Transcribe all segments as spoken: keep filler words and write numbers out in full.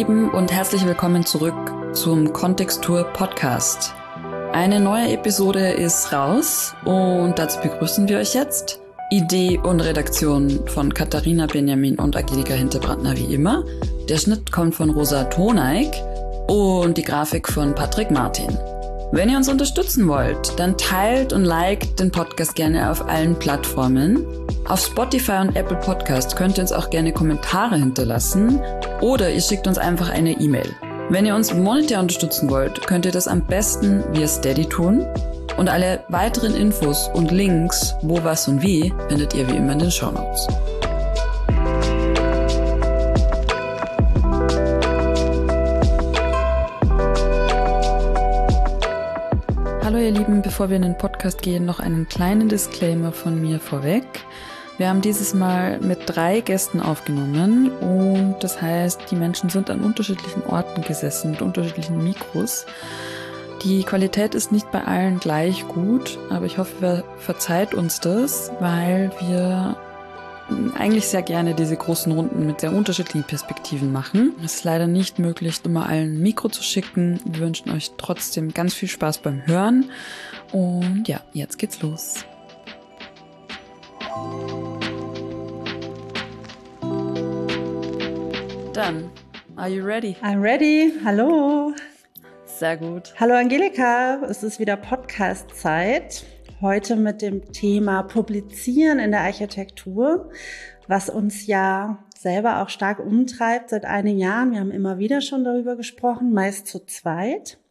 Lieben und herzlich willkommen zurück zum Kontextur Podcast. Eine neue Episode ist raus und dazu begrüßen wir euch jetzt. Idee und Redaktion von Katharina Benjamin und Angelika Hinterbrandner wie immer. Der Schnitt kommt von Rosa Toneik und die Grafik von Patrick Martin. Wenn ihr uns unterstützen wollt, dann teilt und liked den Podcast gerne auf allen Plattformen. Auf Spotify und Apple Podcast könnt ihr uns auch gerne Kommentare hinterlassen oder ihr schickt uns einfach eine E-Mail. Wenn ihr uns monetär unterstützen wollt, könnt ihr das am besten via Steady tun. Und alle weiteren Infos und Links, wo, was und wie, findet ihr wie immer in den Shownotes. Hallo ihr Lieben, bevor wir in den Podcast gehen, noch einen kleinen Disclaimer von mir vorweg. Wir haben dieses Mal mit drei Gästen aufgenommen und das heißt, die Menschen sind an unterschiedlichen Orten gesessen mit unterschiedlichen Mikros. Die Qualität ist nicht bei allen gleich gut, aber ich hoffe, ihr verzeiht uns das, weil wir eigentlich sehr gerne diese großen Runden mit sehr unterschiedlichen Perspektiven machen. Es ist leider nicht möglich, immer allen ein Mikro zu schicken. Wir wünschen euch trotzdem ganz viel Spaß beim Hören. Und ja, jetzt geht's los. Dann, are you ready? I'm ready. Hallo. Sehr gut. Hallo Angelika, es ist wieder Podcast-Zeit. Heute mit dem Thema Publizieren in der Architektur, was uns ja selber auch stark umtreibt seit einigen Jahren. Wir haben immer wieder schon darüber gesprochen, meist zu zweit.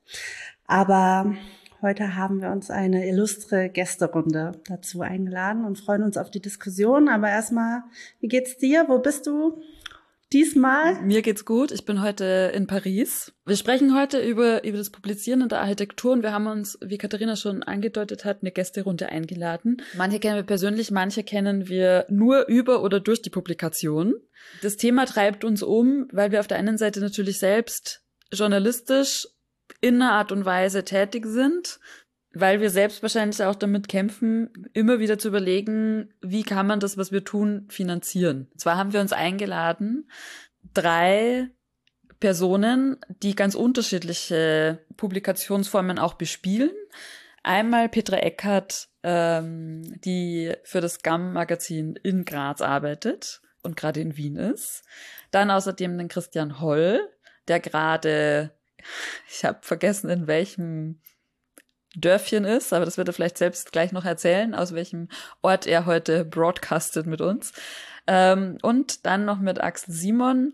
Aber heute haben wir uns eine illustre Gästerunde dazu eingeladen und freuen uns auf die Diskussion. Aber erstmal, wie geht's dir? Wo bist du? Diesmal? Mir geht's gut. Ich bin heute in Paris. Wir sprechen heute über, über das Publizieren in der Architektur und wir haben uns, wie Katharina schon angedeutet hat, eine Gästerunde eingeladen. Manche kennen wir persönlich, manche kennen wir nur über oder durch die Publikation. Das Thema treibt uns um, weil wir auf der einen Seite natürlich selbst journalistisch in einer Art und Weise tätig sind, weil wir selbst wahrscheinlich auch damit kämpfen, immer wieder zu überlegen, wie kann man das, was wir tun, finanzieren. Zwar haben wir uns eingeladen, drei Personen, die ganz unterschiedliche Publikationsformen auch bespielen. Einmal Petra Eckert, ähm, die für das G A M-Magazin in Graz arbeitet und gerade in Wien ist. Dann außerdem den Christian Holl, der gerade, ich habe vergessen, in welchem Dörfchen ist, aber das wird er vielleicht selbst gleich noch erzählen, aus welchem Ort er heute broadcastet mit uns. Ähm, und dann noch mit Axel Simon,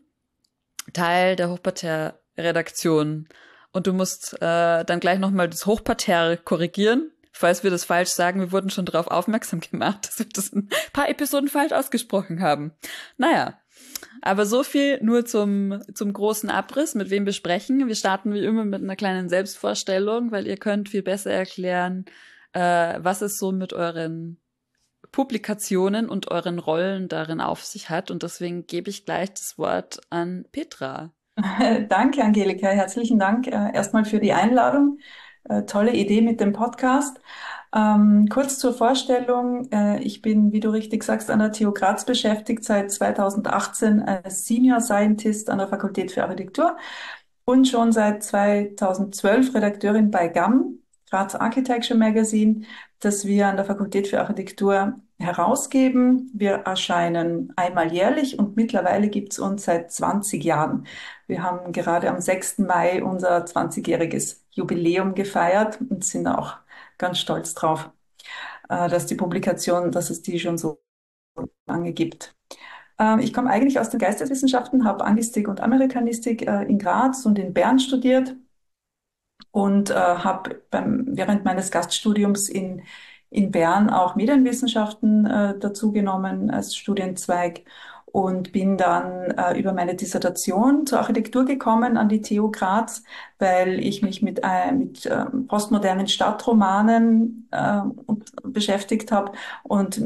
Teil der Hochparterre-Redaktion. Und du musst äh, dann gleich nochmal das Hochparterre korrigieren, falls wir das falsch sagen. Wir wurden schon darauf aufmerksam gemacht, dass wir das ein paar Episoden falsch ausgesprochen haben. Naja, aber so viel nur zum, zum großen Abriss, mit wem wir sprechen. Wir starten wie immer mit einer kleinen Selbstvorstellung, weil ihr könnt viel besser erklären, äh, was es so mit euren Publikationen und euren Rollen darin auf sich hat. Und deswegen gebe ich gleich das Wort an Petra. Danke, Angelika. Herzlichen Dank äh, erstmal für die Einladung. Äh, tolle Idee mit dem Podcast. Ähm, kurz zur Vorstellung. Äh, ich bin, wie du richtig sagst, an der T U Graz beschäftigt, seit zweitausendachtzehn als Senior Scientist an der Fakultät für Architektur und schon seit zweitausendzwölf Redakteurin bei G A M, Graz Architecture Magazine, das wir an der Fakultät für Architektur herausgeben. Wir erscheinen einmal jährlich und mittlerweile gibt's uns seit zwanzig Jahren. Wir haben gerade am sechsten Mai unser zwanzigjähriges Jubiläum gefeiert und sind auch ganz stolz drauf, dass die Publikation, dass es die schon so lange gibt. Ich komme eigentlich aus den Geisteswissenschaften, habe Anglistik und Amerikanistik in Graz und in Bern studiert und habe beim während meines Gaststudiums in in Bern auch Medienwissenschaften äh, dazu genommen als Studienzweig und bin dann äh, über meine Dissertation zur Architektur gekommen an die T U Graz, weil ich mich mit, äh, mit äh, postmodernen Stadtromanen äh, beschäftigt habe und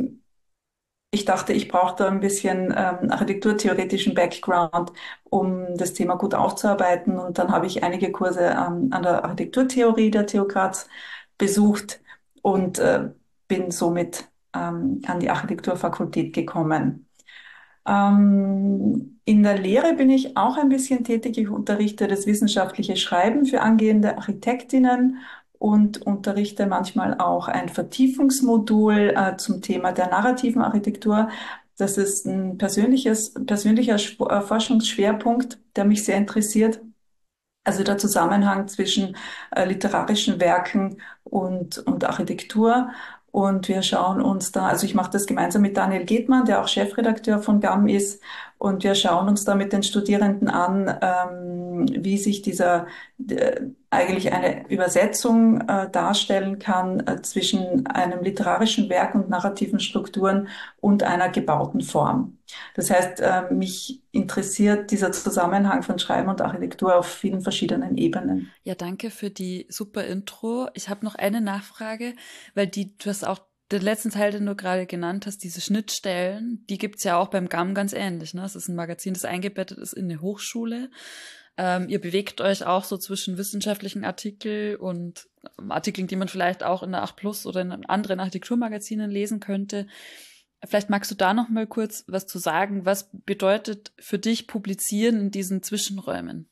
ich dachte, ich brauche da ein bisschen ähm, architekturtheoretischen Background, um das Thema gut aufzuarbeiten. Und dann habe ich einige Kurse ähm, an der Architekturtheorie der T U Graz besucht und äh, bin somit ähm, an die Architekturfakultät gekommen. Ähm, in der Lehre bin ich auch ein bisschen tätig. Ich unterrichte das wissenschaftliche Schreiben für angehende Architektinnen und unterrichte manchmal auch ein Vertiefungsmodul äh, zum Thema der narrativen Architektur. Das ist ein persönliches, persönlicher Sp- äh, Forschungsschwerpunkt, der mich sehr interessiert. Also der Zusammenhang zwischen äh, literarischen Werken und, und Architektur. Und wir schauen uns da, also ich mache das gemeinsam mit Daniel Gedmann, der auch Chefredakteur von G A M ist. Und wir schauen uns da mit den Studierenden an, ähm, wie sich dieser äh, eigentlich eine Übersetzung äh, darstellen kann äh, zwischen einem literarischen Werk und narrativen Strukturen und einer gebauten Form. Das heißt, äh, mich interessiert dieser Zusammenhang von Schreiben und Architektur auf vielen verschiedenen Ebenen. Ja, danke für die super Intro. Ich habe noch eine Nachfrage, weil die, du hast auch den letzten Teil, den du gerade genannt hast, diese Schnittstellen, die gibt's ja auch beim G A M ganz ähnlich. Ne? Es ist ein Magazin, das eingebettet ist in eine Hochschule. Ähm, ihr bewegt euch auch so zwischen wissenschaftlichen Artikeln und Artikeln, die man vielleicht auch in der acht Plus oder in anderen Architekturmagazinen lesen könnte. Vielleicht magst du da noch mal kurz was zu sagen. Was bedeutet für dich Publizieren in diesen Zwischenräumen?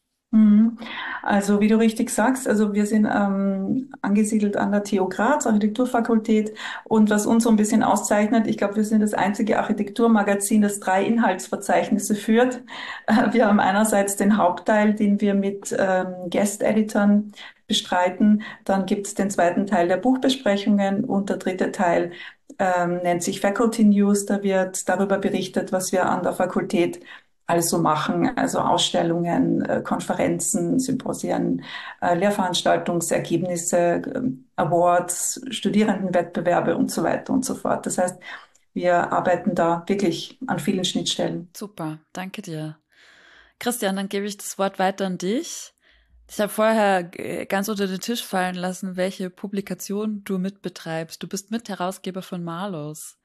Also wie du richtig sagst, also wir sind ähm, angesiedelt an der T U Graz, Architekturfakultät. Und was uns so ein bisschen auszeichnet, ich glaube, wir sind das einzige Architekturmagazin, das drei Inhaltsverzeichnisse führt. Äh, wir haben einerseits den Hauptteil, den wir mit ähm, Guest-Editern bestreiten. Dann gibt es den zweiten Teil der Buchbesprechungen und der dritte Teil ähm, nennt sich Faculty News. Da wird darüber berichtet, was wir an der Fakultät alles so machen, also Ausstellungen, äh, Konferenzen, Symposien, äh, Lehrveranstaltungsergebnisse, äh, Awards, Studierendenwettbewerbe und so weiter und so fort. Das heißt, wir arbeiten da wirklich an vielen Schnittstellen. Super, danke dir. Christian, dann gebe ich das Wort weiter an dich. Ich habe vorher ganz unter den Tisch fallen lassen, welche Publikation du mitbetreibst. Du bist Mitherausgeber von Malus.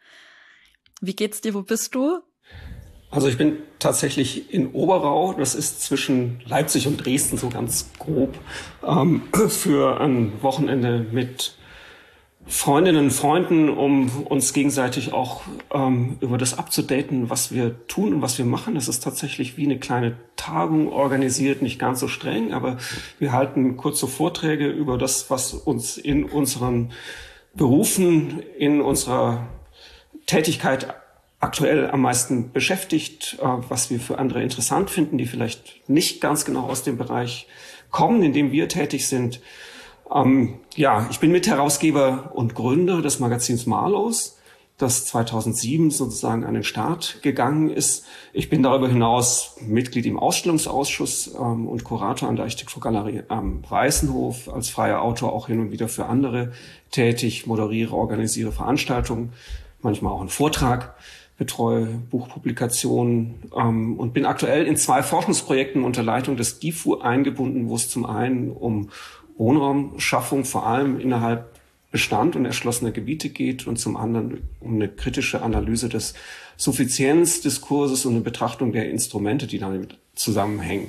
Wie geht's dir? Wo bist du? Also ich bin tatsächlich in Oberau, das ist zwischen Leipzig und Dresden so ganz grob, ähm, für ein Wochenende mit Freundinnen und Freunden, um uns gegenseitig auch ähm, über das abzudaten, was wir tun und was wir machen. Es ist tatsächlich wie eine kleine Tagung organisiert, nicht ganz so streng, aber wir halten kurze Vorträge über das, was uns in unseren Berufen, in unserer Tätigkeit aktuell am meisten beschäftigt, äh, was wir für andere interessant finden, die vielleicht nicht ganz genau aus dem Bereich kommen, in dem wir tätig sind. Ähm, ja, ich bin Mitherausgeber und Gründer des Magazins Malus, das zweitausendsieben sozusagen an den Start gegangen ist. Ich bin darüber hinaus Mitglied im Ausstellungsausschuss ähm, und Kurator an der Architekturgalerie am Weißenhof, als freier Autor auch hin und wieder für andere tätig, moderiere, organisiere Veranstaltungen, manchmal auch einen Vortrag, betreue Buchpublikationen ähm, und bin aktuell in zwei Forschungsprojekten unter Leitung des D I F U eingebunden, wo es zum einen um Wohnraumschaffung vor allem innerhalb Bestand und erschlossener Gebiete geht und zum anderen um eine kritische Analyse des Suffizienzdiskurses und eine Betrachtung der Instrumente, die damit zusammenhängen.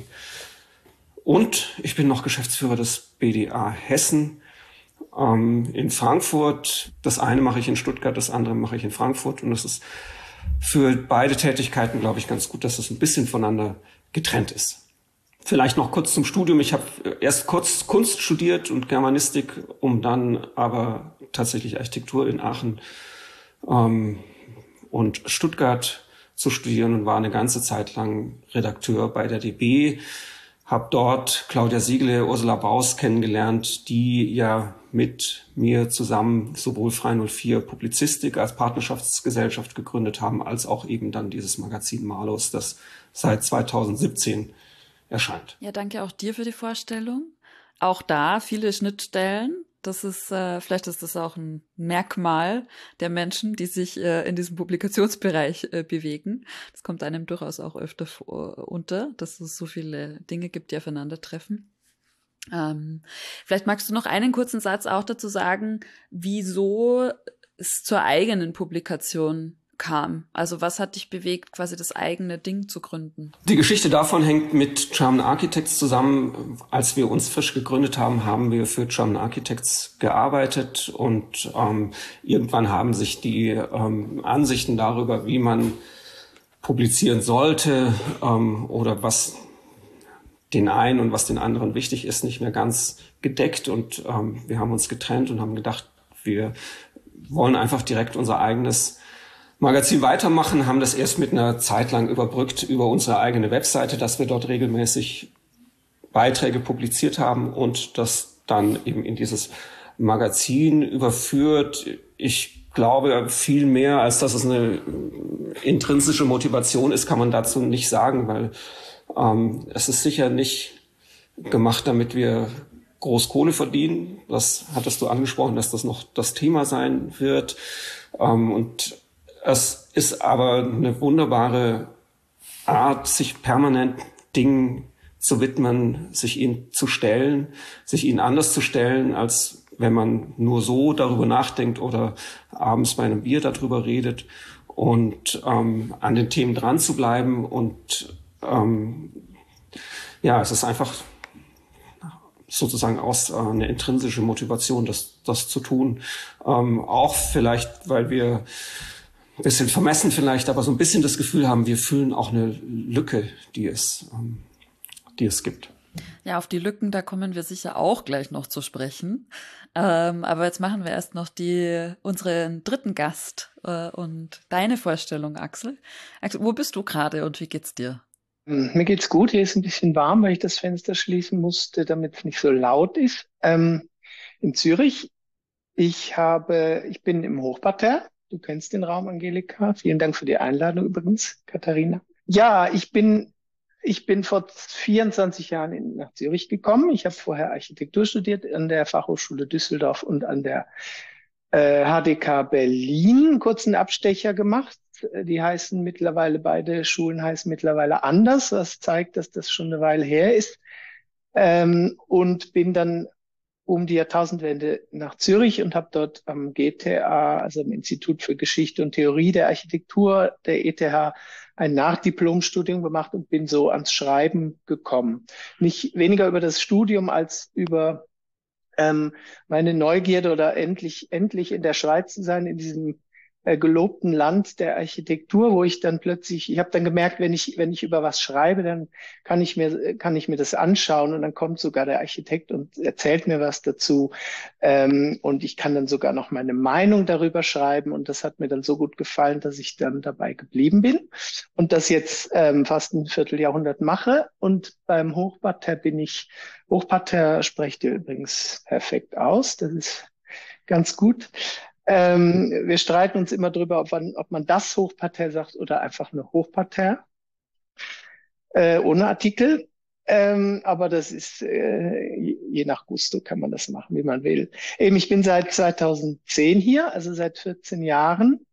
Und ich bin noch Geschäftsführer des B D A Hessen ähm, in Frankfurt. Das eine mache ich in Stuttgart, das andere mache ich in Frankfurt. Und das ist für beide Tätigkeiten, glaube ich, ganz gut, dass es ein bisschen voneinander getrennt ist. Vielleicht noch kurz zum Studium. Ich habe erst kurz Kunst studiert und Germanistik, um dann aber tatsächlich Architektur in Aachen ähm, und Stuttgart zu studieren und war eine ganze Zeit lang Redakteur bei der D B. Habe dort Claudia Siegle, Ursula Baus kennengelernt, die ja mit mir zusammen sowohl Frei null vier Publizistik als Partnerschaftsgesellschaft gegründet haben, als auch eben dann dieses Magazin Malus, das seit zweitausendsiebzehn erscheint. Ja, danke auch dir für die Vorstellung. Auch da viele Schnittstellen. Das ist, äh, vielleicht ist das auch ein Merkmal der Menschen, die sich äh, in diesem Publikationsbereich äh, bewegen. Das kommt einem durchaus auch öfter vor, unter, dass es so viele Dinge gibt, die aufeinandertreffen. Ähm, vielleicht magst du noch einen kurzen Satz auch dazu sagen, wieso es zur eigenen Publikation kam. Also was hat dich bewegt, quasi das eigene Ding zu gründen? Die Geschichte davon hängt mit German Architects zusammen. Als wir uns frisch gegründet haben, haben wir für German Architects gearbeitet und ähm, irgendwann haben sich die ähm, Ansichten darüber, wie man publizieren sollte ähm, oder was den einen und was den anderen wichtig ist, nicht mehr ganz gedeckt. Und ähm, wir haben uns getrennt und haben gedacht, wir wollen einfach direkt unser eigenes Magazin weitermachen, haben das erst mit einer Zeit lang überbrückt über unsere eigene Webseite, dass wir dort regelmäßig Beiträge publiziert haben und das dann eben in dieses Magazin überführt. Ich glaube, viel mehr, als dass es eine intrinsische Motivation ist, kann man dazu nicht sagen, weil ähm, es ist sicher nicht gemacht, damit wir groß Kohle verdienen. Das hattest du angesprochen, dass das noch das Thema sein wird. Ähm, und es ist aber eine wunderbare Art, sich permanent Dingen zu widmen, sich ihnen zu stellen, sich ihnen anders zu stellen, als wenn man nur so darüber nachdenkt oder abends bei einem Bier darüber redet und ähm, an den Themen dran zu bleiben. Und ähm, ja, es ist einfach sozusagen aus äh, eine intrinsische Motivation, das, das zu tun. Ähm, auch vielleicht, weil wir ein bisschen vermessen vielleicht, aber so ein bisschen das Gefühl haben, wir füllen auch eine Lücke, die es, ähm, die es gibt. Ja, auf die Lücken, da kommen wir sicher auch gleich noch zu sprechen. Ähm, aber jetzt machen wir erst noch die, unseren dritten Gast äh, und deine Vorstellung, Axel. Axel, wo bist du gerade und wie geht's dir? Mir geht's gut. Hier ist ein bisschen warm, weil ich das Fenster schließen musste, damit es nicht so laut ist. Ähm, in Zürich. Ich habe, ich bin im Hochparterre. Du kennst den Raum, Angelika. Vielen Dank für die Einladung übrigens, Katharina. Ja, ich bin, ich bin vor vierundzwanzig Jahren in, nach Zürich gekommen. Ich habe vorher Architektur studiert an der Fachhochschule Düsseldorf und an der äh, H D K Berlin. Einen kurzen Abstecher gemacht. Die heißen mittlerweile, beide Schulen heißen mittlerweile anders, was zeigt, dass das schon eine Weile her ist. Ähm, und bin dann um die Jahrtausendwende nach Zürich und habe dort am G T A, also am Institut für Geschichte und Theorie der Architektur der E T H, ein Nachdiplomstudium gemacht und bin so ans Schreiben gekommen. Nicht weniger über das Studium als über ähm, meine Neugierde oder endlich, endlich in der Schweiz zu sein, in diesem äh, gelobten Land der Architektur, wo ich dann plötzlich, ich habe dann gemerkt, wenn ich wenn ich über was schreibe, dann kann ich mir kann ich mir das anschauen und dann kommt sogar der Architekt und erzählt mir was dazu ähm, und ich kann dann sogar noch meine Meinung darüber schreiben und das hat mir dann so gut gefallen, dass ich dann dabei geblieben bin und das jetzt ähm, fast ein Vierteljahrhundert mache und beim Hochparterre bin ich, Hochparterre sprecht ihr übrigens perfekt aus, das ist ganz gut. Ähm, wir streiten uns immer drüber, ob man, ob man das Hochparterre sagt oder einfach nur Hochparterre, äh, ohne Artikel. Ähm, aber das ist, äh, je nach Gusto kann man das machen, wie man will. Eben, ich bin seit zweitausendzehn hier, also seit vierzehn Jahren.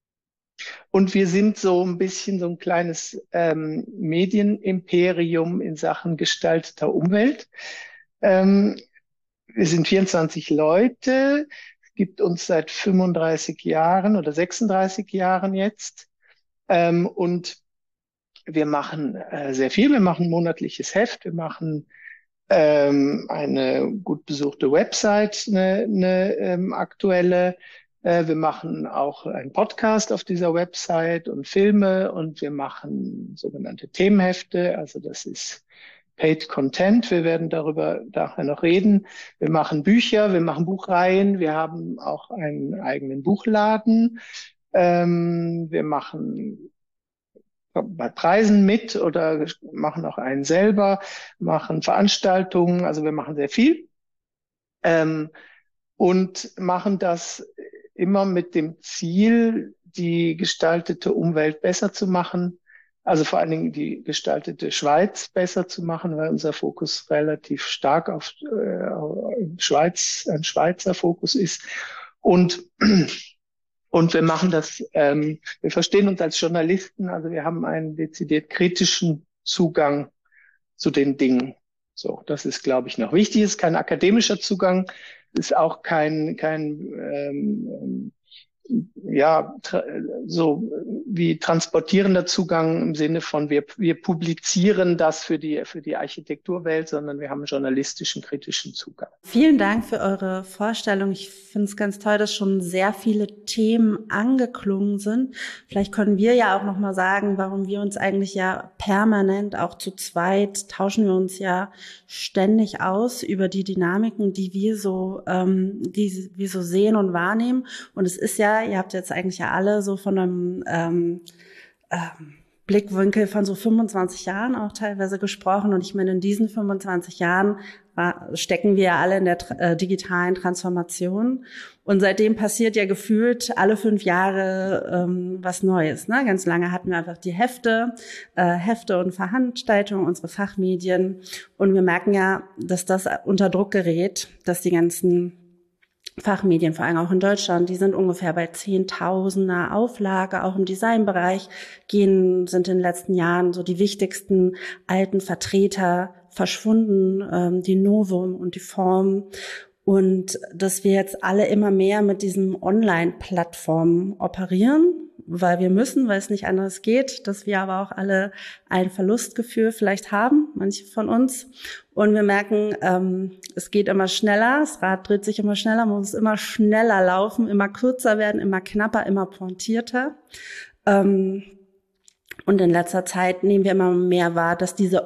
Und wir sind so ein bisschen so ein kleines ähm, Medienimperium in Sachen gestalteter Umwelt. Ähm, wir sind vierundzwanzig Leute. Gibt uns seit fünfunddreißig Jahren oder sechsunddreißig Jahren jetzt. Ähm, und wir machen äh, sehr viel. Wir machen ein monatliches Heft. Wir machen ähm, eine gut besuchte Website, eine, eine ähm, aktuelle. Äh, wir machen auch einen Podcast auf dieser Website und Filme. Und wir machen sogenannte Themenhefte. Also das ist Paid Content, wir werden darüber nachher noch reden. Wir machen Bücher, wir machen Buchreihen, wir haben auch einen eigenen Buchladen. Ähm, wir machen bei Preisen mit oder machen auch einen selber, machen Veranstaltungen, also wir machen sehr viel ähm, und machen das immer mit dem Ziel, die gestaltete Umwelt besser zu machen. Also vor allen Dingen die gestaltete Schweiz besser zu machen, weil unser Fokus relativ stark auf äh, Schweiz, ein Schweizer Fokus ist. Und, und wir machen das, ähm, wir verstehen uns als Journalisten, also wir haben einen dezidiert kritischen Zugang zu den Dingen. So, das ist, glaube ich, noch wichtig. Es ist kein akademischer Zugang, ist auch kein, kein ähm, ja, tra so wie transportierender Zugang im Sinne von wir, wir publizieren das für die, für die Architekturwelt, sondern wir haben einen journalistischen, kritischen Zugang. Vielen Dank für eure Vorstellung. Ich finde es ganz toll, dass schon sehr viele Themen angeklungen sind. Vielleicht können wir ja auch noch mal sagen, warum wir uns eigentlich ja permanent, auch zu zweit, tauschen wir uns ja ständig aus über die Dynamiken, die wir so, ähm, die wir so sehen und wahrnehmen. Und es ist ja, ihr habt jetzt eigentlich ja alle so von einem ähm, ähm, Blickwinkel von so fünfundzwanzig Jahren auch teilweise gesprochen. Und ich meine, in diesen fünfundzwanzig Jahren stecken wir ja alle in der äh, digitalen Transformation. Und seitdem passiert ja gefühlt alle fünf Jahre ähm, was Neues. Ne? Ganz lange hatten wir einfach die Hefte, äh, Hefte und Veranstaltungen, unsere Fachmedien. Und wir merken ja, dass das unter Druck gerät, dass die ganzen Fachmedien, vor allem auch in Deutschland, die sind ungefähr bei Zehntausender Auflage, auch im Designbereich gehen, sind in den letzten Jahren so die wichtigsten alten Vertreter verschwunden, ähm, die Novum und die Form. Und dass wir jetzt alle immer mehr mit diesen Online-Plattformen operieren, weil wir müssen, weil es nicht anders geht, dass wir aber auch alle ein Verlustgefühl vielleicht haben, manche von uns. Und wir merken, ähm, es geht immer schneller, das Rad dreht sich immer schneller, man muss immer schneller laufen, immer kürzer werden, immer knapper, immer pointierter. Ähm, und in letzter Zeit nehmen wir immer mehr wahr, dass diese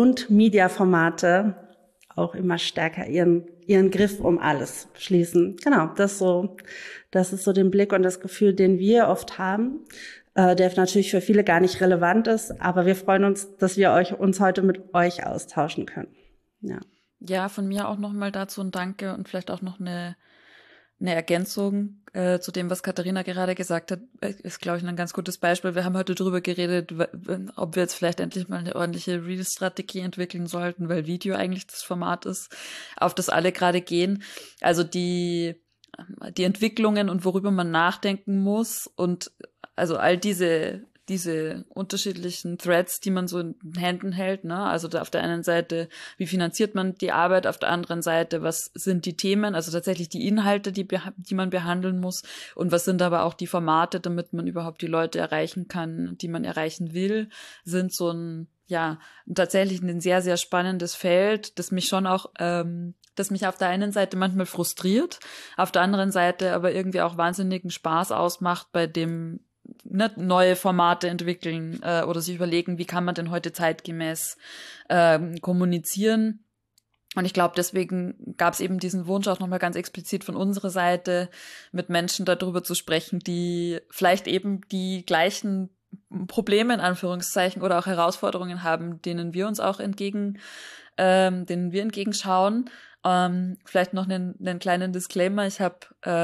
Owned-Media-Formate auch immer stärker ihren ihren Griff um alles schließen. Genau, das so, das ist so den Blick und das Gefühl, den wir oft haben, äh, der natürlich für viele gar nicht relevant ist, aber wir freuen uns, dass wir euch uns heute mit euch austauschen können. Ja. Ja, von mir auch nochmal dazu ein Danke und vielleicht auch noch eine eine Ergänzung äh, zu dem, was Katharina gerade gesagt hat, ist, glaube ich, ein ganz gutes Beispiel. Wir haben heute darüber geredet, ob wir jetzt vielleicht endlich mal eine ordentliche Reel-Strategie entwickeln sollten, weil Video eigentlich das Format ist, auf das alle gerade gehen. Also die, die Entwicklungen und worüber man nachdenken muss und also all diese diese unterschiedlichen Threads, die man so in den Händen hält, ne? Also da auf der einen Seite, wie finanziert man die Arbeit, auf der anderen Seite, was sind die Themen, also tatsächlich die Inhalte, die, die man behandeln muss und was sind aber auch die Formate, damit man überhaupt die Leute erreichen kann, die man erreichen will, sind so ein, ja, tatsächlich ein sehr, sehr spannendes Feld, das mich schon auch, ähm, das mich auf der einen Seite manchmal frustriert, auf der anderen Seite aber irgendwie auch wahnsinnigen Spaß ausmacht, bei dem ne, neue Formate entwickeln äh, oder sich überlegen, wie kann man denn heute zeitgemäß ähm, kommunizieren. Und ich glaube, deswegen gab es eben diesen Wunsch auch nochmal ganz explizit von unserer Seite, mit Menschen darüber zu sprechen, die vielleicht eben die gleichen Probleme in Anführungszeichen oder auch Herausforderungen haben, denen wir uns auch entgegen, ähm, denen wir entgegenschauen. Ähm, vielleicht noch einen, einen kleinen Disclaimer. Ich habe,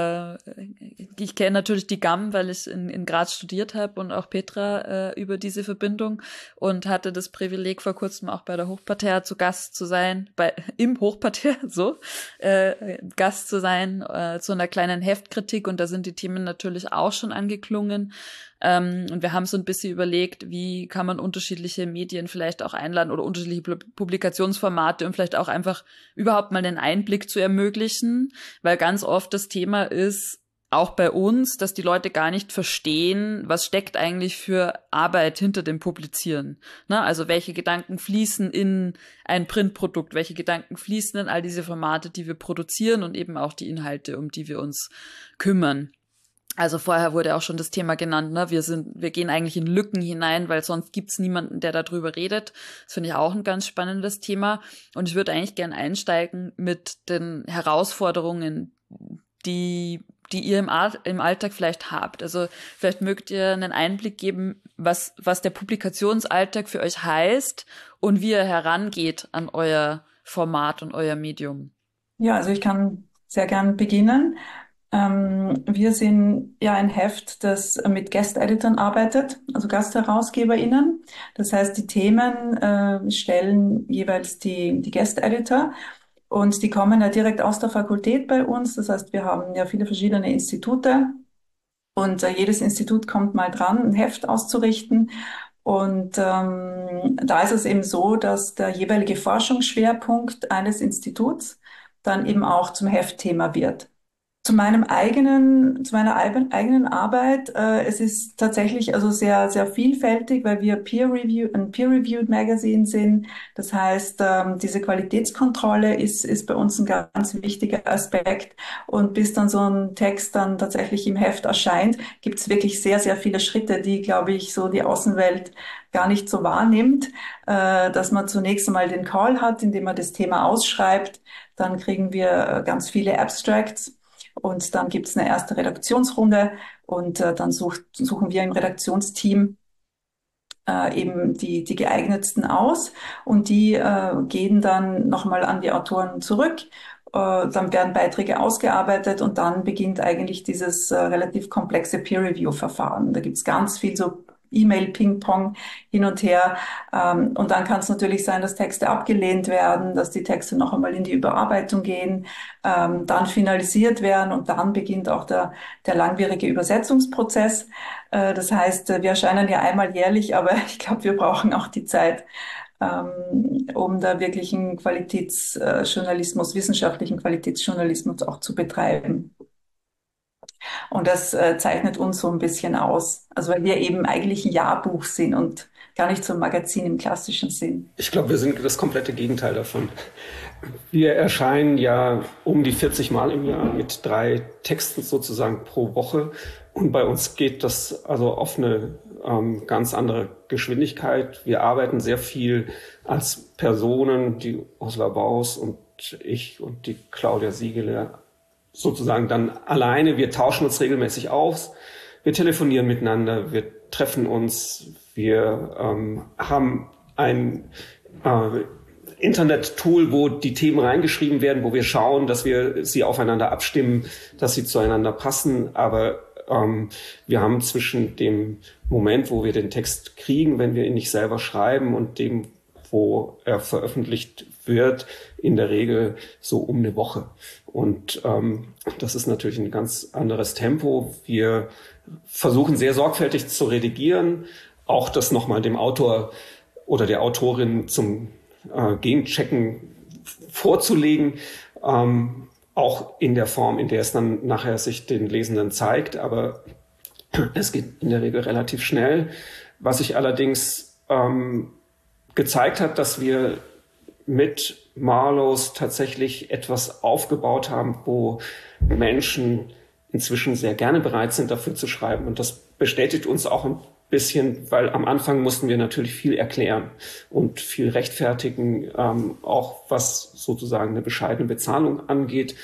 äh, ich kenne natürlich die G A M, weil ich in, in Graz studiert habe und auch Petra äh, über diese Verbindung und hatte das Privileg, vor kurzem auch bei der Hochparterre zu Gast zu sein, bei im Hochparterre so äh, Gast zu sein äh, zu einer kleinen Heftkritik und da sind die Themen natürlich auch schon angeklungen. Ähm, und wir haben so ein bisschen überlegt, wie kann man unterschiedliche Medien vielleicht auch einladen oder unterschiedliche Publikationsformate, um vielleicht auch einfach überhaupt mal den Einblick zu ermöglichen, weil ganz oft das Thema ist, auch bei uns, dass die Leute gar nicht verstehen, was steckt eigentlich für Arbeit hinter dem Publizieren. Ne? Also welche Gedanken fließen in ein Printprodukt, welche Gedanken fließen in all diese Formate, die wir produzieren und eben auch die Inhalte, um die wir uns kümmern. Also vorher wurde auch schon das Thema genannt, ne? Wir sind, wir gehen eigentlich in Lücken hinein, weil sonst gibt's niemanden, der darüber redet. Das finde ich auch ein ganz spannendes Thema. Und ich würde eigentlich gern einsteigen mit den Herausforderungen, die, die ihr im, Ar- im Alltag vielleicht habt. Also vielleicht mögt ihr einen Einblick geben, was, was der Publikationsalltag für euch heißt und wie ihr herangeht an euer Format und euer Medium. Ja, also ich kann sehr gern beginnen. Ähm, wir sind ja ein Heft, das mit Guest-Editern arbeitet, also GastherausgeberInnen. Das heißt, die Themen äh, stellen jeweils die, die Guest-Editor und die kommen ja direkt aus der Fakultät bei uns. Das heißt, wir haben ja viele verschiedene Institute und äh, jedes Institut kommt mal dran, ein Heft auszurichten. Und ähm, da ist es eben so, dass der jeweilige Forschungsschwerpunkt eines Instituts dann eben auch zum Heftthema wird. Zu meinem eigenen, zu meiner eigenen Arbeit. Äh, es ist tatsächlich also sehr, sehr vielfältig, weil wir Peer Review, ein Peer-Reviewed Magazine sind. Das heißt, ähm, diese Qualitätskontrolle ist, ist bei uns ein ganz wichtiger Aspekt. Und bis dann so ein Text dann tatsächlich im Heft erscheint, gibt es wirklich sehr, sehr viele Schritte, die, glaube ich, so die Außenwelt gar nicht so wahrnimmt, äh, dass man zunächst einmal den Call hat, indem man das Thema ausschreibt. Dann kriegen wir ganz viele Abstracts. Und dann gibt es eine erste Redaktionsrunde und äh, dann sucht, suchen wir im Redaktionsteam äh, eben die, die geeignetsten aus und die äh, gehen dann nochmal an die Autoren zurück. Äh, dann werden Beiträge ausgearbeitet und dann beginnt eigentlich dieses äh, relativ komplexe Peer-Review-Verfahren. Da gibt es ganz viel so E-Mail-Ping-Pong hin und her. Ähm, und dann kann es natürlich sein, dass Texte abgelehnt werden, dass die Texte noch einmal in die Überarbeitung gehen, ähm, dann finalisiert werden und dann beginnt auch der, der langwierige Übersetzungsprozess. Äh, das heißt, wir erscheinen ja einmal jährlich, aber ich glaube, wir brauchen auch die Zeit, ähm, um da wirklichen Qualitätsjournalismus, wissenschaftlichen Qualitätsjournalismus auch zu betreiben. Und das äh, zeichnet uns so ein bisschen aus. Also weil wir eben eigentlich ein Jahrbuch sind und gar nicht so ein Magazin im klassischen Sinn. Ich glaube, wir sind das komplette Gegenteil davon. Wir erscheinen ja um die vierzig Mal im Jahr mit drei Texten sozusagen pro Woche. Und bei uns geht das also auf eine ähm, ganz andere Geschwindigkeit. Wir arbeiten sehr viel als Personen, die Ursula Baus und ich und die Claudia Siegele sozusagen dann alleine. Wir tauschen uns regelmäßig aus, wir telefonieren miteinander, wir treffen uns, wir ähm, haben ein äh, Internet-Tool, wo die Themen reingeschrieben werden, wo wir schauen, dass wir sie aufeinander abstimmen, dass sie zueinander passen. Aber ähm, wir haben zwischen dem Moment, wo wir den Text kriegen, wenn wir ihn nicht selber schreiben, und dem, wo er veröffentlicht wird, in der Regel so um eine Woche. Und ähm, das ist natürlich ein ganz anderes Tempo. Wir versuchen sehr sorgfältig zu redigieren, auch das nochmal dem Autor oder der Autorin zum äh, Gegenchecken vorzulegen, ähm, auch in der Form, in der es dann nachher sich den Lesenden zeigt. Aber es geht in der Regel relativ schnell. Was sich allerdings ähm, gezeigt hat, dass wir mit Marlows tatsächlich etwas aufgebaut haben, wo Menschen inzwischen sehr gerne bereit sind, dafür zu schreiben. Und das bestätigt uns auch ein bisschen, weil am Anfang mussten wir natürlich viel erklären und viel rechtfertigen, ähm, auch was sozusagen eine bescheidene Bezahlung angeht.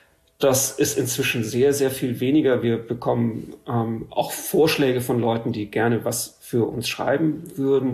Das ist inzwischen sehr, sehr viel weniger. Wir bekommen ähm, auch Vorschläge von Leuten, die gerne was für uns schreiben würden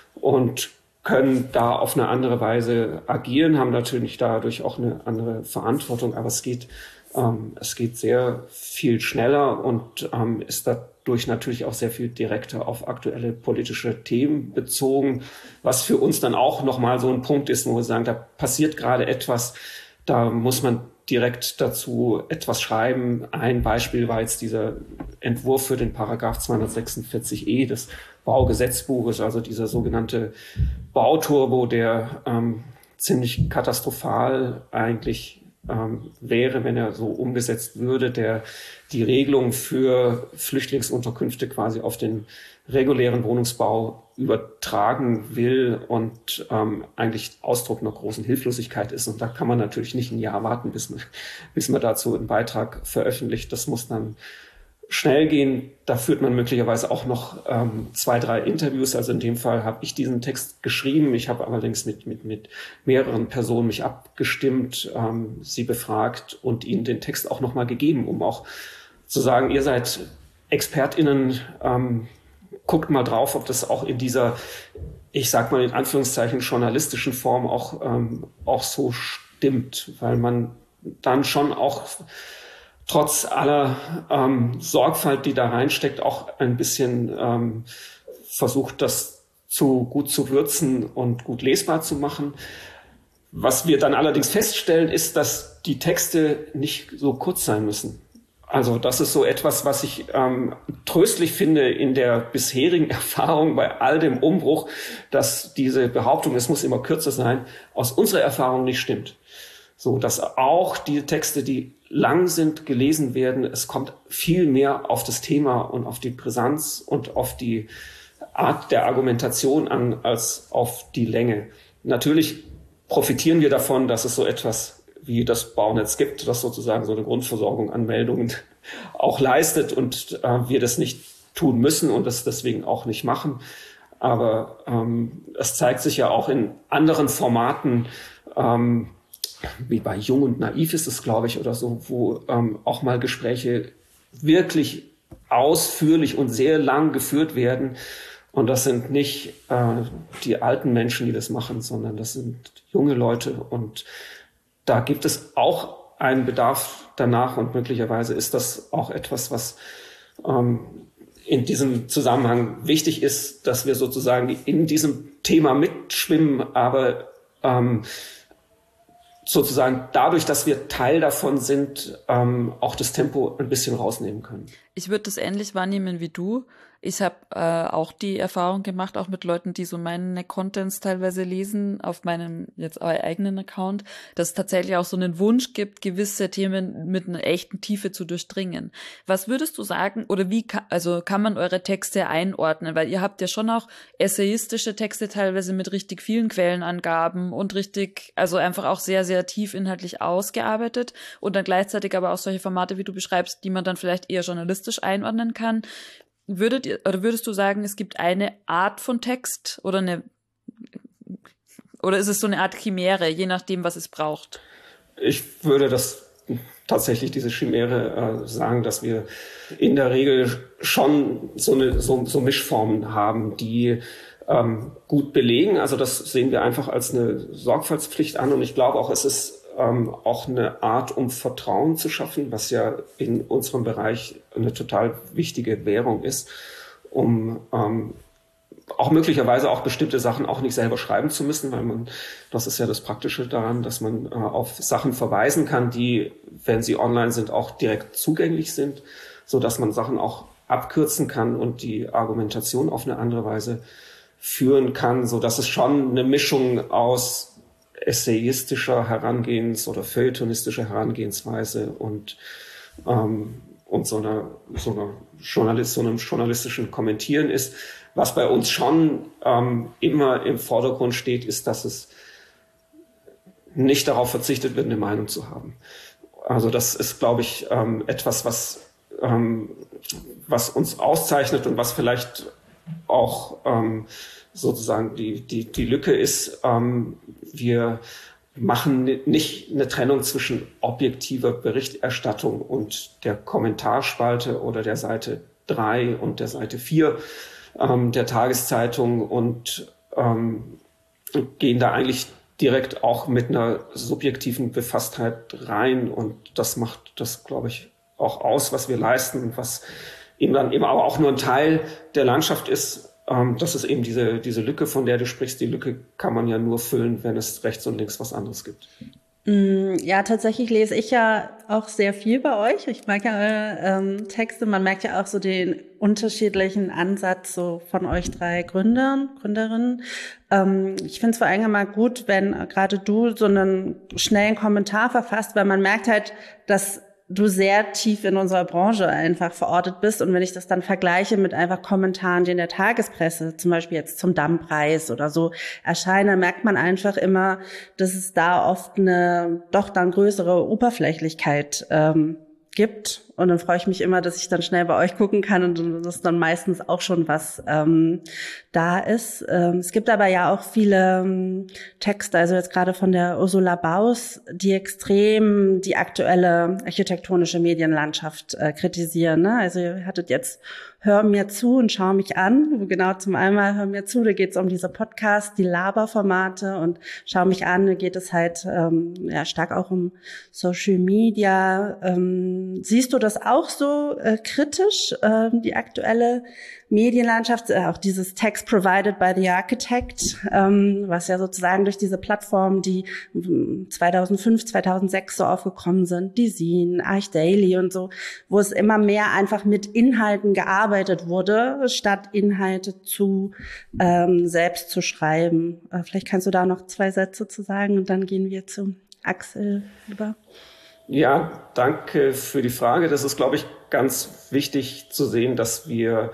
und können da auf eine andere Weise agieren, haben natürlich dadurch auch eine andere Verantwortung, aber es geht, ähm, es geht sehr viel schneller und ähm, ist dadurch natürlich auch sehr viel direkter auf aktuelle politische Themen bezogen, was für uns dann auch nochmal so ein Punkt ist, wo wir sagen, da passiert gerade etwas, da muss man direkt dazu etwas schreiben. Ein Beispiel war jetzt dieser Entwurf für den Paragraph zweihundertsechsundvierzig e des Baugesetzbuches, also dieser sogenannte Bauturbo, der ähm, ziemlich katastrophal eigentlich ähm, wäre, wenn er so umgesetzt würde, der die Regelung für Flüchtlingsunterkünfte quasi auf den regulären Wohnungsbau übertragen will und ähm, eigentlich Ausdruck einer großen Hilflosigkeit ist. Und da kann man natürlich nicht ein Jahr warten, bis man, bis man dazu einen Beitrag veröffentlicht. Das muss dann schnell gehen. Da führt man möglicherweise auch noch ähm, zwei, drei Interviews. Also in dem Fall habe ich diesen Text geschrieben. Ich habe allerdings mit, mit, mit mehreren Personen mich abgestimmt, ähm, sie befragt und ihnen den Text auch nochmal gegeben, um auch zu sagen, ihr seid ExpertInnen, ähm, guckt mal drauf, ob das auch in dieser, ich sag mal in Anführungszeichen, journalistischen Form auch, ähm, auch so stimmt, weil man dann schon auch trotz aller ähm, Sorgfalt, die da reinsteckt, auch ein bisschen ähm, versucht, das zu gut zu würzen und gut lesbar zu machen. Was wir dann allerdings feststellen, ist, dass die Texte nicht so kurz sein müssen. Also das ist so etwas, was ich ähm, tröstlich finde in der bisherigen Erfahrung bei all dem Umbruch, dass diese Behauptung, es muss immer kürzer sein, aus unserer Erfahrung nicht stimmt. so dass auch die Texte, die lang sind, gelesen werden. Es kommt viel mehr auf das Thema und auf die Brisanz und auf die Art der Argumentation an, als auf die Länge. Natürlich profitieren wir davon, dass es so etwas wie das Bauernetz gibt, das sozusagen so eine Grundversorgung an Meldungen auch leistet und äh, wir das nicht tun müssen und das deswegen auch nicht machen. Aber ähm, es zeigt sich ja auch in anderen Formaten, ähm, wie bei Jung und Naiv ist es, glaube ich, oder so, wo ähm, auch mal Gespräche wirklich ausführlich und sehr lang geführt werden. Und das sind nicht äh, die alten Menschen, die das machen, sondern das sind junge Leute. Und da gibt es auch einen Bedarf danach. Und möglicherweise ist das auch etwas, was ähm, in diesem Zusammenhang wichtig ist, dass wir sozusagen in diesem Thema mitschwimmen, aber ähm, sozusagen dadurch, dass wir Teil davon sind, ähm, auch das Tempo ein bisschen rausnehmen können. Ich würde das ähnlich wahrnehmen wie du. Ich habe äh, auch die Erfahrung gemacht, auch mit Leuten, die so meine Contents teilweise lesen, auf meinem jetzt eigenen Account, dass es tatsächlich auch so einen Wunsch gibt, gewisse Themen mit einer echten Tiefe zu durchdringen. Was würdest du sagen, oder wie ka- also kann man eure Texte einordnen? Weil ihr habt ja schon auch essayistische Texte teilweise mit richtig vielen Quellenangaben und richtig, also einfach auch sehr, sehr tief inhaltlich ausgearbeitet und dann gleichzeitig aber auch solche Formate, wie du beschreibst, die man dann vielleicht eher journalistisch einordnen kann. Würdet ihr, oder würdest du sagen, es gibt eine Art von Text oder eine, oder ist es so eine Art Chimäre, je nachdem, was es braucht? Ich würde das tatsächlich, diese Chimäre, äh, sagen, dass wir in der Regel schon so eine, so, so Mischformen haben, die ähm, gut belegen. Also das sehen wir einfach als eine Sorgfaltspflicht an und ich glaube auch, es ist Ähm, auch eine Art, um Vertrauen zu schaffen, was ja in unserem Bereich eine total wichtige Währung ist, um ähm, auch möglicherweise auch bestimmte Sachen auch nicht selber schreiben zu müssen, weil man, das ist ja das Praktische daran, dass man äh, auf Sachen verweisen kann, die, wenn sie online sind, auch direkt zugänglich sind, so dass man Sachen auch abkürzen kann und die Argumentation auf eine andere Weise führen kann, so dass es schon eine Mischung aus essayistischer Herangehens- oder feuilletonistischer Herangehensweise und, ähm, und so einer, so einer Journalist, so einem journalistischen Kommentieren ist. Was bei uns schon ähm, immer im Vordergrund steht, ist, dass es nicht darauf verzichtet wird, eine Meinung zu haben. Also das ist, glaube ich, ähm, etwas, was, ähm, was uns auszeichnet und was vielleicht auch ähm, sozusagen die, die, die Lücke ist, ähm, wir machen nicht eine Trennung zwischen objektiver Berichterstattung und der Kommentarspalte oder der Seite drei und der Seite vier ähm, der Tageszeitung und ähm, gehen da eigentlich direkt auch mit einer subjektiven Befasstheit rein und das macht das, glaube ich, auch aus, was wir leisten und was eben dann eben aber auch nur ein Teil der Landschaft ist. Ähm, das ist eben diese, diese Lücke, von der du sprichst. Die Lücke kann man ja nur füllen, wenn es rechts und links was anderes gibt. Ja, tatsächlich lese ich ja auch sehr viel bei euch. Ich mag ja eure ähm, Texte. Man merkt ja auch so den unterschiedlichen Ansatz so von euch drei Gründern, Gründerinnen. Ähm, ich finde es vor allem mal gut, wenn gerade du so einen schnellen Kommentar verfasst, weil man merkt halt, dass du sehr tief in unserer Branche einfach verortet bist. Und wenn ich das dann vergleiche mit einfach Kommentaren, die in der Tagespresse, zum Beispiel jetzt zum Dammpreis oder so erscheinen, dann merkt man einfach immer, dass es da oft eine doch dann größere Oberflächlichkeit ähm, gibt. Und dann freue ich mich immer, dass ich dann schnell bei euch gucken kann und dass dann meistens auch schon was ähm, da ist. Ähm, es gibt aber ja auch viele ähm, Texte, also jetzt gerade von der Ursula Baus, die extrem die aktuelle architektonische Medienlandschaft äh, kritisieren. Ne? Also ihr hattet jetzt Hör mir zu und schau mich an. Genau, zum einmal Hör mir zu, da geht es um diese Podcasts, die Laberformate und Schau mich an, da geht es halt ähm, ja stark auch um Social Media. Ähm, siehst du das auch so äh, kritisch, äh, die aktuelle Medienlandschaft, äh, auch dieses Text provided by the architect, ähm, was ja sozusagen durch diese Plattformen, die zweitausendfünf, zweitausendsechs so aufgekommen sind, die Zine, ArchDaily und so, wo es immer mehr einfach mit Inhalten gearbeitet wurde, statt Inhalte zu ähm, selbst zu schreiben. Äh, vielleicht kannst du da noch zwei Sätze zu sagen und dann gehen wir zu Axel, lieber. Ja, danke für die Frage. Das ist, glaube ich, ganz wichtig zu sehen, dass wir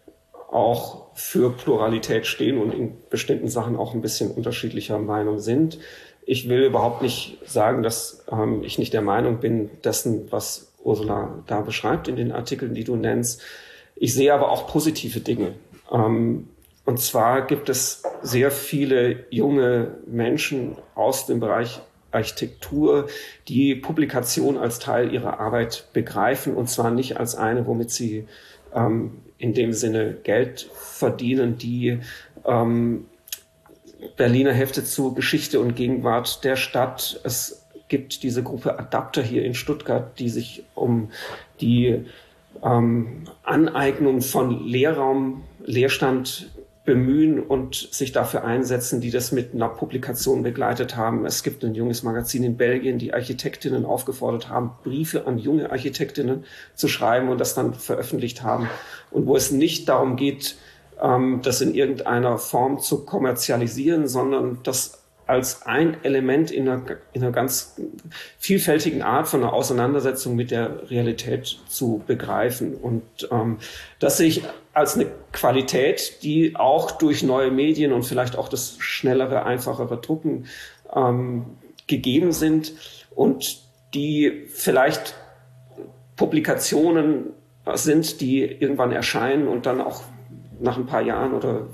auch für Pluralität stehen und in bestimmten Sachen auch ein bisschen unterschiedlicher Meinung sind. Ich will überhaupt nicht sagen, dass ähm, ich nicht der Meinung bin, dessen, was Ursula da beschreibt in den Artikeln, die du nennst. Ich sehe aber auch positive Dinge. Ähm, und zwar gibt es sehr viele junge Menschen aus dem Bereich Architektur, die Publikation als Teil ihrer Arbeit begreifen, und zwar nicht als eine, womit sie ähm, in dem Sinne Geld verdienen, die ähm, Berliner Hefte zu Geschichte und Gegenwart der Stadt. Es gibt diese Gruppe Adapter hier in Stuttgart, die sich um die ähm, Aneignung von Lehrraum, Leerstand bemühen und sich dafür einsetzen, die das mit einer Publikation begleitet haben. Es gibt ein junges Magazin in Belgien, die Architektinnen aufgefordert haben, Briefe an junge Architektinnen zu schreiben und das dann veröffentlicht haben. Und wo es nicht darum geht, das in irgendeiner Form zu kommerzialisieren, sondern das als ein Element in einer, in einer ganz vielfältigen Art von einer Auseinandersetzung mit der Realität zu begreifen. Und ähm, das sehe ich als eine Qualität, die auch durch neue Medien und vielleicht auch das schnellere, einfachere Drucken ähm, gegeben sind und die vielleicht Publikationen sind, die irgendwann erscheinen und dann auch nach ein paar Jahren oder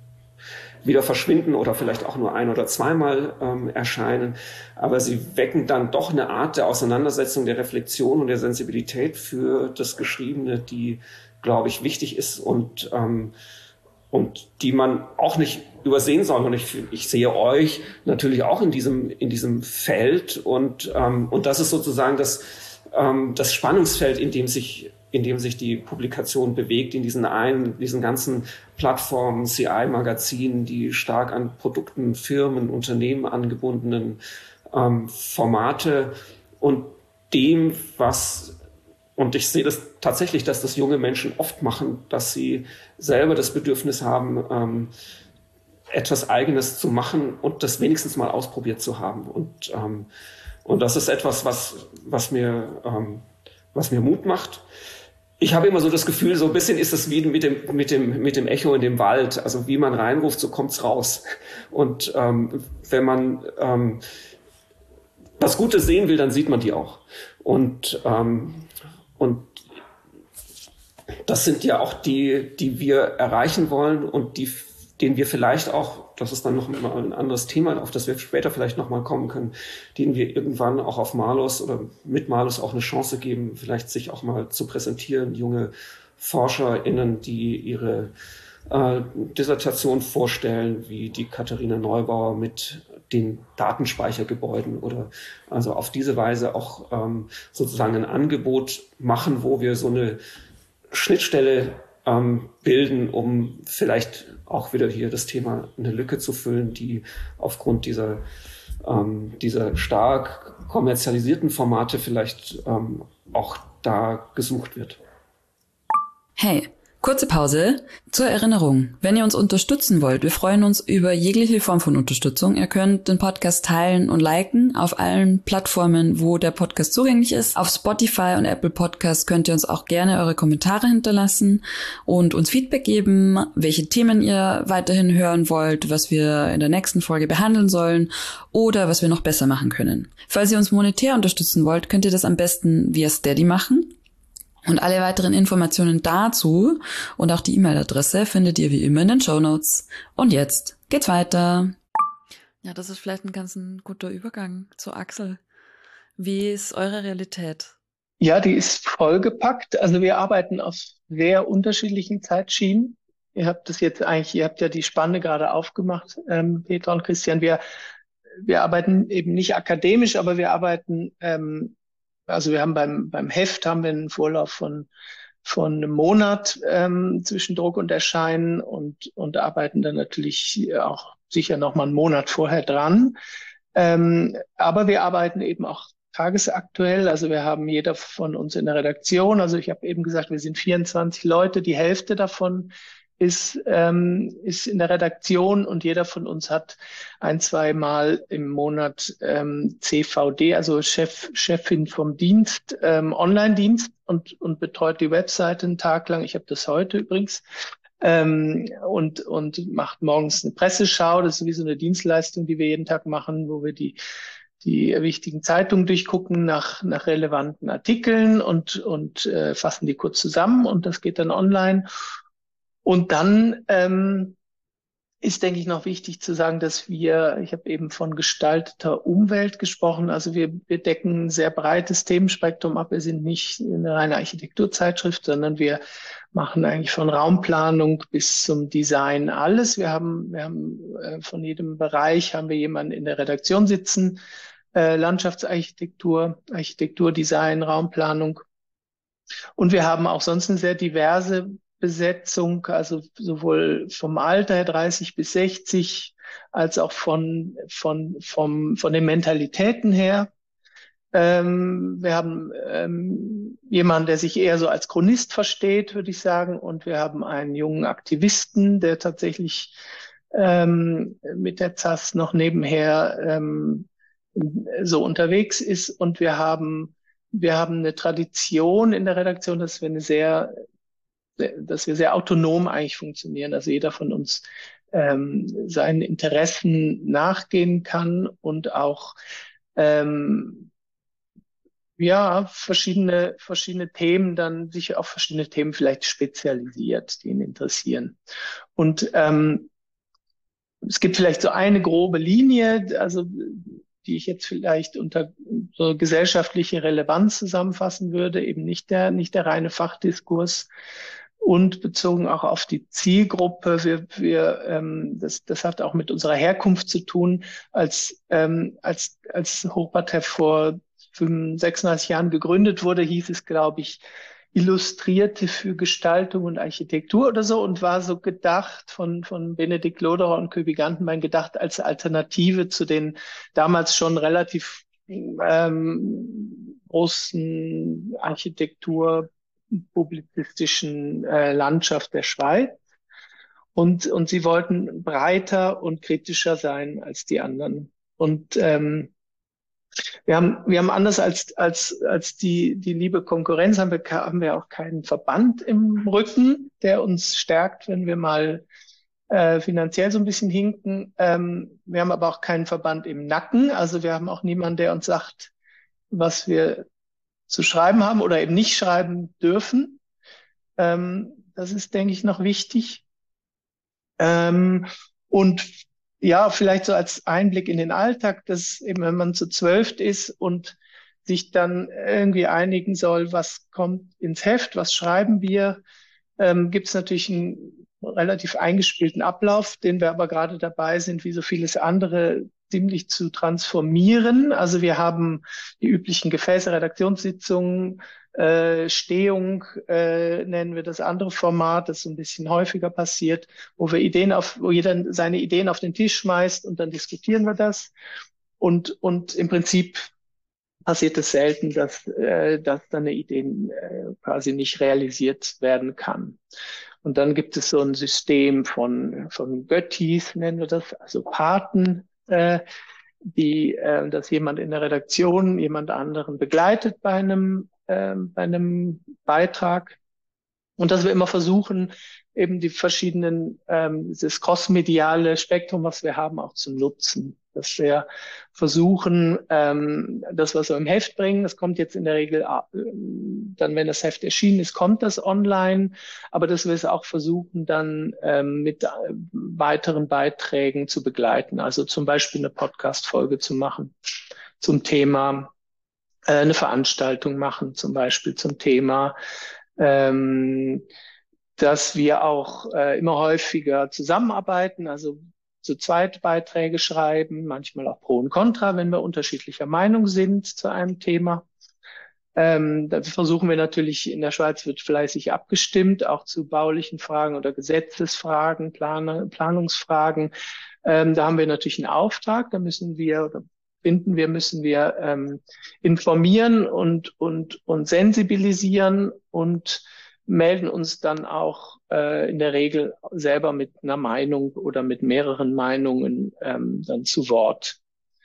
wieder verschwinden oder vielleicht auch nur ein- oder zweimal ähm, erscheinen. Aber sie wecken dann doch eine Art der Auseinandersetzung, der Reflexion und der Sensibilität für das Geschriebene, die, glaube ich, wichtig ist und, ähm, und die man auch nicht übersehen soll. Und ich, ich sehe euch natürlich auch in diesem, in diesem Feld. Und, ähm, und das ist sozusagen das, ähm, das Spannungsfeld, in dem sich in dem sich die Publikation bewegt, in diesen einen, diesen ganzen Plattformen, C I-Magazinen, die stark an Produkten, Firmen, Unternehmen angebundenen ähm, Formate und dem, was, und ich sehe das tatsächlich, dass das junge Menschen oft machen, dass sie selber das Bedürfnis haben, ähm, etwas Eigenes zu machen und das wenigstens mal ausprobiert zu haben. Und, ähm, und das ist etwas, was, was mir, ähm, was mir Mut macht. Ich habe immer so das Gefühl, so ein bisschen ist es wie mit dem, mit dem, mit dem Echo in dem Wald. Also wie man reinruft, so kommt's raus. Und ähm, wenn man ähm, was Gutes sehen will, dann sieht man die auch. Und, ähm, und das sind ja auch die, die wir erreichen wollen und die, denen wir vielleicht auch, das ist dann noch mal ein anderes Thema, auf das wir später vielleicht noch mal kommen können, denen wir irgendwann auch auf Malus oder mit Malus auch eine Chance geben, vielleicht sich auch mal zu präsentieren, junge ForscherInnen, die ihre äh, Dissertation vorstellen, wie die Katharina Neubauer mit den Datenspeichergebäuden oder also auf diese Weise auch ähm, sozusagen ein Angebot machen, wo wir so eine Schnittstelle ähm, bilden, um vielleicht auch wieder hier das Thema eine Lücke zu füllen, die aufgrund dieser, ähm, dieser stark kommerzialisierten Formate vielleicht ähm, auch da gesucht wird. Hey, kurze Pause. Zur Erinnerung, wenn ihr uns unterstützen wollt, wir freuen uns über jegliche Form von Unterstützung. Ihr könnt den Podcast teilen und liken auf allen Plattformen, wo der Podcast zugänglich ist. Auf Spotify und Apple Podcasts könnt ihr uns auch gerne eure Kommentare hinterlassen und uns Feedback geben, welche Themen ihr weiterhin hören wollt, was wir in der nächsten Folge behandeln sollen oder was wir noch besser machen können. Falls ihr uns monetär unterstützen wollt, könnt ihr das am besten via Steady machen. Und alle weiteren Informationen dazu und auch die E-Mail-Adresse findet ihr wie immer in den Shownotes. Und jetzt geht's weiter. Ja, das ist vielleicht ein ganz ein guter Übergang zu Axel. Wie ist eure Realität? Ja, die ist vollgepackt. Also wir arbeiten auf sehr unterschiedlichen Zeitschienen. Ihr habt das jetzt eigentlich, ihr habt ja die Spanne gerade aufgemacht, ähm, Petra und Christian. Wir, wir arbeiten eben nicht akademisch, aber wir arbeiten ähm, Also wir haben beim, beim Heft haben wir einen Vorlauf von, von einem Monat ähm, zwischen Druck und Erscheinen und, und arbeiten dann natürlich auch sicher noch mal einen Monat vorher dran. Ähm, aber wir arbeiten eben auch tagesaktuell. Also wir haben jeder von uns in der Redaktion, also ich habe eben gesagt, wir sind vierundzwanzig Leute, die Hälfte davon ist, ähm, ist in der Redaktion und jeder von uns hat ein, zwei Mal im Monat ähm, C V D, also Chef, Chefin vom Dienst, ähm, Online-Dienst und, und betreut die Webseite einen Tag lang. Ich habe das heute übrigens. Ähm, und, und macht morgens eine Presseschau. Das ist wie so eine Dienstleistung, die wir jeden Tag machen, wo wir die die wichtigen Zeitungen durchgucken nach, nach relevanten Artikeln und, und äh, fassen die kurz zusammen und das geht dann online. Und dann ähm, ist, denke ich, noch wichtig zu sagen, dass wir, ich habe eben von gestalteter Umwelt gesprochen, also wir, wir decken ein sehr breites Themenspektrum ab. Wir sind nicht eine reine Architekturzeitschrift, sondern wir machen eigentlich von Raumplanung bis zum Design alles. Wir haben, wir haben äh, von jedem Bereich haben wir jemanden in der Redaktion sitzen, äh, Landschaftsarchitektur, Architekturdesign, Raumplanung. Und wir haben auch sonst eine sehr diverse Besetzung, also sowohl vom Alter her dreißig bis sechzig, als auch von, von, vom, von den Mentalitäten her. Ähm, wir haben ähm, jemanden, der sich eher so als Chronist versteht, würde ich sagen. Und wir haben einen jungen Aktivisten, der tatsächlich ähm, mit der Z A S noch nebenher ähm, so unterwegs ist. Und wir haben, wir haben eine Tradition in der Redaktion, dass wir eine sehr dass wir sehr autonom eigentlich funktionieren. Also jeder von uns ähm, seinen Interessen nachgehen kann und auch ähm, ja verschiedene verschiedene Themen dann sich auf verschiedene Themen vielleicht spezialisiert, die ihn interessieren. Und ähm, es gibt vielleicht so eine grobe Linie, also die ich jetzt vielleicht unter so gesellschaftliche Relevanz zusammenfassen würde, eben nicht der nicht der reine Fachdiskurs. Und bezogen auch auf die Zielgruppe, wir, wir, ähm, das, das hat auch mit unserer Herkunft zu tun. Als, ähm, als, als Hochparterre vor sechsunddreißig Jahren gegründet wurde, hieß es, glaube ich, Illustrierte für Gestaltung und Architektur oder so und war so gedacht von, von Benedikt Loderer und Köbi Gantenbein gedacht als Alternative zu den damals schon relativ ähm, großen Architektur publizistischen äh, Landschaft der Schweiz. Und, und sie wollten breiter und kritischer sein als die anderen. Und ähm, wir haben, wir haben anders als, als, als die, die liebe Konkurrenz, haben wir, haben wir auch keinen Verband im Rücken, der uns stärkt, wenn wir mal äh, finanziell so ein bisschen hinken. Ähm, wir haben aber auch keinen Verband im Nacken. Also wir haben auch niemanden, der uns sagt, was wir zu schreiben haben oder eben nicht schreiben dürfen. Ähm, das ist, denke ich, noch wichtig. Ähm, und ja, vielleicht so als Einblick in den Alltag, dass eben, wenn man zu zwölft ist und sich dann irgendwie einigen soll, was kommt ins Heft, was schreiben wir, ähm, gibt es natürlich einen relativ eingespielten Ablauf, den wir aber gerade dabei sind, wie so vieles andere ziemlich zu transformieren. Also wir haben die üblichen Gefäße, Redaktionssitzungen, äh, Stehung äh, nennen wir das andere Format, das so ein bisschen häufiger passiert, wo wir Ideen auf, wo jeder seine Ideen auf den Tisch schmeißt und dann diskutieren wir das. Und und im Prinzip passiert es selten, dass äh, dass dann eine Idee äh, quasi nicht realisiert werden kann. Und dann gibt es so ein System von von Göttis, nennen wir das, also Paten, äh, die, äh, dass jemand in der Redaktion jemand anderen begleitet bei einem, äh, bei einem Beitrag und dass wir immer versuchen, eben die verschiedenen, ähm, dieses crossmediale Spektrum, was wir haben, auch zu nutzen. Dass wir versuchen, ähm, das, was wir im Heft bringen, das kommt jetzt in der Regel, äh, dann, wenn das Heft erschienen ist, kommt das online, aber dass wir es auch versuchen, dann ähm, mit äh, weiteren Beiträgen zu begleiten. Also zum Beispiel eine Podcast-Folge zu machen zum Thema, äh, eine Veranstaltung machen zum Beispiel zum Thema, ähm, dass wir auch äh, immer häufiger zusammenarbeiten, also zu zweit Beiträge schreiben, manchmal auch Pro und Contra, wenn wir unterschiedlicher Meinung sind zu einem Thema. Ähm, da versuchen wir natürlich, in der Schweiz wird fleißig abgestimmt, auch zu baulichen Fragen oder Gesetzesfragen, Plan Planungsfragen. Ähm, da haben wir natürlich einen Auftrag, da müssen wir, oder finden wir, müssen wir ähm, informieren und, und, und sensibilisieren und melden uns dann auch äh, in der Regel selber mit einer Meinung oder mit mehreren Meinungen ähm, dann zu Wort.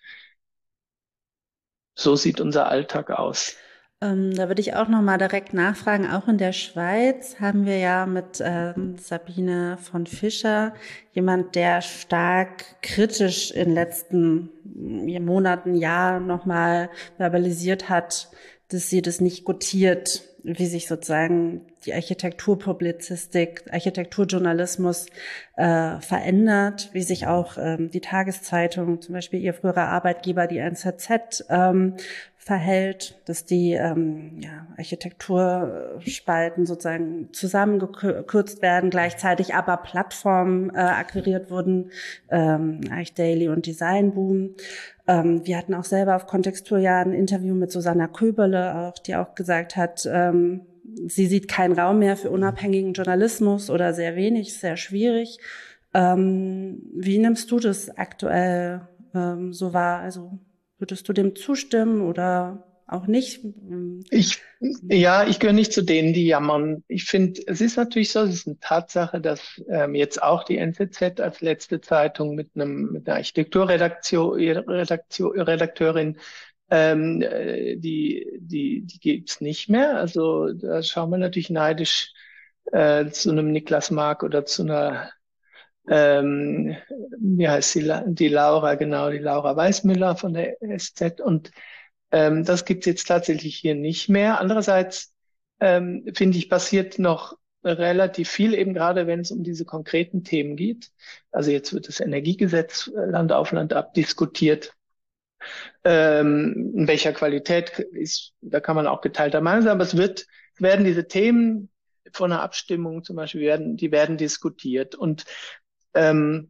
So sieht unser Alltag aus. Ähm, da würde ich auch noch mal direkt nachfragen. Auch in der Schweiz haben wir ja mit ähm, Sabine von Fischer jemand, der stark kritisch in den letzten Monaten, Jahren noch mal verbalisiert hat, dass sie das nicht gutiert, wie sich sozusagen die Architekturpublizistik, Architekturjournalismus äh, verändert, wie sich auch ähm, die Tageszeitung, zum Beispiel ihr früherer Arbeitgeber, die N Z Z, ähm, verhält, dass die ähm, ja, Architekturspalten sozusagen zusammengekürzt werden, gleichzeitig aber Plattformen äh, akquiriert wurden, ähm, Archdaily und Designboom. Ähm, wir hatten auch selber auf Kontextur ja ein Interview mit Susanna Köberle, auch, die auch gesagt hat, ähm, sie sieht keinen Raum mehr für unabhängigen Journalismus oder sehr wenig, sehr schwierig. Ähm, wie nimmst du das aktuell ähm, so wahr? Also würdest du dem zustimmen oder auch nicht? Ich, ja, ich gehöre nicht zu denen, die jammern. Ich finde, es ist natürlich so, es ist eine Tatsache, dass ähm, jetzt auch die N Z Z als letzte Zeitung mit einem mit einer Architekturredaktion, Redaktion, Redakteurin, ähm, äh, die die die gibt's nicht mehr. Also da schauen wir natürlich neidisch äh, zu einem Niklas Mark oder zu einer ähm, wie heißt sie, La- die Laura, genau, die Laura Weißmüller von der S Z. Und ähm, das gibt's jetzt tatsächlich hier nicht mehr. Andererseits ähm, finde ich, passiert noch relativ viel, eben gerade wenn es um diese konkreten Themen geht. Also jetzt wird das Energiegesetz äh, Land auf Land ab diskutiert. Ähm, in welcher Qualität ist, da kann man auch geteilter Meinung sein, aber es wird, werden diese Themen von einer Abstimmung zum Beispiel werden, die werden diskutiert. Und ähm,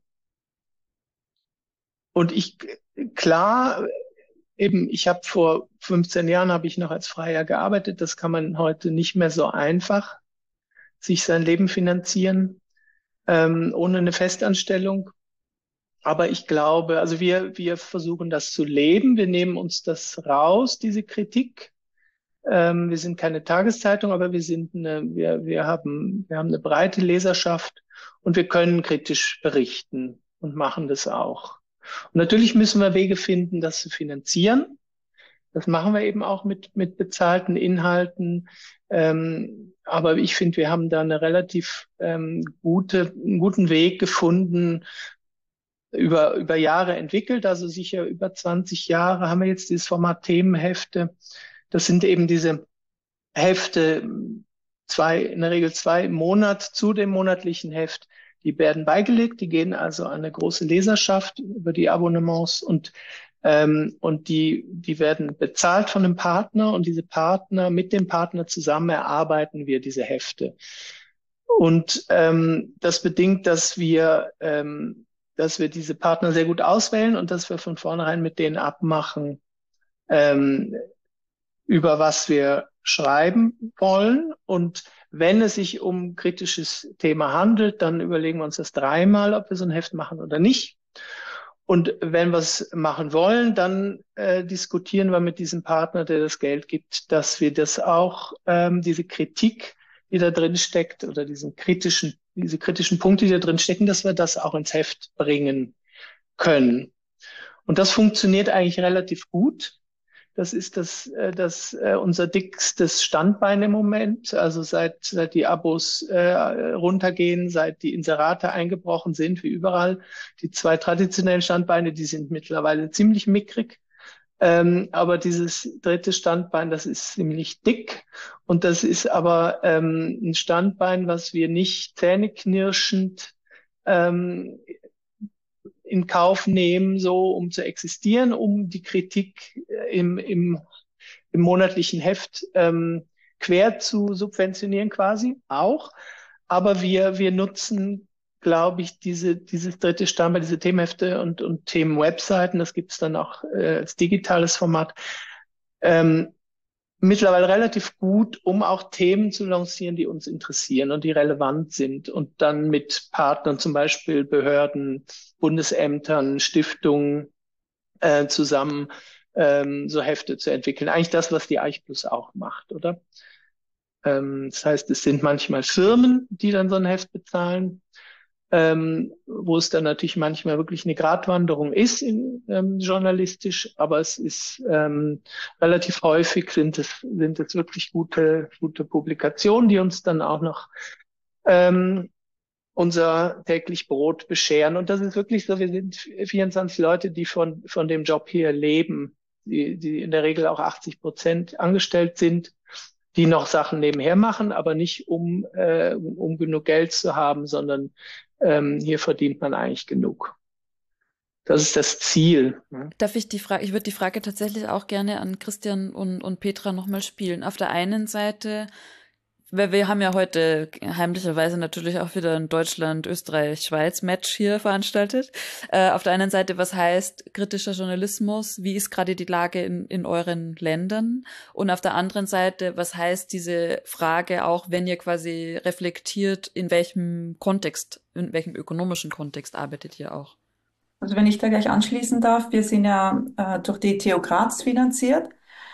und ich, klar, eben, ich habe vor fünfzehn Jahren habe ich noch als Freier gearbeitet. Das kann man heute nicht mehr so einfach sich sein Leben finanzieren, ähm, ohne eine Festanstellung. Aber ich glaube, also wir, wir versuchen das zu leben. Wir nehmen uns das raus, diese Kritik. Ähm, wir sind keine Tageszeitung, aber wir sind eine, wir, wir haben, wir haben eine breite Leserschaft und wir können kritisch berichten und machen das auch. Und natürlich müssen wir Wege finden, das zu finanzieren. Das machen wir eben auch mit, mit bezahlten Inhalten. Ähm, aber ich finde, wir haben da eine relativ ähm, gute, einen guten Weg gefunden, über, über Jahre entwickelt. Also sicher über zwanzig Jahre haben wir jetzt dieses Format Themenhefte. Das sind eben diese Hefte, zwei, in der Regel zwei im Monat zu dem monatlichen Heft. Die werden beigelegt, die gehen also an eine große Leserschaft über die Abonnements und ähm, und die die werden bezahlt von einem Partner und diese Partner mit dem Partner zusammen erarbeiten wir diese Hefte. Und ähm, das bedingt, dass wir ähm, dass wir diese Partner sehr gut auswählen und dass wir von vornherein mit denen abmachen, ähm, über was wir schreiben wollen. Und wenn es sich um kritisches Thema handelt, dann überlegen wir uns das dreimal, ob wir so ein Heft machen oder nicht. Und wenn wir es machen wollen, dann äh, diskutieren wir mit diesem Partner, der das Geld gibt, dass wir das auch, ähm, diese Kritik, die da drin steckt, oder diesen kritischen, diese kritischen Punkte, die da drin stecken, dass wir das auch ins Heft bringen können. Und das funktioniert eigentlich relativ gut. Das ist das, äh, das äh, unser dickstes Standbein im Moment. Also seit, seit die Abos äh, runtergehen, seit die Inserate eingebrochen sind, wie überall. Die zwei traditionellen Standbeine, die sind mittlerweile ziemlich mickrig. Ähm, aber dieses dritte Standbein, das ist ziemlich dick. Und das ist aber ähm, ein Standbein, was wir nicht zähneknirschend ähm, in Kauf nehmen, so um zu existieren, um die Kritik im, im, im monatlichen Heft ähm, quer zu subventionieren quasi auch. Aber wir, wir nutzen, glaube ich, diese, dieses dritte Standbein, diese Themenhefte und, und Themenwebseiten, das gibt es dann auch äh, als digitales Format, ähm, mittlerweile relativ gut, um auch Themen zu lancieren, die uns interessieren und die relevant sind und dann mit Partnern, zum Beispiel Behörden, Bundesämtern, Stiftungen äh, zusammen ähm, so Hefte zu entwickeln. Eigentlich das, was die Eichplus auch macht, oder? Ähm, das heißt, es sind manchmal Firmen, die dann so ein Heft bezahlen, ähm, wo es dann natürlich manchmal wirklich eine Gratwanderung ist in, ähm, journalistisch, aber es ist ähm, relativ häufig sind es sind es wirklich gute gute Publikationen, die uns dann auch noch ähm, unser täglich Brot bescheren. Und das ist wirklich so, wir sind vierundzwanzig Leute, die von von dem Job hier leben, die die in der Regel auch achtzig Prozent angestellt sind, die noch Sachen nebenher machen, aber nicht um, äh, um, um genug Geld zu haben, sondern ähm, hier verdient man eigentlich genug. Das ist das Ziel. Ne? Darf ich die Frage, ich würde die Frage tatsächlich auch gerne an Christian und, und Petra nochmal spielen. Auf der einen Seite, weil wir haben ja heute heimlicherweise natürlich auch wieder ein Deutschland-Österreich-Schweiz-Match hier veranstaltet. Äh, auf der einen Seite, was heißt kritischer Journalismus? Wie ist gerade die Lage in, in euren Ländern? Und auf der anderen Seite, was heißt diese Frage auch, wenn ihr quasi reflektiert, in welchem Kontext, in welchem ökonomischen Kontext arbeitet ihr auch? Also wenn ich da gleich anschließen darf, wir sind ja äh, durch die T U Graz finanziert.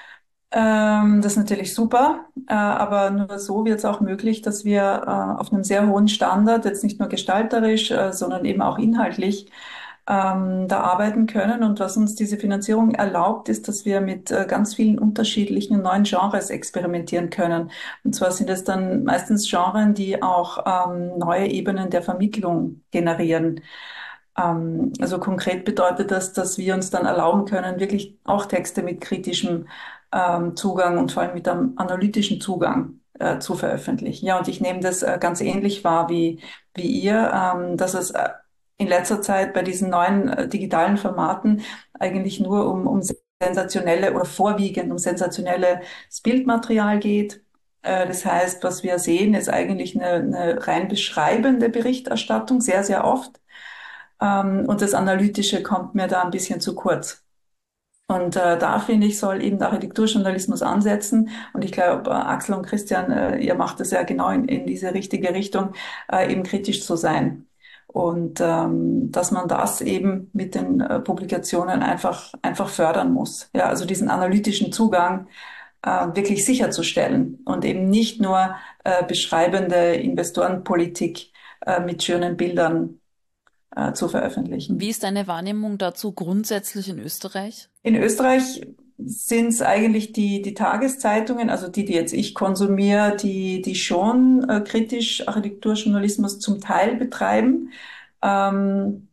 Ähm, das ist natürlich super, äh, aber nur so wird es auch möglich, dass wir äh, auf einem sehr hohen Standard, jetzt nicht nur gestalterisch, äh, sondern eben auch inhaltlich, ähm, da arbeiten können. Und was uns diese Finanzierung erlaubt, ist, dass wir mit äh, ganz vielen unterschiedlichen neuen Genres experimentieren können. Und zwar sind es dann meistens Genres, die auch ähm, neue Ebenen der Vermittlung generieren. Ähm, also konkret bedeutet das, dass wir uns dann erlauben können, wirklich auch Texte mit kritischem ähm, Zugang und vor allem mit einem analytischen Zugang äh, zu veröffentlichen. Ja, und ich nehme das äh, ganz ähnlich wahr wie, wie ihr, ähm, dass es äh, in letzter Zeit bei diesen neuen äh, digitalen Formaten eigentlich nur um, um sensationelle oder vorwiegend um sensationelles Bildmaterial geht. Äh, das heißt, was wir sehen, ist eigentlich eine, eine rein beschreibende Berichterstattung, sehr, sehr oft. Ähm, und das Analytische kommt mir da ein bisschen zu kurz. Und äh, da, finde ich, soll eben der Architekturjournalismus ansetzen. Und ich glaube, äh, Axel und Christian, äh, ihr macht es ja genau in, in diese richtige Richtung, äh, eben kritisch zu sein. Und ähm, dass man das eben mit den äh, Publikationen einfach, einfach fördern muss. Ja, also diesen analytischen Zugang äh, wirklich sicherzustellen und eben nicht nur äh, beschreibende Investorenpolitik äh, mit schönen Bildern äh, zu veröffentlichen. Wie ist deine Wahrnehmung dazu grundsätzlich in Österreich? In Österreich sind es eigentlich die, die Tageszeitungen, also die, die jetzt ich konsumiere, die, die schon äh, kritisch Architekturjournalismus zum Teil betreiben. Ähm,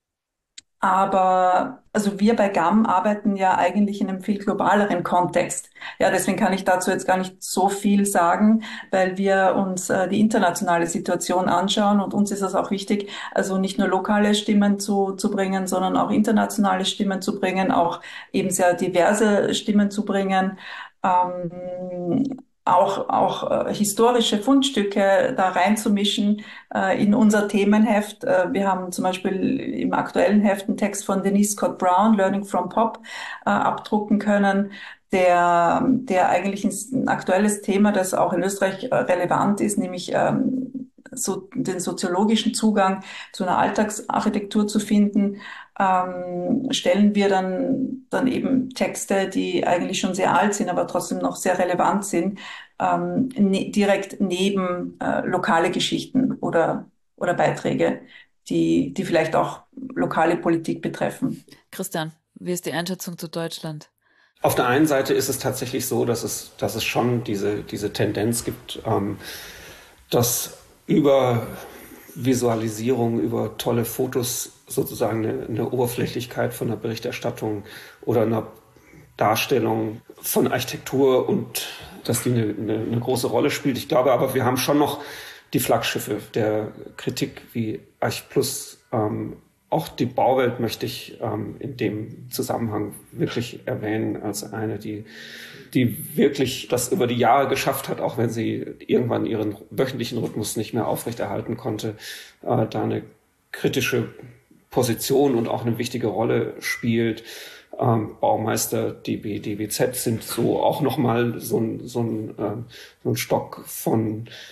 aber also wir bei G A M arbeiten ja eigentlich in einem viel globaleren Kontext. Ja, deswegen kann ich dazu jetzt gar nicht so viel sagen, weil wir uns äh, die internationale Situation anschauen und uns ist es auch wichtig, also nicht nur lokale Stimmen zu, zu bringen, sondern auch internationale Stimmen zu bringen, auch eben sehr diverse Stimmen zu bringen. Ähm, auch, auch äh, historische Fundstücke da reinzumischen äh, in unser Themenheft. Äh, wir haben zum Beispiel im aktuellen Heft einen Text von Denise Scott Brown, Learning from Pop, äh, abdrucken können, der, der eigentlich ein aktuelles Thema, das auch in Österreich äh, relevant ist, nämlich ähm, so den soziologischen Zugang zu einer Alltagsarchitektur zu finden, ähm, stellen wir dann, dann eben Texte, die eigentlich schon sehr alt sind, aber trotzdem noch sehr relevant sind, ähm, ne, direkt neben äh, lokale Geschichten oder, oder Beiträge, die, die vielleicht auch lokale Politik betreffen. Christian, wie ist die Einschätzung zu Deutschland? Auf der einen Seite ist es tatsächlich so, dass es, dass es schon diese, diese Tendenz gibt, ähm, dass über Visualisierung, über tolle Fotos sozusagen eine, eine Oberflächlichkeit von der Berichterstattung oder einer Darstellung von Architektur und dass die eine, eine, eine große Rolle spielt. Ich glaube aber, wir haben schon noch die Flaggschiffe der Kritik wie Archplus. Ähm, auch die Bauwelt möchte ich ähm, in dem Zusammenhang wirklich erwähnen als eine, die die wirklich das über die Jahre geschafft hat, auch wenn sie irgendwann ihren wöchentlichen Rhythmus nicht mehr aufrechterhalten konnte, äh, da eine kritische Position und auch eine wichtige Rolle spielt. Ähm, Baumeister, D B, D B Z sind so auch nochmal so ein, so ein, äh, so ein Stock von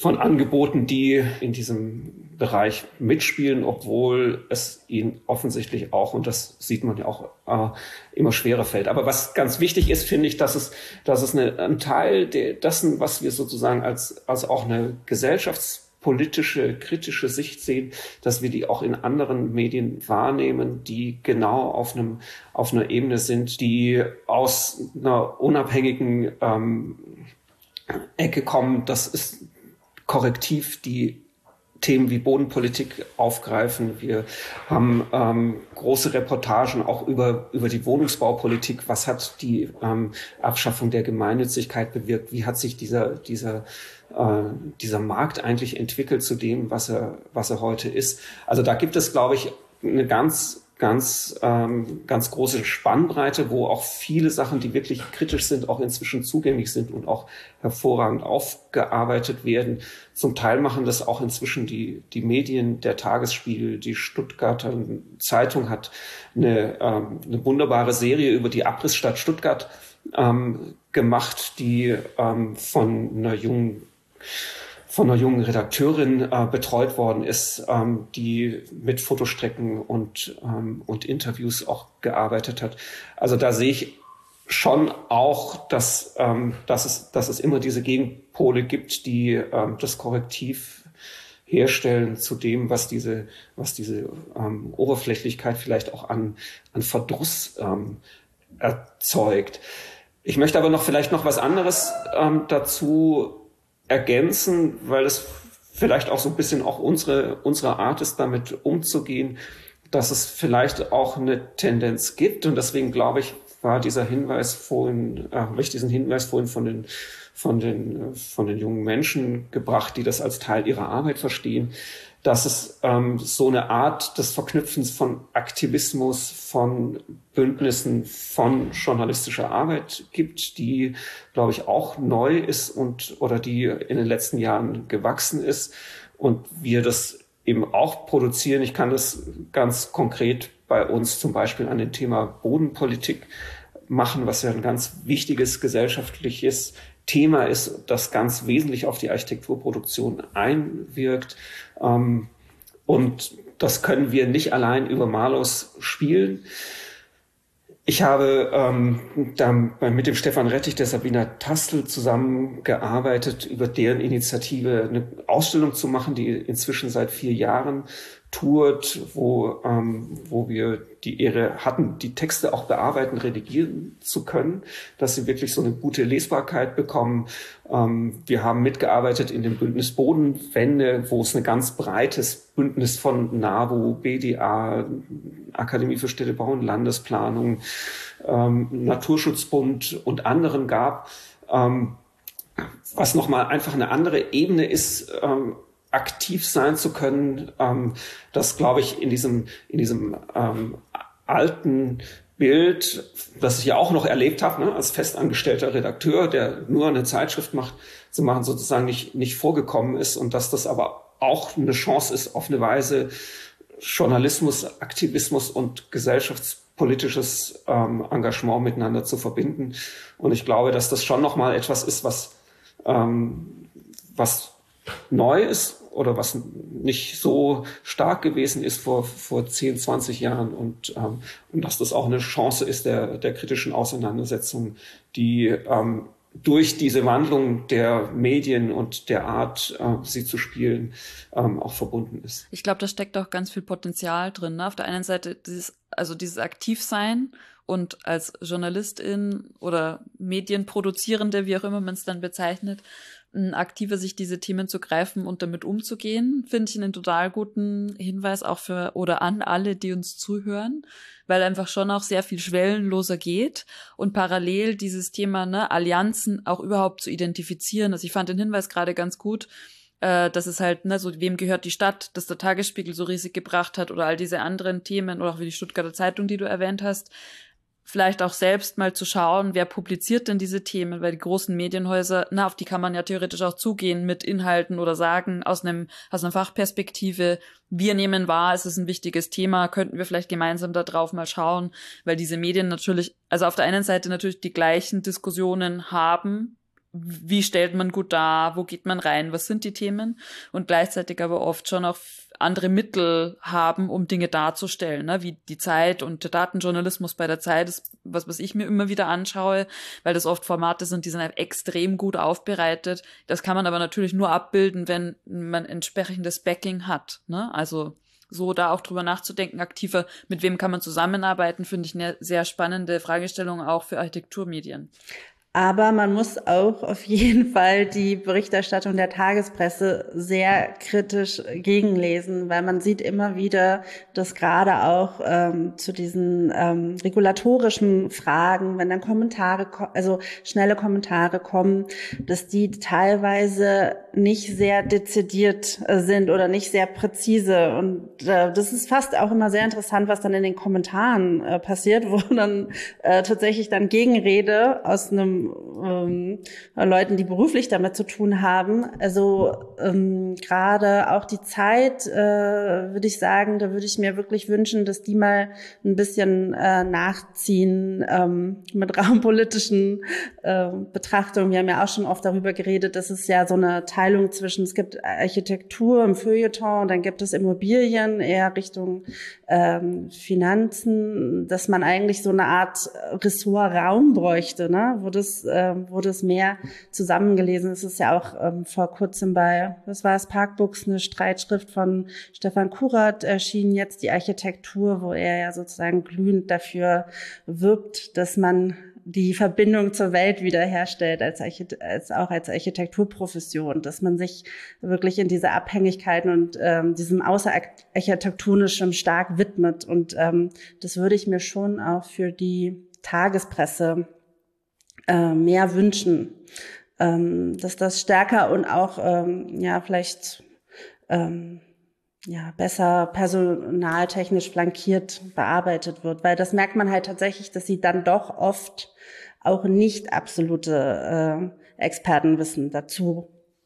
von Angeboten, die in diesem Bereich mitspielen, obwohl es ihnen offensichtlich auch, und das sieht man ja auch, äh, immer schwerer fällt. Aber was ganz wichtig ist, finde ich, dass es, dass es eine, ein Teil dessen, was wir sozusagen als, als auch eine gesellschaftspolitische, kritische Sicht sehen, dass wir die auch in anderen Medien wahrnehmen, die genau auf einem, auf einer Ebene sind, die aus einer unabhängigen ähm, Ecke kommen. Das ist Korrektiv, die Themen wie Bodenpolitik aufgreifen. Wir haben ähm, große Reportagen auch über über die Wohnungsbaupolitik. Was hat die ähm, Abschaffung der Gemeinnützigkeit bewirkt? Wie hat sich dieser dieser äh, dieser Markt eigentlich entwickelt zu dem, was er was er heute ist? Also da gibt es, glaube ich, eine ganz ganz ähm, ganz große Spannbreite, wo auch viele Sachen, die wirklich kritisch sind, auch inzwischen zugänglich sind und auch hervorragend aufgearbeitet werden. Zum Teil machen das auch inzwischen die die Medien, der Tagesspiegel, die Stuttgarter Zeitung hat eine ähm, eine wunderbare Serie über die Abrissstadt Stuttgart ähm, gemacht, die ähm, von einer jungen von einer jungen Redakteurin äh, betreut worden ist, ähm, die mit Fotostrecken und, ähm, und Interviews auch gearbeitet hat. Also da sehe ich schon auch, dass, ähm, dass, es, dass es immer diese Gegenpole gibt, die ähm, das Korrektiv herstellen zu dem, was diese, was diese ähm, Oberflächlichkeit vielleicht auch an, an Verdruss ähm, erzeugt. Ich möchte aber noch vielleicht noch was anderes ähm, dazu ergänzen, weil es vielleicht auch so ein bisschen auch unsere, unsere Art ist, damit umzugehen, dass es vielleicht auch eine Tendenz gibt. Und deswegen glaube ich, war dieser Hinweis vorhin, äh, habe ich diesen Hinweis vorhin von den, von den, von den jungen Menschen gebracht, die das als Teil ihrer Arbeit verstehen, dass es ähm, so eine Art des Verknüpfens von Aktivismus, von Bündnissen, von journalistischer Arbeit gibt, die, glaube ich, auch neu ist und oder die in den letzten Jahren gewachsen ist und wir das eben auch produzieren. Ich kann das ganz konkret bei uns zum Beispiel an dem Thema Bodenpolitik machen, was ja ein ganz wichtiges gesellschaftliches Thema ist, das ganz wesentlich auf die Architekturproduktion einwirkt. Ähm, und das können wir nicht allein über Malus spielen. Ich habe ähm, dann mit dem Stefan Rettich, der Sabina Tastel zusammengearbeitet, über deren Initiative eine Ausstellung zu machen, die inzwischen seit vier Jahren tourt, wo, ähm, wo wir die Ehre hatten, die Texte auch bearbeiten, redigieren zu können, dass sie wirklich so eine gute Lesbarkeit bekommen. Ähm, wir haben mitgearbeitet in dem Bündnis Bodenwende, wo es ein ganz breites Bündnis von NABU, B D A, Akademie für Städtebau und Landesplanung, ähm, Naturschutzbund und anderen gab, ähm, was nochmal einfach eine andere Ebene ist, ähm, aktiv sein zu können, ähm, das glaube ich in diesem in diesem ähm, alten Bild, das ich ja auch noch erlebt habe, ne, als festangestellter Redakteur, der nur eine Zeitschrift macht, zu machen, sozusagen nicht nicht vorgekommen ist und dass das aber auch eine Chance ist, auf eine Weise Journalismus, Aktivismus und gesellschaftspolitisches ähm, Engagement miteinander zu verbinden. Und ich glaube, dass das schon noch mal etwas ist, was ähm, was neu ist oder was nicht so stark gewesen ist vor vor zehn, zwanzig Jahren und ähm, und dass das auch eine Chance ist der der kritischen Auseinandersetzung, die ähm, durch diese Wandlung der Medien und der Art, äh, sie zu spielen, ähm, auch verbunden ist. Ich glaube, da steckt auch ganz viel Potenzial drin. Ne? Auf der einen Seite dieses, also dieses Aktivsein und als Journalistin oder Medienproduzierende, wie auch immer man es dann bezeichnet, aktiver sich diese Themen zu greifen und damit umzugehen, finde ich einen total guten Hinweis auch für oder an alle, die uns zuhören, weil einfach schon auch sehr viel schwellenloser geht und parallel dieses Thema, ne, Allianzen auch überhaupt zu identifizieren. Also ich fand den Hinweis gerade ganz gut, äh, dass es halt, ne, so wem gehört die Stadt, dass der Tagesspiegel so riesig gebracht hat oder all diese anderen Themen oder auch wie die Stuttgarter Zeitung, die du erwähnt hast, vielleicht auch selbst mal zu schauen, wer publiziert denn diese Themen, weil die großen Medienhäuser, na, auf die kann man ja theoretisch auch zugehen mit Inhalten oder sagen, aus einem, aus einer Fachperspektive, wir nehmen wahr, es ist ein wichtiges Thema, könnten wir vielleicht gemeinsam da drauf mal schauen, weil diese Medien natürlich, also auf der einen Seite natürlich die gleichen Diskussionen haben, wie stellt man gut dar, wo geht man rein, was sind die Themen und gleichzeitig aber oft schon auch andere Mittel haben, um Dinge darzustellen, ne? Wie die Zeit und der Datenjournalismus bei der Zeit ist was, was ich mir immer wieder anschaue, weil das oft Formate sind, die sind halt extrem gut aufbereitet. Das kann man aber natürlich nur abbilden, wenn man entsprechendes Backing hat, ne? Also so da auch drüber nachzudenken, aktiver, mit wem kann man zusammenarbeiten, finde ich eine sehr spannende Fragestellung auch für Architekturmedien. Aber man muss auch auf jeden Fall die Berichterstattung der Tagespresse sehr kritisch gegenlesen, weil man sieht immer wieder, dass gerade auch ähm, zu diesen ähm, regulatorischen Fragen, wenn dann Kommentare, also schnelle Kommentare kommen, dass die teilweise nicht sehr dezidiert äh, sind oder nicht sehr präzise. Und äh, das ist fast auch immer sehr interessant, was dann in den Kommentaren äh, passiert, wo dann äh, tatsächlich dann Gegenrede aus einem Ähm, Leuten, die beruflich damit zu tun haben. Also ähm, gerade auch die Zeit, äh, würde ich sagen, da würde ich mir wirklich wünschen, dass die mal ein bisschen äh, nachziehen ähm, mit raumpolitischen äh, Betrachtungen. Wir haben ja auch schon oft darüber geredet, dass es ja so eine Teilung zwischen, es gibt Architektur im Feuilleton und dann gibt es Immobilien, eher Richtung ähm, Finanzen, dass man eigentlich so eine Art Ressort Raum bräuchte, ne? wo das wurde es mehr zusammengelesen. Es ist ja auch ähm, vor kurzem bei, was war es, Parkbooks, eine Streitschrift von Stefan Kurat erschienen, jetzt die Architektur, wo er ja sozusagen glühend dafür wirbt, dass man die Verbindung zur Welt wiederherstellt, als, Archite- als auch als Architekturprofession, dass man sich wirklich in diese Abhängigkeiten und ähm, diesem Außerarchitektonischen stark widmet. Und ähm, das würde ich mir schon auch für die Tagespresse Äh, mehr wünschen, ähm, dass das stärker und auch ähm, ja vielleicht ähm, ja besser personaltechnisch flankiert bearbeitet wird, weil das merkt man halt tatsächlich, dass sie dann doch oft auch nicht absolute äh, Expertenwissen dazu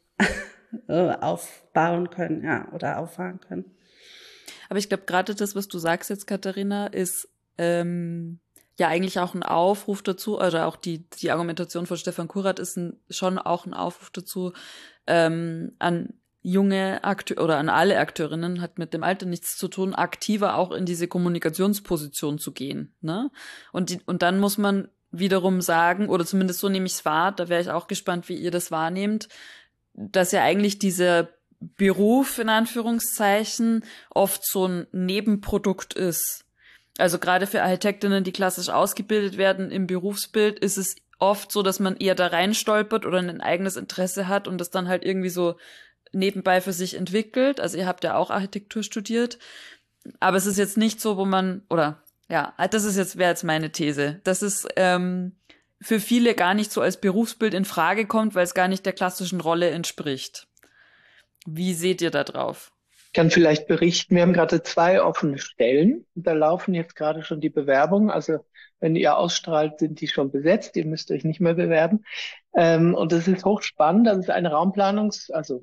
äh, aufbauen können, ja, oder auffahren können. Aber ich glaube, gerade das, was du sagst jetzt, Katharina, ist ähm ja eigentlich auch ein Aufruf dazu, oder auch die die Argumentation von Stefan Kurat ist ein, schon auch ein Aufruf dazu, ähm, an junge Akteure oder an alle Akteurinnen, hat mit dem Alter nichts zu tun, aktiver auch in diese Kommunikationsposition zu gehen, ne? Und die, und dann muss man wiederum sagen, oder zumindest so nehme ich es wahr, da wäre ich auch gespannt, wie ihr das wahrnehmt, dass ja eigentlich dieser Beruf in Anführungszeichen oft so ein Nebenprodukt ist. Also gerade für Architektinnen, die klassisch ausgebildet werden im Berufsbild, ist es oft so, dass man eher da reinstolpert oder ein eigenes Interesse hat und das dann halt irgendwie so nebenbei für sich entwickelt. Also ihr habt ja auch Architektur studiert. Aber es ist jetzt nicht so, wo man, oder ja, das ist jetzt, wäre jetzt meine These, dass es ähm, für viele gar nicht so als Berufsbild in Frage kommt, weil es gar nicht der klassischen Rolle entspricht. Wie seht ihr da drauf? Ich kann vielleicht berichten, wir haben gerade zwei offene Stellen. Da laufen jetzt gerade schon die Bewerbungen. Also wenn ihr ausstrahlt, sind die schon besetzt. Ihr müsst euch nicht mehr bewerben. Ähm, und das ist hochspannend. Das ist eine Raumplanungs-, also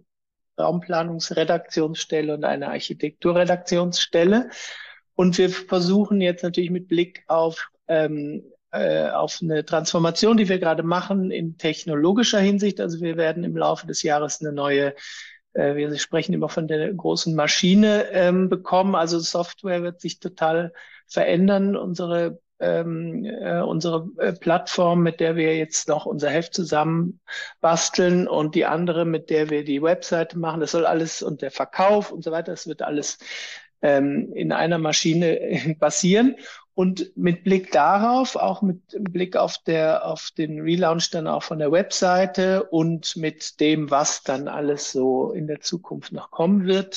Raumplanungsredaktionsstelle und eine Architekturredaktionsstelle. Und wir versuchen jetzt natürlich mit Blick auf, ähm, äh, auf eine Transformation, die wir gerade machen in technologischer Hinsicht. Also wir werden im Laufe des Jahres eine neue Wir sprechen immer von der großen Maschine ähm, bekommen. Also Software wird sich total verändern. Unsere ähm, äh, unsere äh, Plattform, mit der wir jetzt noch unser Heft zusammen basteln und die andere, mit der wir die Webseite machen, das soll alles und der Verkauf und so weiter, das wird alles ähm, in einer Maschine passieren. Und mit Blick darauf, auch mit Blick auf der, auf den Relaunch dann auch von der Webseite und mit dem, was dann alles so in der Zukunft noch kommen wird,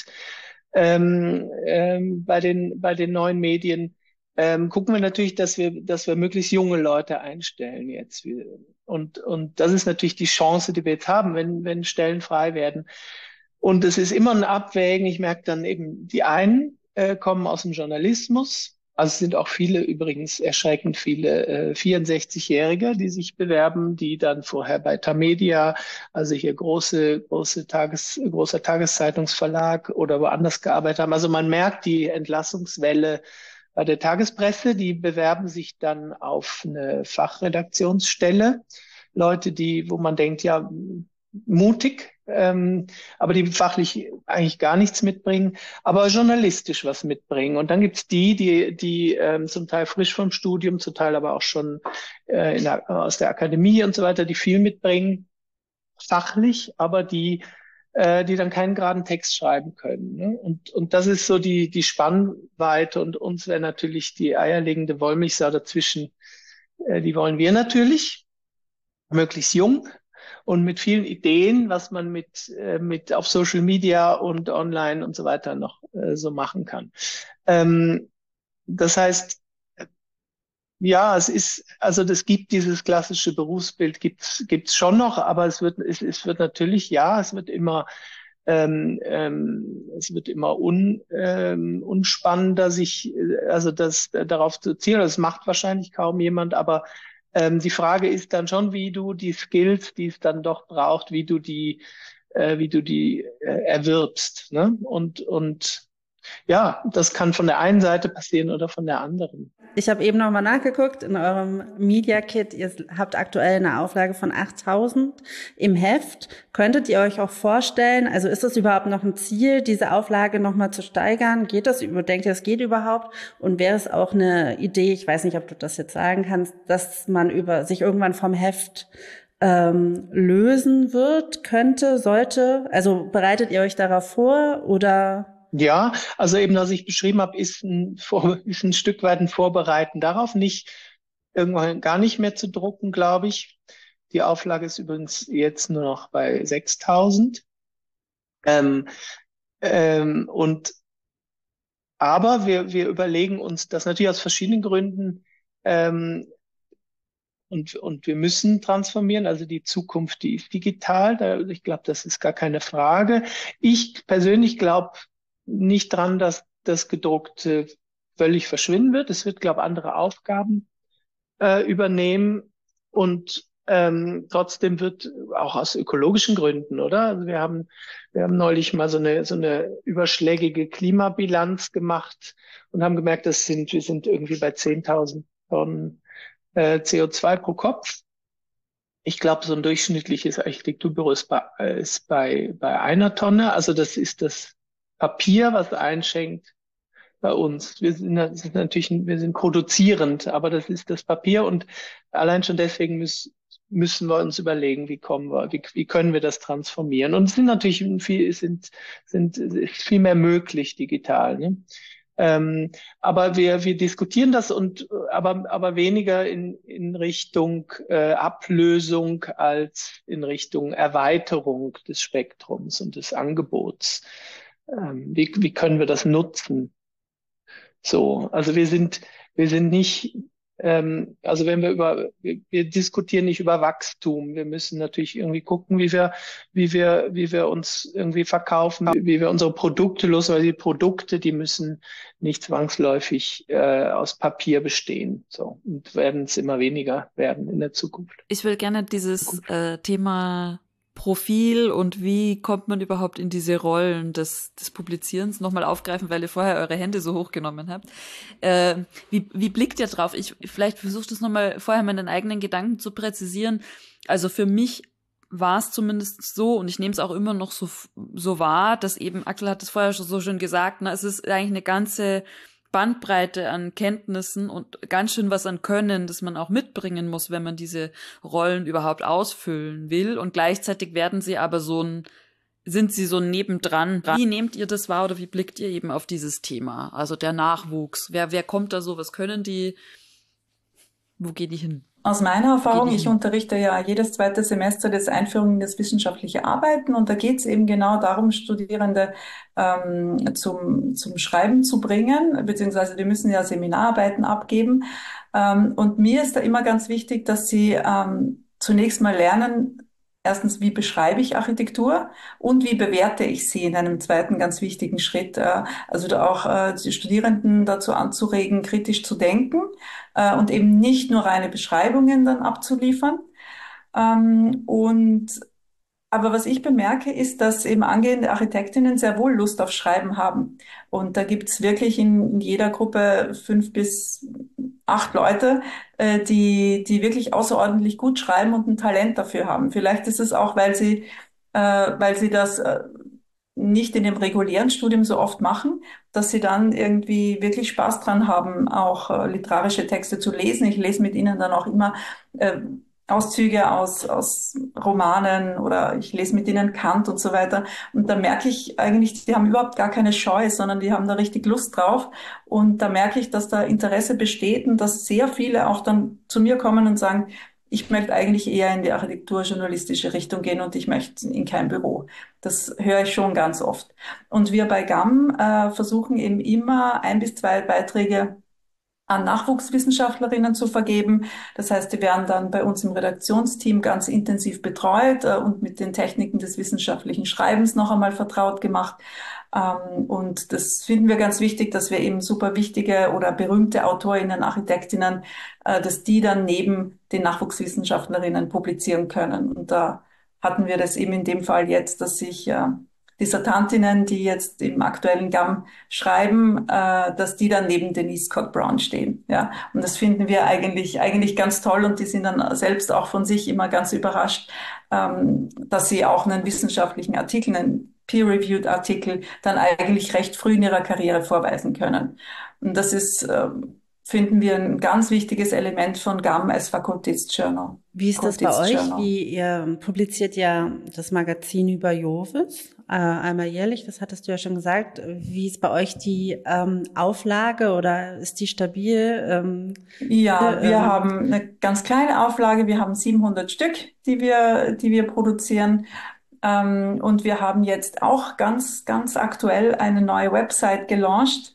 ähm, ähm, bei den, bei den neuen Medien, ähm, gucken wir natürlich, dass wir, dass wir möglichst junge Leute einstellen jetzt. Und, und das ist natürlich die Chance, die wir jetzt haben, wenn, wenn Stellen frei werden. Und es ist immer ein Abwägen. Ich merke dann eben, die einen äh, kommen aus dem Journalismus. Also es sind auch viele, übrigens erschreckend viele äh, vierundsechzig-Jährige, die sich bewerben, die dann vorher bei Tamedia, also hier große, große Tages, großer Tageszeitungsverlag oder woanders gearbeitet haben. Also man merkt die Entlassungswelle bei der Tagespresse, die bewerben sich dann auf eine Fachredaktionsstelle. Leute, die, wo man denkt, ja, mutig, ähm, aber die fachlich eigentlich gar nichts mitbringen, aber journalistisch was mitbringen. Und dann gibt's die, die, die ähm, zum Teil frisch vom Studium, zum Teil aber auch schon äh, in der, aus der Akademie und so weiter, die viel mitbringen, fachlich, aber die äh, die dann keinen geraden Text schreiben können. Ne? Und, und das ist so die, die Spannweite. Und uns wäre natürlich die eierlegende Wollmilchsau dazwischen, äh, die wollen wir natürlich, möglichst jung und mit vielen Ideen, was man mit, äh, mit auf Social Media und online und so weiter noch äh, so machen kann. Ähm, das heißt, ja, es ist, also das gibt dieses klassische Berufsbild, gibt's gibt's schon noch, aber es wird, es, es wird natürlich, ja, es wird immer, ähm, ähm, es wird immer un, ähm, unspannender, sich, äh, also das äh, darauf zu zielen. Das macht wahrscheinlich kaum jemand, aber ähm, die Frage ist dann schon, wie du die Skills, die es dann doch braucht, wie du die, äh, wie du die äh, erwirbst, ne? Und und ja, das kann von der einen Seite passieren oder von der anderen. Ich habe eben nochmal nachgeguckt in eurem Media Kit. Ihr habt aktuell eine Auflage von achttausend im Heft. Könntet ihr euch auch vorstellen, also ist es überhaupt noch ein Ziel, diese Auflage nochmal zu steigern? Geht das, denkt ihr, es geht überhaupt? Und wäre es auch eine Idee, ich weiß nicht, ob du das jetzt sagen kannst, dass man über sich irgendwann vom Heft ähm, lösen wird, könnte, sollte? Also bereitet ihr euch darauf vor oder? Ja, also eben, was ich beschrieben habe, ist ein, Vor- ist ein Stück weit ein Vorbereiten darauf, nicht irgendwann gar nicht mehr zu drucken, glaube ich. Die Auflage ist übrigens jetzt nur noch bei sechstausend. Ähm, ähm, und aber wir wir überlegen uns das natürlich aus verschiedenen Gründen. Ähm, und und wir müssen transformieren. Also die Zukunft, die ist digital. Da, ich glaube, das ist gar keine Frage. Ich persönlich glaube nicht dran, dass das Gedruckte völlig verschwinden wird. Es wird, glaube ich, andere Aufgaben äh, übernehmen und ähm, trotzdem wird auch aus ökologischen Gründen, oder? Also wir haben wir haben neulich mal so eine so eine überschlägige Klimabilanz gemacht und haben gemerkt, das sind wir sind irgendwie bei zehntausend Tonnen äh, C O zwei pro Kopf. Ich glaube, so ein durchschnittliches Architekturbüro ist bei, ist bei, bei einer Tonne. Also das ist das Papier, was einschenkt bei uns. Wir sind, das ist natürlich, wir sind produzierend, aber das ist das Papier und allein schon deswegen müssen, müssen wir uns überlegen, wie kommen wir, wie, wie können wir das transformieren? Und es sind natürlich viel, es sind, sind, ist viel mehr möglich digital, ne? Ähm, aber wir, wir diskutieren das und aber, aber weniger in, in Richtung äh, Ablösung als in Richtung Erweiterung des Spektrums und des Angebots. Ähm, wie, wie können wir das nutzen? So, also wir sind, wir sind nicht, ähm, also wenn wir über, wir, wir diskutieren nicht über Wachstum. Wir müssen natürlich irgendwie gucken, wie wir, wie wir, wie wir uns irgendwie verkaufen, wie wir unsere Produkte los, weil die Produkte, die müssen nicht zwangsläufig äh, aus Papier bestehen, so und werden es immer weniger werden in der Zukunft. Ich will gerne dieses äh, Thema Profil und wie kommt man überhaupt in diese Rollen des, des Publizierens nochmal aufgreifen, weil ihr vorher eure Hände so hochgenommen habt. Äh, wie, wie blickt ihr drauf? Ich vielleicht versuche das nochmal vorher meinen eigenen Gedanken zu präzisieren. Also für mich war es zumindest so, und ich nehme es auch immer noch so, so wahr, dass eben, Axel hat es vorher schon so schön gesagt, na, es ist eigentlich eine ganze Bandbreite an Kenntnissen und ganz schön was an Können, das man auch mitbringen muss, wenn man diese Rollen überhaupt ausfüllen will. Und gleichzeitig werden sie aber so ein, sind sie so nebendran. Wie nehmt ihr das wahr oder wie blickt ihr eben auf dieses Thema? Also der Nachwuchs. Wer, wer kommt da so? Was können die? Wo gehen die hin? Aus meiner Erfahrung, ich unterrichte ja jedes zweite Semester das Einführung in das wissenschaftliche Arbeiten und da geht es eben genau darum, Studierende ähm, zum, zum Schreiben zu bringen, beziehungsweise die müssen ja Seminararbeiten abgeben. Ähm, und mir ist da immer ganz wichtig, dass sie ähm, zunächst mal lernen, erstens, wie beschreibe ich Architektur und wie bewerte ich sie in einem zweiten ganz wichtigen Schritt. Also da auch die Studierenden dazu anzuregen, kritisch zu denken und eben nicht nur reine Beschreibungen dann abzuliefern. Und Aber was ich bemerke, ist, dass eben angehende Architektinnen sehr wohl Lust auf Schreiben haben. Und da gibt's wirklich in, in jeder Gruppe fünf bis acht Leute, äh, die, die wirklich außerordentlich gut schreiben und ein Talent dafür haben. Vielleicht ist es auch, weil sie, äh, weil sie das äh, nicht in dem regulären Studium so oft machen, dass sie dann irgendwie wirklich Spaß dran haben, auch äh, literarische Texte zu lesen. Ich lese mit ihnen dann auch immer äh, Auszüge aus, aus Romanen oder ich lese mit ihnen Kant und so weiter. Und da merke ich eigentlich, die haben überhaupt gar keine Scheu, sondern die haben da richtig Lust drauf. Und da merke ich, dass da Interesse besteht und dass sehr viele auch dann zu mir kommen und sagen, ich möchte eigentlich eher in die architekturjournalistische Richtung gehen und ich möchte in kein Büro. Das höre ich schon ganz oft. Und wir bei G A M äh, versuchen eben immer ein bis zwei Beiträge an Nachwuchswissenschaftlerinnen zu vergeben. Das heißt, die werden dann bei uns im Redaktionsteam ganz intensiv betreut äh, und mit den Techniken des wissenschaftlichen Schreibens noch einmal vertraut gemacht. Ähm, und das finden wir ganz wichtig, dass wir eben super wichtige oder berühmte Autorinnen, Architektinnen, äh, dass die dann neben den Nachwuchswissenschaftlerinnen publizieren können. Und da hatten wir das eben in dem Fall jetzt, dass sich äh, Dissertantinnen, die jetzt im aktuellen G A M schreiben, äh, dass die dann neben Denise Scott Brown stehen. Ja, und das finden wir eigentlich eigentlich ganz toll und die sind dann selbst auch von sich immer ganz überrascht, ähm, dass sie auch einen wissenschaftlichen Artikel, einen Peer-reviewed Artikel dann eigentlich recht früh in ihrer Karriere vorweisen können. Und das ist, äh, finden wir ein ganz wichtiges Element von G A M als Fakultätsjournal. Wie ist das bei euch? Wie ihr publiziert ja das Magazin über Jovis, äh, einmal jährlich, das hattest du ja schon gesagt. Wie ist bei euch die ähm, Auflage oder ist die stabil? Ähm, ja, wir ähm, haben eine ganz kleine Auflage. Wir haben siebenhundert Stück, die wir, die wir produzieren. Ähm, und wir haben jetzt auch ganz, ganz aktuell eine neue Website gelauncht,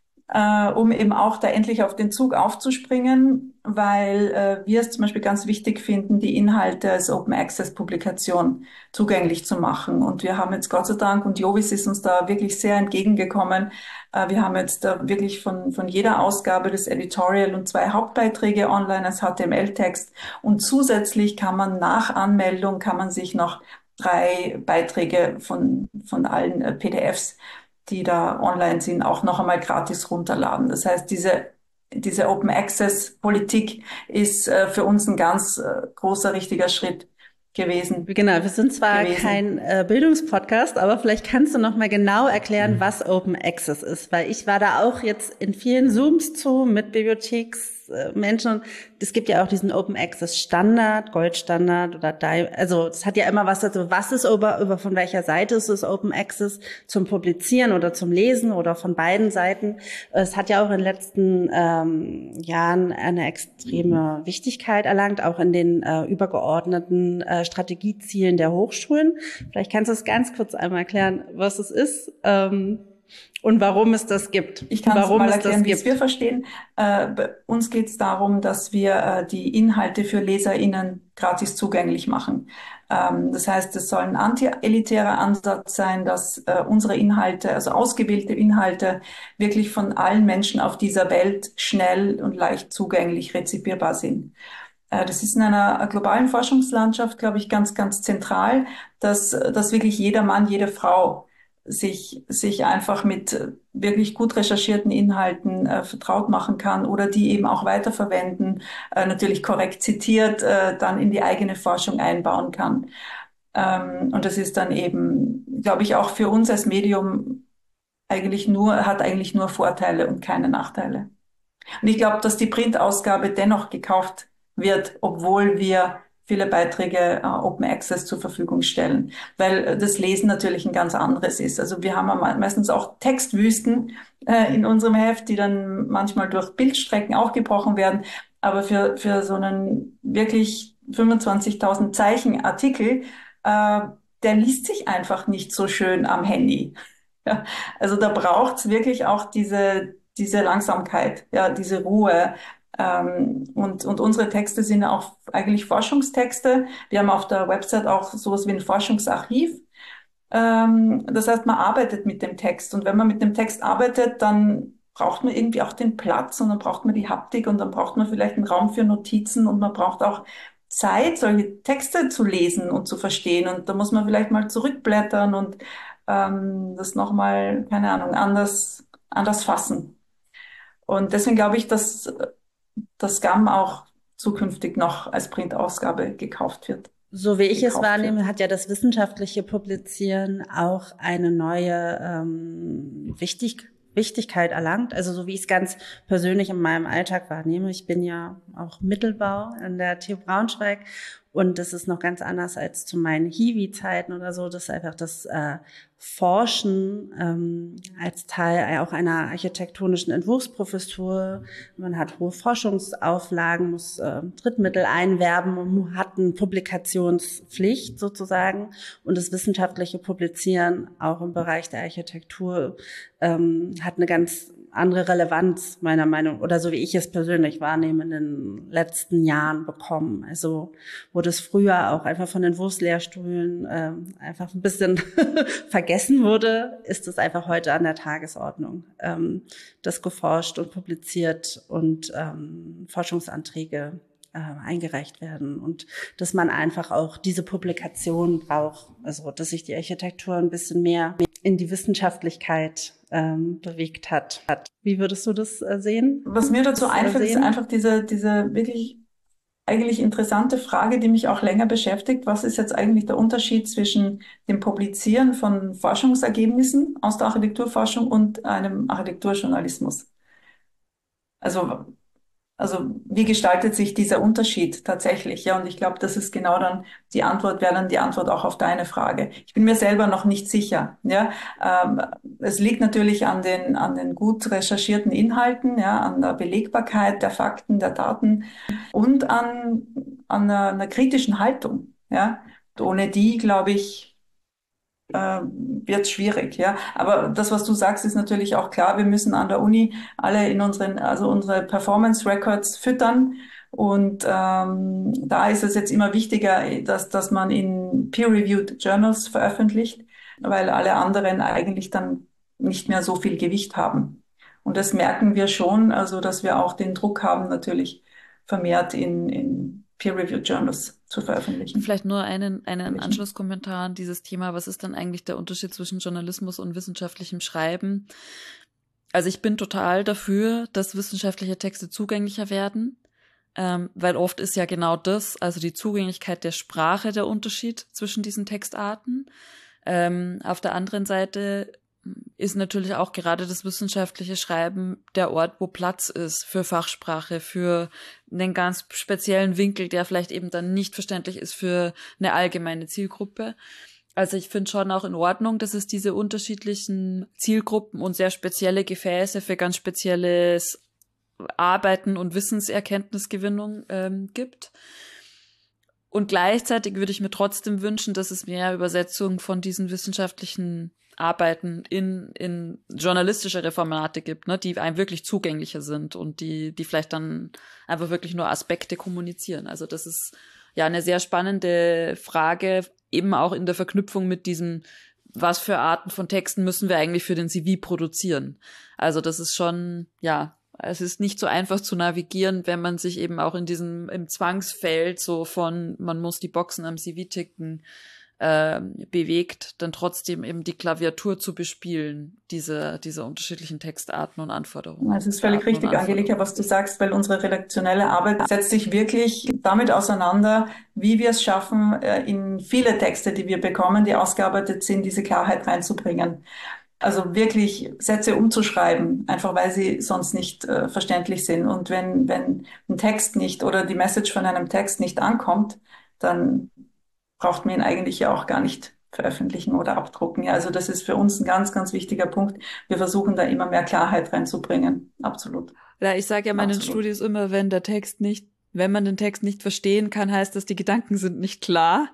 äh, um eben auch da endlich auf den Zug aufzuspringen, weil äh, wir es zum Beispiel ganz wichtig finden, die Inhalte als Open Access Publikation zugänglich zu machen. Und wir haben jetzt Gott sei Dank, und Jovis ist uns da wirklich sehr entgegengekommen, äh, wir haben jetzt da wirklich von, von jeder Ausgabe das Editorial und zwei Hauptbeiträge online als H T M L-Text. Und zusätzlich kann man nach Anmeldung, kann man sich noch drei Beiträge von, von allen äh, P D Fs, die da online sind, auch noch einmal gratis runterladen. Das heißt, diese, diese Open Access Politik ist äh, für uns ein ganz äh, großer, richtiger Schritt gewesen. Genau, wir sind zwar gewesen. kein äh, Bildungspodcast, aber vielleicht kannst du noch mal genau erklären, was Open Access ist, weil ich war da auch jetzt in vielen Zooms zu mit Bibliotheksmenschen. Es gibt ja auch diesen Open Access Standard, Goldstandard oder Di- also es hat ja immer was dazu, was ist über, über von welcher Seite ist es Open Access zum Publizieren oder zum Lesen oder von beiden Seiten. Es hat ja auch in den letzten ähm, Jahren eine extreme Wichtigkeit erlangt, auch in den äh, übergeordneten äh, Strategiezielen der Hochschulen. Vielleicht kannst du es ganz kurz einmal erklären, was es ist ähm, und warum es das gibt. Ich kann es warum mal es erklären, das wie es gibt. wir verstehen. Äh, bei uns geht es darum, dass wir äh, die Inhalte für LeserInnen gratis zugänglich machen. Ähm, das heißt, es soll ein anti-elitärer Ansatz sein, dass äh, unsere Inhalte, also ausgewählte Inhalte, wirklich von allen Menschen auf dieser Welt schnell und leicht zugänglich rezipierbar sind. Das ist in einer globalen Forschungslandschaft, glaube ich, ganz, ganz zentral, dass, dass wirklich jeder Mann, jede Frau sich, sich einfach mit wirklich gut recherchierten Inhalten äh, vertraut machen kann oder die eben auch weiterverwenden, äh, natürlich korrekt zitiert, äh, dann in die eigene Forschung einbauen kann. Ähm, und das ist dann eben, glaube ich, auch für uns als Medium eigentlich nur, hat eigentlich nur Vorteile und keine Nachteile. Und ich glaube, dass die Printausgabe dennoch gekauft wird, obwohl wir viele Beiträge äh, Open Access zur Verfügung stellen, weil äh, das Lesen natürlich ein ganz anderes ist. Also wir haben meistens auch Textwüsten äh, in unserem Heft, die dann manchmal durch Bildstrecken aufgebrochen werden. Aber für, für so einen wirklich fünfundzwanzigtausend Zeichen Artikel, äh, der liest sich einfach nicht so schön am Handy. Ja, also da braucht's wirklich auch diese diese Langsamkeit, ja, diese Ruhe. Ähm, und, und unsere Texte sind ja auch eigentlich Forschungstexte. Wir haben auf der Website auch sowas wie ein Forschungsarchiv. Ähm, das heißt, man arbeitet mit dem Text. Und wenn man mit dem Text arbeitet, dann braucht man irgendwie auch den Platz und dann braucht man die Haptik und dann braucht man vielleicht einen Raum für Notizen und man braucht auch Zeit, solche Texte zu lesen und zu verstehen. Und da muss man vielleicht mal zurückblättern und ähm, das nochmal, keine Ahnung, anders, anders fassen. Und deswegen glaube ich, dass das G A M auch zukünftig noch als Printausgabe gekauft wird. So wie ich es wahrnehme, wird. hat ja das wissenschaftliche Publizieren auch eine neue ähm, Wichtig Wichtigkeit erlangt. Also so wie ich es ganz persönlich in meinem Alltag wahrnehme. Ich bin ja auch Mittelbau an der T U Braunschweig und das ist noch ganz anders als zu meinen Hiwi-Zeiten oder so. Das ist einfach das äh, Forschen ähm, als Teil auch einer architektonischen Entwurfsprofessur. Man hat hohe Forschungsauflagen, muss äh, Drittmittel einwerben und hat eine Publikationspflicht sozusagen. Und das wissenschaftliche Publizieren auch im Bereich der Architektur ähm, hat eine ganz andere Relevanz, meiner Meinung, oder so wie ich es persönlich wahrnehme, in den letzten Jahren bekommen. Also wo das früher auch einfach von den Entwurfslehrstühlen äh, einfach ein bisschen vergessen wurde, ist es einfach heute an der Tagesordnung, ähm, dass geforscht und publiziert und ähm, Forschungsanträge äh, eingereicht werden und dass man einfach auch diese Publikation braucht, also dass sich die Architektur ein bisschen mehr in die Wissenschaftlichkeit ähm, bewegt hat. Wie würdest du das äh, sehen? Was mir dazu einfällt, ist einfach diese, diese wirklich eigentlich interessante Frage, die mich auch länger beschäftigt. Was ist jetzt eigentlich der Unterschied zwischen dem Publizieren von Forschungsergebnissen aus der Architekturforschung und einem Architekturjournalismus? Also Also wie gestaltet sich dieser Unterschied tatsächlich? Ja, und ich glaube, das ist genau dann die Antwort, wäre dann die Antwort auch auf deine Frage. Ich bin mir selber noch nicht sicher. Ja, ähm, es liegt natürlich an den an den gut recherchierten Inhalten, ja, an der Belegbarkeit der Fakten, der Daten und an an einer, einer kritischen Haltung. Ja, und ohne die, glaube ich, äh, wird schwierig, ja. Aber das, was du sagst, ist natürlich auch klar. Wir müssen an der Uni alle in unseren, also unsere Performance Records füttern. Und ähm, da ist es jetzt immer wichtiger, dass, dass man in peer-reviewed Journals veröffentlicht, weil alle anderen eigentlich dann nicht mehr so viel Gewicht haben. Und das merken wir schon, also dass wir auch den Druck haben, natürlich vermehrt in, in peer-reviewed Journals zu veröffentlichen. Vielleicht nur einen, einen Anschlusskommentar an dieses Thema. Was ist dann eigentlich der Unterschied zwischen Journalismus und wissenschaftlichem Schreiben? Also ich bin total dafür, dass wissenschaftliche Texte zugänglicher werden, ähm, weil oft ist ja genau das, also die Zugänglichkeit der Sprache, der Unterschied zwischen diesen Textarten. Ähm, auf der anderen Seite ist natürlich auch gerade das wissenschaftliche Schreiben der Ort, wo Platz ist für Fachsprache, für einen ganz speziellen Winkel, der vielleicht eben dann nicht verständlich ist für eine allgemeine Zielgruppe. Also ich finde schon auch in Ordnung, dass es diese unterschiedlichen Zielgruppen und sehr spezielle Gefäße für ganz spezielles Arbeiten und Wissenserkenntnisgewinnung ähm, gibt. Und gleichzeitig würde ich mir trotzdem wünschen, dass es mehr Übersetzungen von diesen wissenschaftlichen Arbeiten in in journalistischere Formate gibt, ne, die einem wirklich zugänglicher sind und die die vielleicht dann einfach wirklich nur Aspekte kommunizieren. Also das ist ja eine sehr spannende Frage, eben auch in der Verknüpfung mit diesen, was für Arten von Texten müssen wir eigentlich für den C V produzieren. Also das ist schon, ja, es ist nicht so einfach zu navigieren, wenn man sich eben auch in diesem im Zwangsfeld so von, man muss die Boxen am C V ticken, äh, bewegt, dann trotzdem eben die Klaviatur zu bespielen, diese diese unterschiedlichen Textarten und Anforderungen. Es ist völlig richtig, Angelika, was du sagst, weil unsere redaktionelle Arbeit setzt sich wirklich damit auseinander, wie wir es schaffen, in viele Texte, die wir bekommen, die ausgearbeitet sind, diese Klarheit reinzubringen. Also wirklich Sätze umzuschreiben, einfach weil sie sonst nicht äh, verständlich sind. Und wenn wenn ein Text nicht oder die Message von einem Text nicht ankommt, dann braucht man ihn eigentlich ja auch gar nicht veröffentlichen oder abdrucken. Ja, also das ist für uns ein ganz, ganz wichtiger Punkt. Wir versuchen da immer mehr Klarheit reinzubringen. Absolut. Ja, ich sage ja meinen Absolut. Studis immer, wenn der Text nicht, wenn man den Text nicht verstehen kann, heißt das, die Gedanken sind nicht klar.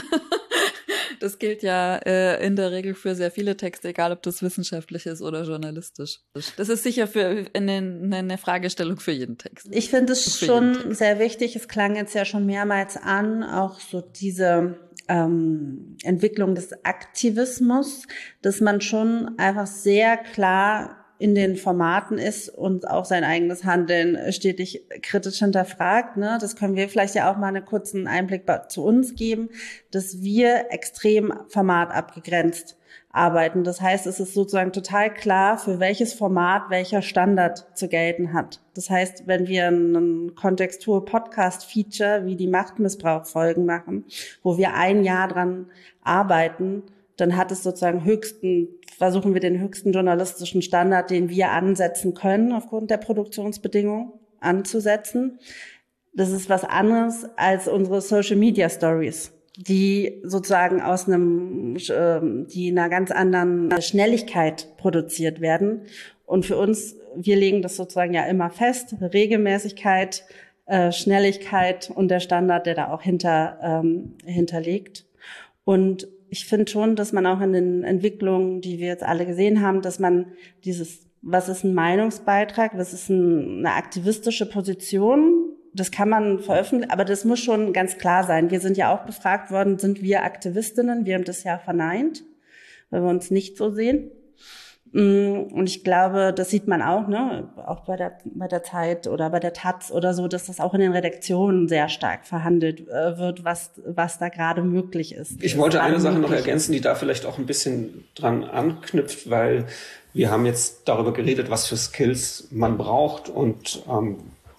Das gilt ja äh, in der Regel für sehr viele Texte, egal ob das wissenschaftlich ist oder journalistisch. Das ist sicher für eine, eine Fragestellung für jeden Text. Ich finde es schon sehr wichtig, es klang jetzt ja schon mehrmals an, auch so diese ähm, Entwicklung des Aktivismus, dass man schon einfach sehr klar in den Formaten ist und auch sein eigenes Handeln stetig kritisch hinterfragt. Ne? Das können wir vielleicht ja auch mal einen kurzen Einblick zu uns geben, dass wir extrem formatabgegrenzt arbeiten. Das heißt, es ist sozusagen total klar, für welches Format welcher Standard zu gelten hat. Das heißt, wenn wir einen Kontextur-Podcast-Feature wie die Machtmissbrauch-Folgen machen, wo wir ein Jahr dran arbeiten, dann hat es sozusagen höchsten, versuchen wir den höchsten journalistischen Standard, den wir ansetzen können, aufgrund der Produktionsbedingungen anzusetzen. Das ist was anderes als unsere Social Media Stories, die sozusagen aus einem, die in einer ganz anderen Schnelligkeit produziert werden. Und für uns, wir legen das sozusagen ja immer fest, Regelmäßigkeit, Schnelligkeit und der Standard, der da auch hinter, ähm, hinterlegt. Und ich finde schon, dass man auch in den Entwicklungen, die wir jetzt alle gesehen haben, dass man dieses, was ist ein Meinungsbeitrag, was ist ein, eine aktivistische Position, das kann man veröffentlichen, aber das muss schon ganz klar sein. Wir sind ja auch befragt worden, sind wir Aktivistinnen? Wir haben das ja verneint, weil wir uns nicht so sehen. Und ich glaube, das sieht man auch, ne, auch bei der, bei der Zeit oder bei der Taz oder so, dass das auch in den Redaktionen sehr stark verhandelt äh, wird, was, was da gerade möglich ist. Ich wollte eine Sache noch ergänzen, die da vielleicht auch ein bisschen dran anknüpft, weil wir haben jetzt darüber geredet, was für Skills man braucht und ähm,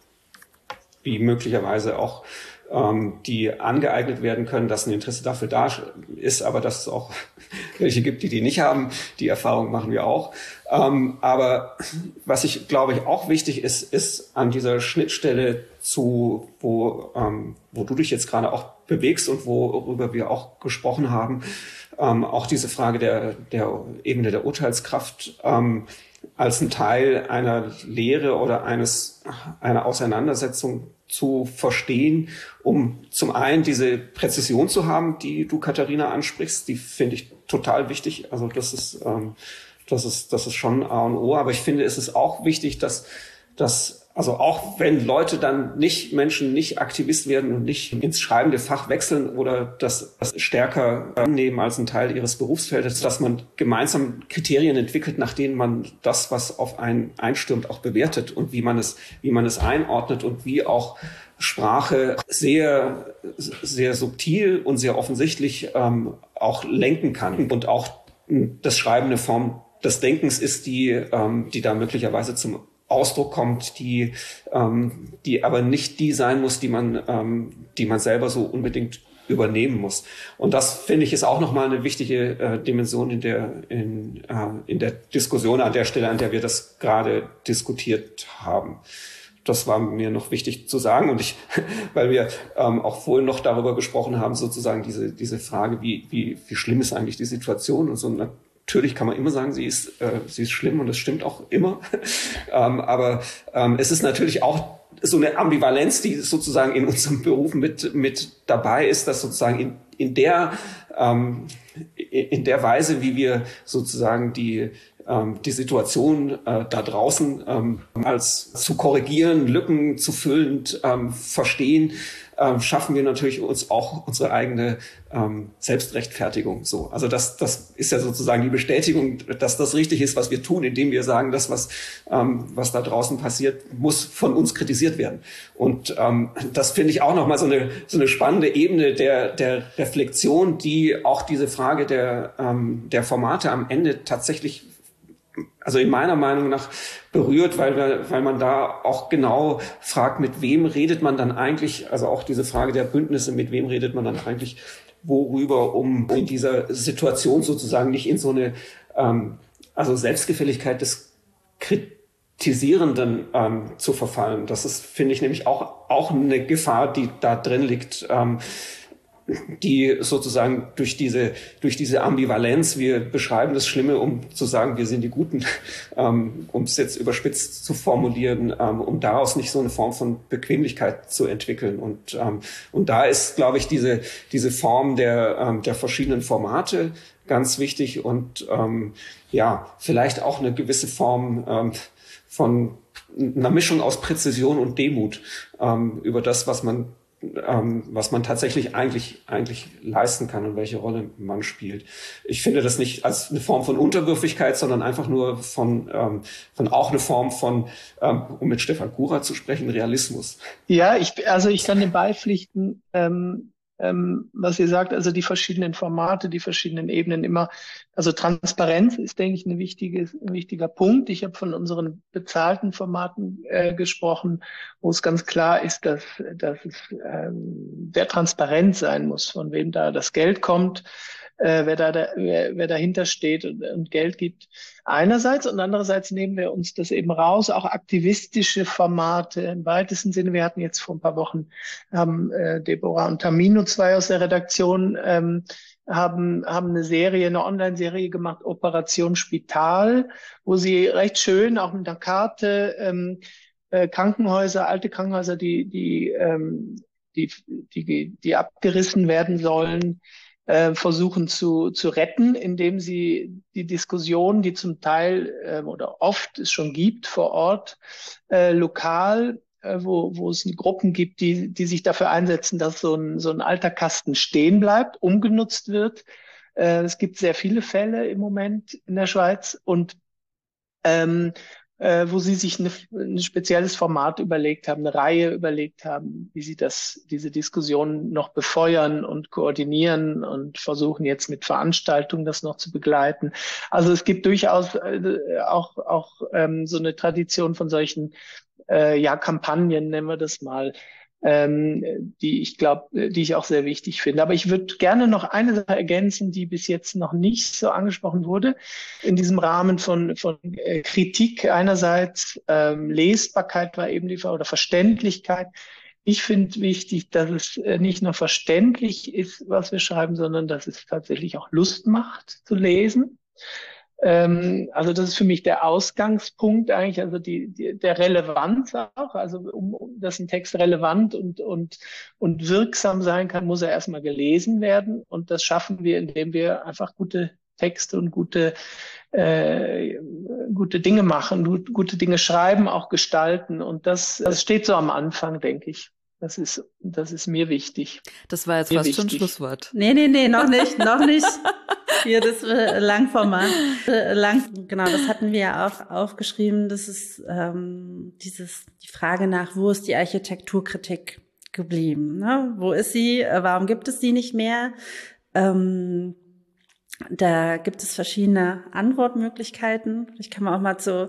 wie möglicherweise auch ähm, die angeeignet werden können, dass ein Interesse dafür da ist, aber dass es auch welche gibt, die die nicht haben. Die Erfahrung machen wir auch. Ähm, aber was ich, glaube ich, auch wichtig ist, ist an dieser Schnittstelle zu, wo, ähm, wo du dich jetzt gerade auch bewegst und worüber wir auch gesprochen haben, ähm, auch diese Frage der, der Ebene der Urteilskraft ähm, als ein Teil einer Lehre oder eines einer Auseinandersetzung zu verstehen, um zum einen diese Präzision zu haben, die du, Katharina, ansprichst, die finde ich total wichtig. Also das ist, ähm, das ist, das ist schon A und O. Aber ich finde, es ist auch wichtig, dass, dass also auch wenn Leute dann nicht, Menschen nicht Aktivist werden und nicht ins schreibende Fach wechseln oder das, das stärker annehmen als ein Teil ihres Berufsfeldes, dass man gemeinsam Kriterien entwickelt, nach denen man das, was auf einen einstürmt, auch bewertet und wie man es, wie man es einordnet und wie auch Sprache sehr, sehr subtil und sehr offensichtlich ähm, auch lenken kann und auch das Schreiben eine Form des Denkens ist, die, ähm, die da möglicherweise zum Ausdruck kommt, die, ähm, die aber nicht die sein muss, die man, ähm, die man selber so unbedingt übernehmen muss. Und das finde ich ist auch nochmal eine wichtige äh, Dimension in der, in, äh, in der Diskussion an der Stelle, an der wir das gerade diskutiert haben. Das war mir noch wichtig zu sagen und ich, weil wir ähm, auch vorhin noch darüber gesprochen haben, sozusagen diese diese Frage, wie wie wie schlimm ist eigentlich die Situation und so. Natürlich kann man immer sagen, sie ist äh, sie ist schlimm und das stimmt auch immer. ähm, aber ähm, es ist natürlich auch so eine Ambivalenz, die sozusagen in unserem Beruf mit mit dabei ist, dass sozusagen in in der ähm, in der Weise, wie wir sozusagen die die Situation äh, da draußen ähm, als zu korrigieren, Lücken zu füllend ähm, verstehen, ähm, schaffen wir natürlich uns auch unsere eigene ähm, Selbstrechtfertigung. So, also das, das ist ja sozusagen die Bestätigung, dass das richtig ist, was wir tun, indem wir sagen, das, was, ähm, was da draußen passiert, muss von uns kritisiert werden. Und ähm, das finde ich auch nochmal so eine so eine spannende Ebene der der Reflexion, die auch diese Frage der ähm, der Formate am Ende tatsächlich, also in meiner Meinung nach berührt, weil wir, weil man da auch genau fragt, mit wem redet man dann eigentlich, also auch diese Frage der Bündnisse, mit wem redet man dann eigentlich worüber, um in dieser Situation sozusagen nicht in so eine, ähm, also Selbstgefälligkeit des Kritisierenden ähm, zu verfallen. Das ist, finde ich, nämlich auch, auch eine Gefahr, die da drin liegt, ähm, die sozusagen durch diese durch diese Ambivalenz, wir beschreiben das Schlimme, um zu sagen, wir sind die Guten, ähm, um es jetzt überspitzt zu formulieren, ähm, um daraus nicht so eine Form von Bequemlichkeit zu entwickeln. Und ähm, und da ist, glaube ich, diese diese Form der ähm, der verschiedenen Formate ganz wichtig und ähm, ja, vielleicht auch eine gewisse Form ähm, von einer Mischung aus Präzision und Demut ähm, über das, was man ähm, was man tatsächlich eigentlich eigentlich leisten kann und welche Rolle man spielt. Ich finde das nicht als eine Form von Unterwürfigkeit, sondern einfach nur von ähm, von auch eine Form von, ähm, um mit Stefan Kura zu sprechen, Realismus. Ja, ich, also ich kann dem beipflichten, ähm, ähm, was ihr sagt, also die verschiedenen Formate, die verschiedenen Ebenen immer, also Transparenz ist, denke ich, eine wichtige, ein wichtiger Punkt. Ich habe von unseren bezahlten Formaten äh, gesprochen, wo es ganz klar ist, dass, dass es ähm, sehr transparent sein muss, von wem da das Geld kommt, äh, wer da, da wer, wer dahinter steht und, und Geld gibt. Einerseits und andererseits nehmen wir uns das eben raus, auch aktivistische Formate im weitesten Sinne. Wir hatten jetzt vor ein paar Wochen, haben äh, Deborah und Tamino, zwei aus der Redaktion, ähm, haben, haben eine Serie, eine Online-Serie gemacht, Operation Spital, wo sie recht schön auch mit einer Karte ähm, äh, Krankenhäuser, alte Krankenhäuser, die, die, ähm, die, die, die abgerissen werden sollen, äh, versuchen zu, zu retten, indem sie die Diskussion, die zum Teil äh, oder oft es schon gibt vor Ort, äh, lokal, äh, wo, wo es Gruppen gibt, die, die sich dafür einsetzen, dass so ein, so ein alter Kasten stehen bleibt, umgenutzt wird. Äh, es gibt sehr viele Fälle im Moment in der Schweiz und ähm, äh, wo sie sich eine, ein spezielles Format überlegt haben, eine Reihe überlegt haben, wie sie das, diese Diskussion noch befeuern und koordinieren und versuchen jetzt mit Veranstaltungen das noch zu begleiten. Also es gibt durchaus äh, auch, auch ähm, so eine Tradition von solchen äh, ja, Kampagnen, nennen wir das mal, ähm, die ich glaube, die ich auch sehr wichtig finde. Aber ich würde gerne noch eine Sache ergänzen, die bis jetzt noch nicht so angesprochen wurde. In diesem Rahmen von, von äh, Kritik einerseits, ähm, Lesbarkeit war eben die Frage oder Verständlichkeit. Ich finde wichtig, dass es äh, nicht nur verständlich ist, was wir schreiben, sondern dass es tatsächlich auch Lust macht zu lesen. Also das ist für mich der Ausgangspunkt eigentlich, also die, die der Relevanz auch. Also um, um dass ein Text relevant und und und wirksam sein kann, muss er erstmal gelesen werden. Und das schaffen wir, indem wir einfach gute Texte und gute äh, gute Dinge machen, gut, gute Dinge schreiben, auch gestalten. Und das, das steht so am Anfang, denke ich. Das ist, das ist mir wichtig. Das war jetzt mir fast wichtig. schon Schlusswort. Nee, nee, nee, noch nicht, noch nicht. Hier, das äh, Langformat. Äh, lang, genau, das hatten wir ja auch aufgeschrieben. Das ist ähm, dieses, die Frage nach, wo ist die Architekturkritik geblieben? Ne? Wo ist sie? Äh, warum gibt es sie nicht mehr? Ähm, da gibt es verschiedene Antwortmöglichkeiten. Ich kann mal auch mal zu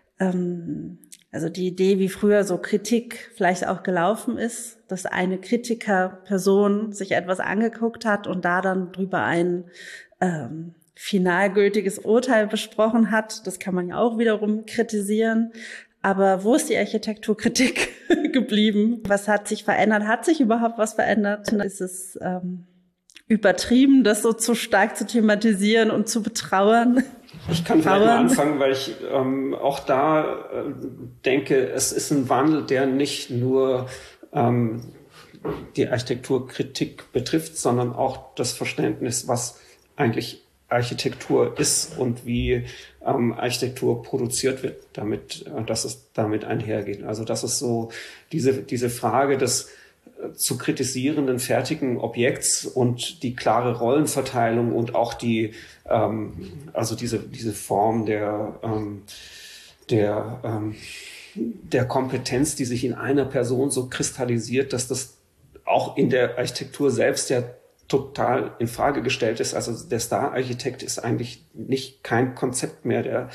ähm, also die Idee, wie früher so Kritik vielleicht auch gelaufen ist, dass eine Kritikerperson sich etwas angeguckt hat und da dann drüber ein ähm, finalgültiges Urteil besprochen hat. Das kann man ja auch wiederum kritisieren. Aber wo ist die Architekturkritik geblieben? Was hat sich verändert? Hat sich überhaupt was verändert? Ist es ähm, übertrieben, das so zu stark zu thematisieren und zu betrauern? Ich kann vielleicht mal anfangen, weil ich ähm, auch da äh, denke, es ist ein Wandel, der nicht nur ähm, die Architekturkritik betrifft, sondern auch das Verständnis, was eigentlich Architektur ist und wie ähm, Architektur produziert wird, damit, äh, dass es damit einhergeht. Also das ist so diese diese Frage des äh, zu kritisierenden fertigen Objekts und die klare Rollenverteilung und auch die ähm, also diese diese Form der ähm, der ähm, der Kompetenz, die sich in einer Person so kristallisiert, dass das auch in der Architektur selbst ja total in Frage gestellt ist. Also der Star-Architekt ist eigentlich nicht kein Konzept mehr der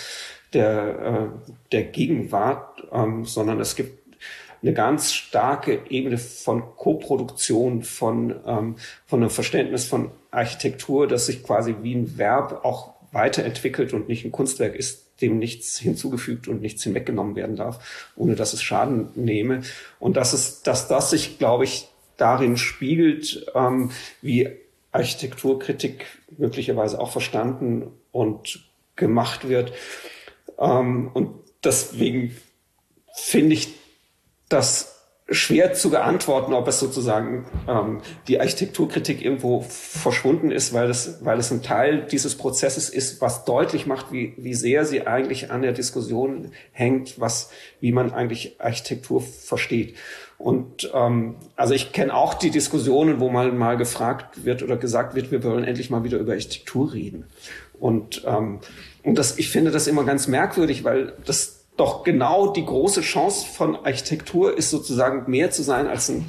der äh, der Gegenwart, ähm, sondern es gibt eine ganz starke Ebene von Koproduktion, von ähm, von einem Verständnis von Architektur, das sich quasi wie ein Verb auch weiterentwickelt und nicht ein Kunstwerk ist, dem nichts hinzugefügt und nichts hinweggenommen werden darf, ohne dass es Schaden nehme. Und das ist, dass das sich, glaube ich, darin spiegelt, ähm, wie Architekturkritik möglicherweise auch verstanden und gemacht wird. Ähm, und deswegen finde ich, dass schwer zu beantworten, ob es sozusagen ähm, die Architekturkritik irgendwo verschwunden ist, weil es, weil es ein Teil dieses Prozesses ist, was deutlich macht, wie, wie sehr sie eigentlich an der Diskussion hängt, was, wie man eigentlich Architektur versteht. Und ähm, also ich kenne auch die Diskussionen, wo mal mal gefragt wird oder gesagt wird, wir wollen endlich mal wieder über Architektur reden. Und ähm, und das, ich finde das immer ganz merkwürdig, weil das doch genau die große Chance von Architektur ist, sozusagen mehr zu sein als ein,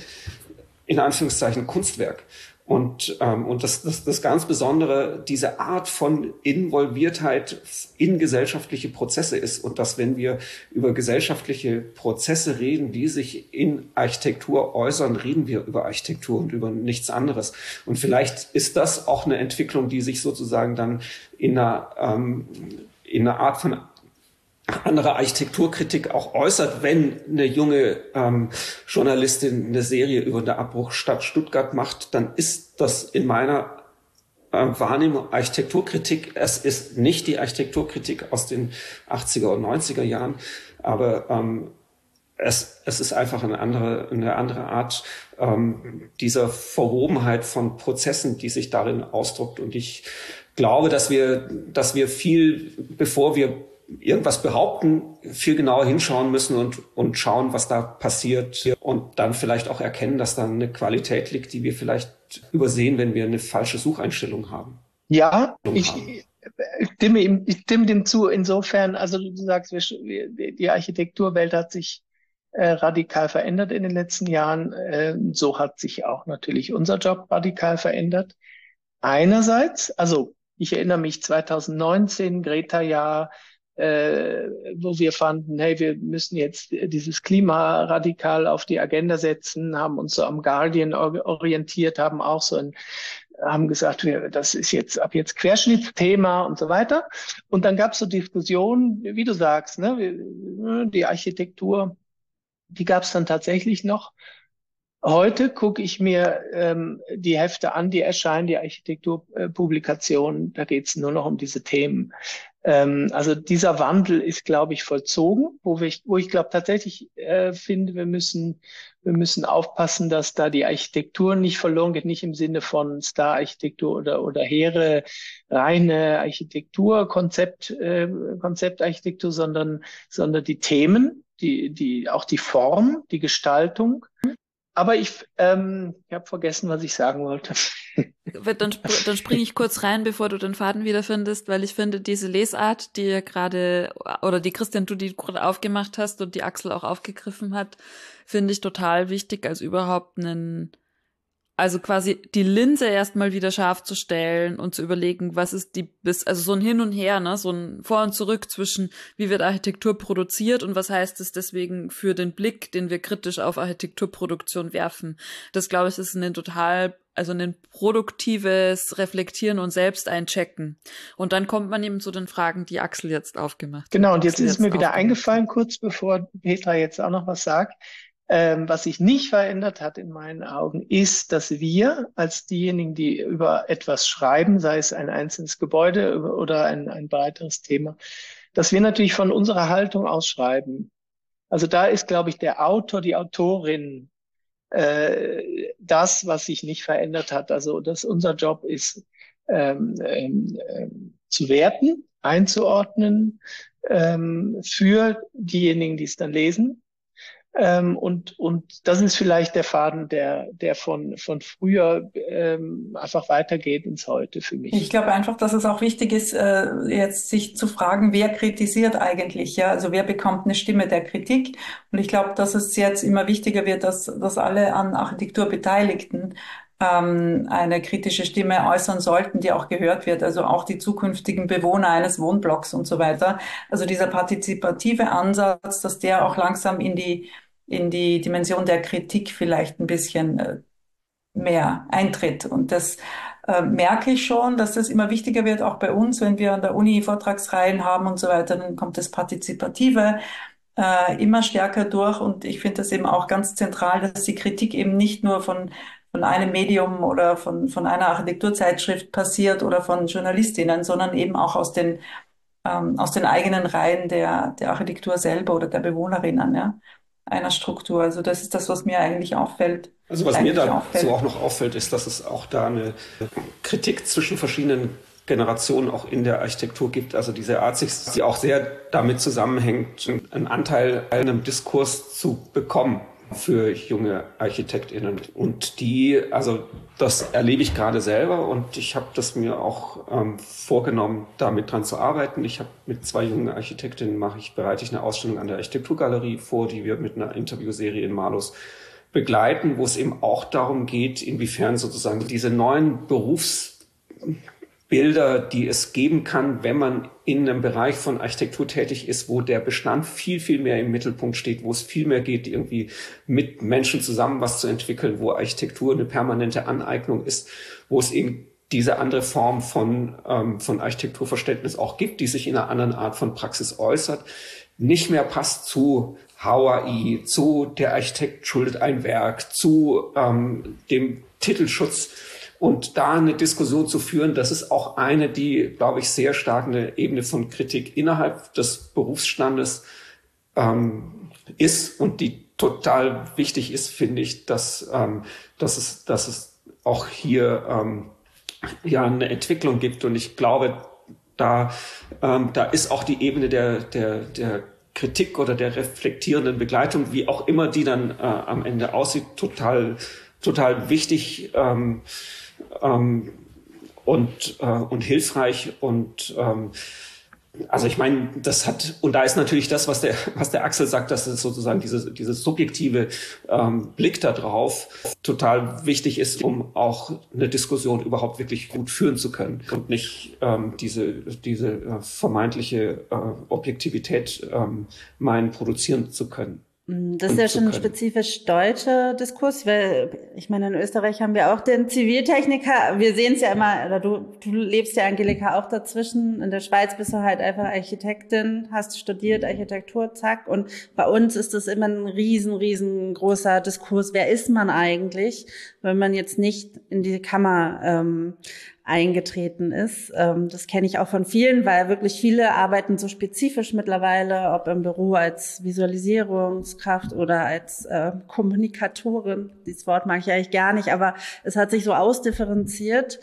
in Anführungszeichen, Kunstwerk. Und, ähm, und das, das, das ganz Besondere, diese Art von Involviertheit in gesellschaftliche Prozesse ist. Und dass, wenn wir über gesellschaftliche Prozesse reden, die sich in Architektur äußern, reden wir über Architektur und über nichts anderes. Und vielleicht ist das auch eine Entwicklung, die sich sozusagen dann in einer, ähm, in einer Art von andere Architekturkritik auch äußert, wenn eine junge ähm, Journalistin eine Serie über den Abbruch Stadt Stuttgart macht, dann ist das in meiner äh, Wahrnehmung Architekturkritik. Es ist nicht die Architekturkritik aus den achtziger und neunziger Jahren, aber ähm, es, es ist einfach eine andere, eine andere Art ähm, dieser Verwobenheit von Prozessen, die sich darin ausdrückt. Und ich glaube, dass wir, dass wir viel, bevor wir irgendwas behaupten, viel genauer hinschauen müssen und, und schauen, was da passiert und dann vielleicht auch erkennen, dass da eine Qualität liegt, die wir vielleicht übersehen, wenn wir eine falsche Sucheinstellung haben. Ja, ich, ich stimme ihm, ich stimme dem zu. Insofern, also du sagst, wir, die Architekturwelt hat sich äh, radikal verändert in den letzten Jahren. Äh, so hat sich auch natürlich unser Job radikal verändert. Einerseits, also ich erinnere mich zweitausendneunzehn, Greta-Jahr, äh, wo wir fanden, hey, wir müssen jetzt dieses Klima radikal auf die Agenda setzen, haben uns so am Guardian orientiert, haben auch so ein, haben gesagt, wir, das ist jetzt ab jetzt Querschnittsthema und so weiter. Und dann gab es so Diskussionen, wie du sagst, ne, die Architektur, die gab es dann tatsächlich noch. Heute gucke ich mir ähm, die Hefte an, die erscheinen, die Architekturpublikationen, da geht es nur noch um diese Themen. Ähm, also dieser Wandel ist, glaube ich, vollzogen, wo, wir, wo ich glaube tatsächlich äh, finde, wir müssen, wir müssen aufpassen, dass da die Architektur nicht verloren geht, nicht im Sinne von Star-Architektur oder, oder hehre, reine Architektur, Konzept, äh, Konzeptarchitektur, sondern, sondern die Themen, die, die, auch die Form, die Gestaltung. Aber ich, ähm, ich habe vergessen, was ich sagen wollte. Dann, sp- dann springe ich kurz rein, bevor du den Faden wiederfindest, weil ich finde, diese Lesart, die ihr gerade, oder die Christian, du die gerade aufgemacht hast und die Axel auch aufgegriffen hat, finde ich total wichtig, als überhaupt einen, also quasi die Linse erstmal wieder scharf zu stellen und zu überlegen, was ist die, bis, also so ein Hin und Her, ne, so ein Vor und Zurück zwischen, wie wird Architektur produziert und was heißt es deswegen für den Blick, den wir kritisch auf Architekturproduktion werfen. Das, glaube ich, ist ein total, also ein produktives Reflektieren und selbst einchecken. Und dann kommt man eben zu den Fragen, die Axel jetzt aufgemacht hat. Genau, und jetzt Axel ist es mir wieder aufgemacht. eingefallen, kurz bevor Petra jetzt auch noch was sagt. Ähm, was sich nicht verändert hat in meinen Augen, ist, dass wir als diejenigen, die über etwas schreiben, sei es ein einzelnes Gebäude oder ein, ein breiteres Thema, dass wir natürlich von unserer Haltung aus schreiben. Also da ist, glaube ich, der Autor, die Autorin, äh, das, was sich nicht verändert hat. Also dass unser Job ist, ähm, ähm, ähm, zu werten, einzuordnen, ähm, für diejenigen, die es dann lesen. Ähm, und, und das ist vielleicht der Faden, der, der von, von früher ähm, einfach weitergeht ins Heute für mich. Ich glaube einfach, dass es auch wichtig ist, äh, jetzt sich zu fragen, wer kritisiert eigentlich, ja? Also wer bekommt eine Stimme der Kritik? Und ich glaube, dass es jetzt immer wichtiger wird, dass, dass alle an Architektur Beteiligten ähm, eine kritische Stimme äußern sollten, die auch gehört wird. Also auch die zukünftigen Bewohner eines Wohnblocks und so weiter. Also dieser partizipative Ansatz, dass der auch langsam in die in die Dimension der Kritik vielleicht ein bisschen äh, mehr eintritt. Und das äh, merke ich schon, dass das immer wichtiger wird, auch bei uns, wenn wir an der Uni Vortragsreihen haben und so weiter, dann kommt das Partizipative äh, immer stärker durch. Und ich finde das eben auch ganz zentral, dass die Kritik eben nicht nur von von einem Medium oder von von einer Architekturzeitschrift passiert oder von Journalistinnen, sondern eben auch aus den ähm, aus den eigenen Reihen der der Architektur selber oder der Bewohnerinnen, ja. einer Struktur. Also das ist das, was mir eigentlich auffällt. Also was mir dazu auch noch auffällt, ist, dass es auch da eine Kritik zwischen verschiedenen Generationen auch in der Architektur gibt. Also diese Art, die auch sehr damit zusammenhängt, einen Anteil an einem Diskurs zu bekommen für junge ArchitektInnen. Und die, also das erlebe ich gerade selber und ich habe das mir auch ähm, vorgenommen, damit dran zu arbeiten. Ich habe mit zwei jungen Architektinnen mache ich, bereite ich eine Ausstellung an der Architekturgalerie vor, die wir mit einer Interviewserie in Malus begleiten, wo es eben auch darum geht, inwiefern sozusagen diese neuen Berufsbilder, die es geben kann, wenn man in einem Bereich von Architektur tätig ist, wo der Bestand viel, viel mehr im Mittelpunkt steht, wo es viel mehr geht, irgendwie mit Menschen zusammen was zu entwickeln, wo Architektur eine permanente Aneignung ist, wo es eben diese andere Form von, ähm, von Architekturverständnis auch gibt, die sich in einer anderen Art von Praxis äußert, nicht mehr passt zu Hawaii, zu der Architekt schuldet ein Werk, zu ähm, dem Titelschutz. Und da eine Diskussion zu führen, das ist auch eine, die, glaube ich, sehr stark eine Ebene von Kritik innerhalb des Berufsstandes ähm, ist und die total wichtig ist, finde ich, dass, ähm, dass, es, dass es auch hier ähm, ja eine Entwicklung gibt. Und ich glaube, da, ähm, da ist auch die Ebene der, der, der Kritik oder der reflektierenden Begleitung, wie auch immer die dann äh, am Ende aussieht, total, total wichtig. Ähm, Ähm, und, äh, und hilfreich und ähm, also ich meine, das hat, und da ist natürlich das, was der, was der Axel sagt, dass es sozusagen diese, dieses subjektive ähm, Blick da drauf total wichtig ist, um auch eine Diskussion überhaupt wirklich gut führen zu können und nicht ähm, diese, diese äh, vermeintliche äh, Objektivität ähm, meinen, produzieren zu können. Das ist ja schon ein spezifisch deutscher Diskurs, weil ich meine, in Österreich haben wir auch den Ziviltechniker. Wir sehen es ja immer, oder du, du lebst ja, Angelika, auch dazwischen. In der Schweiz bist du halt einfach Architektin, hast studiert Architektur, zack. Und bei uns ist das immer ein riesen, riesengroßer Diskurs. Wer ist man eigentlich, wenn man jetzt nicht in die Kammer ähm, eingetreten ist. Ähm, das kenne ich auch von vielen, weil wirklich viele arbeiten so spezifisch mittlerweile, ob im Büro als Visualisierungskraft oder als äh, Kommunikatorin. Dieses Wort mag ich eigentlich gar nicht, aber es hat sich so ausdifferenziert.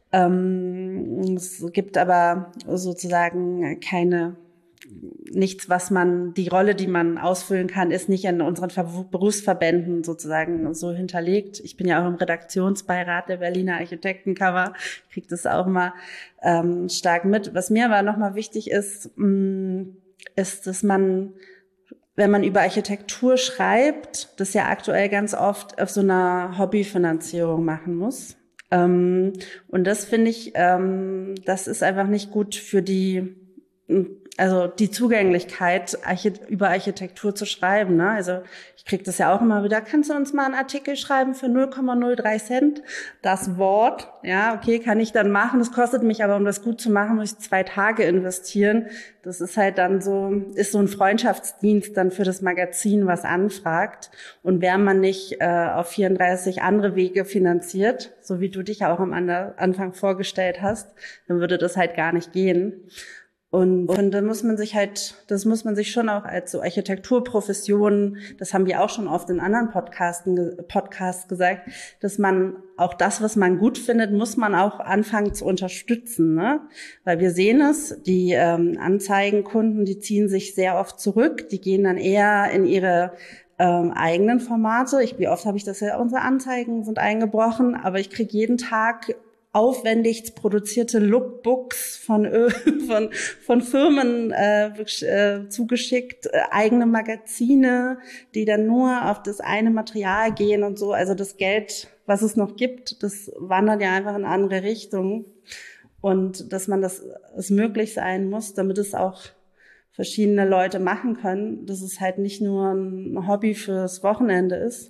Ähm, es gibt aber sozusagen keine nichts, was man, die Rolle, die man ausfüllen kann, ist nicht in unseren Ver- Berufsverbänden sozusagen so hinterlegt. Ich bin ja auch im Redaktionsbeirat der Berliner Architektenkammer, kriege das auch mal ähm, stark mit. Was mir aber nochmal wichtig ist, mh, ist, dass man, wenn man über Architektur schreibt, das ja aktuell ganz oft auf so einer Hobbyfinanzierung machen muss. Ähm, und das finde ich, ähm, das ist einfach nicht gut für die, also die Zugänglichkeit, über Architektur zu schreiben, ne? Also ich kriege das ja auch immer wieder, kannst du uns mal einen Artikel schreiben für null Komma null drei Cent? Das Wort, ja, okay, kann ich dann machen. Das kostet mich aber, um das gut zu machen, muss ich zwei Tage investieren. Das ist halt dann so, ist so ein Freundschaftsdienst dann für das Magazin, was anfragt. Und wäre man nicht äh, auf vierunddreißig andere Wege finanziert, so wie du dich auch am Anfang vorgestellt hast, dann würde das halt gar nicht gehen. Und, und da muss man sich halt, das muss man sich schon auch als so Architekturprofession, das haben wir auch schon oft in anderen Podcasten, Podcasts gesagt, dass man auch das, was man gut findet, muss man auch anfangen zu unterstützen, ne? Weil wir sehen es, die ähm, Anzeigenkunden, die ziehen sich sehr oft zurück, die gehen dann eher in ihre ähm, eigenen Formate. Ich, wie oft habe ich das ja, unsere Anzeigen sind eingebrochen, aber ich kriege jeden Tag aufwendig produzierte Lookbooks von von von Firmen äh, äh, zugeschickt, äh, eigene Magazine, die dann nur auf das eine Material gehen und so. Also das Geld, was es noch gibt, das wandert ja einfach in andere Richtungen. Und dass man das es möglich sein muss, damit es auch verschiedene Leute machen können, dass es halt nicht nur ein Hobby fürs Wochenende ist.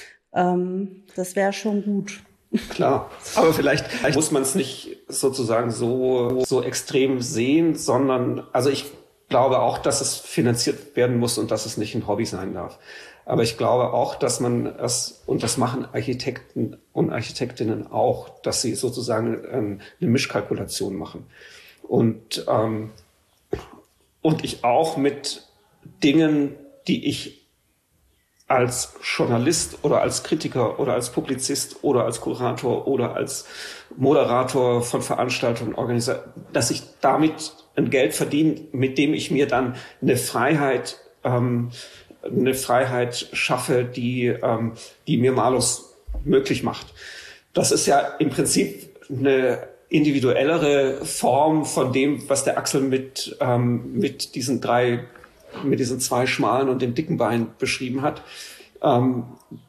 Ähm, das wäre schon gut. Klar, aber vielleicht, vielleicht muss man es nicht sozusagen so, so extrem sehen, sondern, also ich glaube auch, dass es finanziert werden muss und dass es nicht ein Hobby sein darf. Aber ich glaube auch, dass man es, und das machen Architekten und Architektinnen auch, dass sie sozusagen ähm, eine Mischkalkulation machen. Und, ähm, und ich auch mit Dingen, die ich als Journalist oder als Kritiker oder als Publizist oder als Kurator oder als Moderator von Veranstaltungen organisiere, dass ich damit ein Geld verdiene, mit dem ich mir dann eine Freiheit, ähm, eine Freiheit schaffe, die, ähm, die mir Malus möglich macht. Das ist ja im Prinzip eine individuellere Form von dem, was der Axel mit, ähm, mit diesen drei, mit diesen zwei schmalen und dem dicken Bein beschrieben hat, ähm,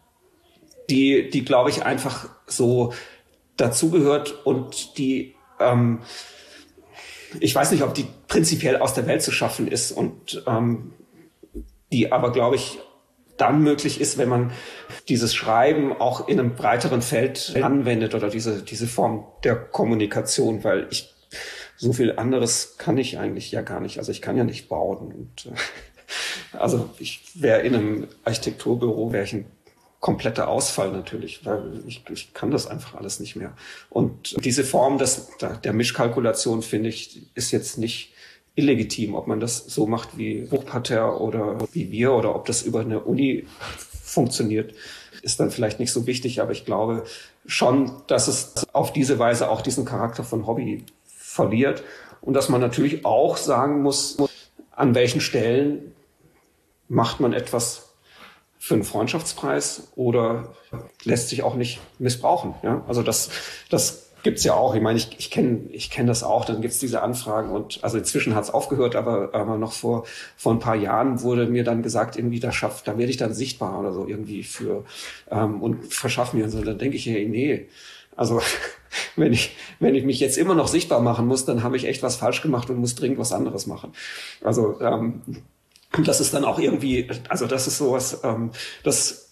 die, die glaube ich einfach so dazugehört und die, ähm, ich weiß nicht, ob die prinzipiell aus der Welt zu schaffen ist und ähm, die aber, glaube ich, dann möglich ist, wenn man dieses Schreiben auch in einem breiteren Feld anwendet oder diese, diese Form der Kommunikation, weil ich so viel anderes kann ich eigentlich ja gar nicht. Also ich kann ja nicht bauen. Und, äh, also ich wäre in einem Architekturbüro, wäre ich ein kompletter Ausfall natürlich, weil ich, ich kann das einfach alles nicht mehr. Und diese Form des, der Mischkalkulation, finde ich, ist jetzt nicht illegitim, ob man das so macht wie Hochparterre oder wie wir oder ob das über eine Uni funktioniert, ist dann vielleicht nicht so wichtig, aber ich glaube schon, dass es auf diese Weise auch diesen Charakter von Hobby verliert und dass man natürlich auch sagen muss, an welchen Stellen macht man etwas für einen Freundschaftspreis oder lässt sich auch nicht missbrauchen. Ja? Also das, das gibt's ja auch. Ich meine, ich, ich kenne ich kenn das auch. Dann gibt's diese Anfragen und also inzwischen hat's aufgehört, aber, aber noch vor vor ein paar Jahren wurde mir dann gesagt, irgendwie da schafft, da werde ich dann sichtbar oder so irgendwie für ähm, und verschaffe mir und so. Dann denke ich, hey, nee. Also wenn ich wenn ich mich jetzt immer noch sichtbar machen muss, dann habe ich echt was falsch gemacht und muss dringend was anderes machen. Also ähm, und das ist dann auch irgendwie, also das ist sowas, ähm, das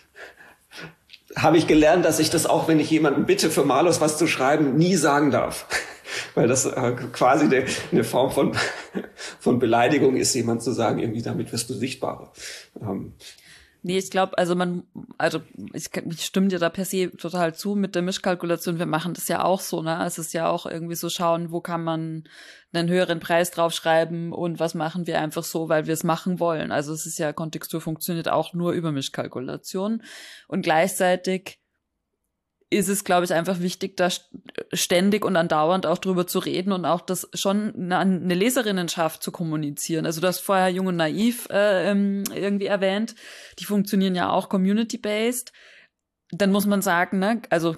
habe ich gelernt, dass ich das auch, wenn ich jemanden bitte, für Malus was zu schreiben, nie sagen darf. Weil das äh, quasi eine, eine Form von, von Beleidigung ist, jemand zu sagen, irgendwie damit wirst du sichtbarer. Ähm, Nee, ich glaube, also man, also ich, ich stimme dir da per se total zu mit der Mischkalkulation. Wir machen das ja auch so, ne? Es ist ja auch irgendwie so schauen, wo kann man einen höheren Preis draufschreiben und was machen wir einfach so, weil wir es machen wollen. Also es ist ja, Kontextur funktioniert auch nur über Mischkalkulation. Und gleichzeitig ist es, glaube ich, einfach wichtig, da ständig und andauernd auch drüber zu reden und auch das schon eine Leserinnenschaft zu kommunizieren. Also du hast vorher Jung und Naiv äh, irgendwie erwähnt, die funktionieren ja auch community-based. Dann muss man sagen, ne, also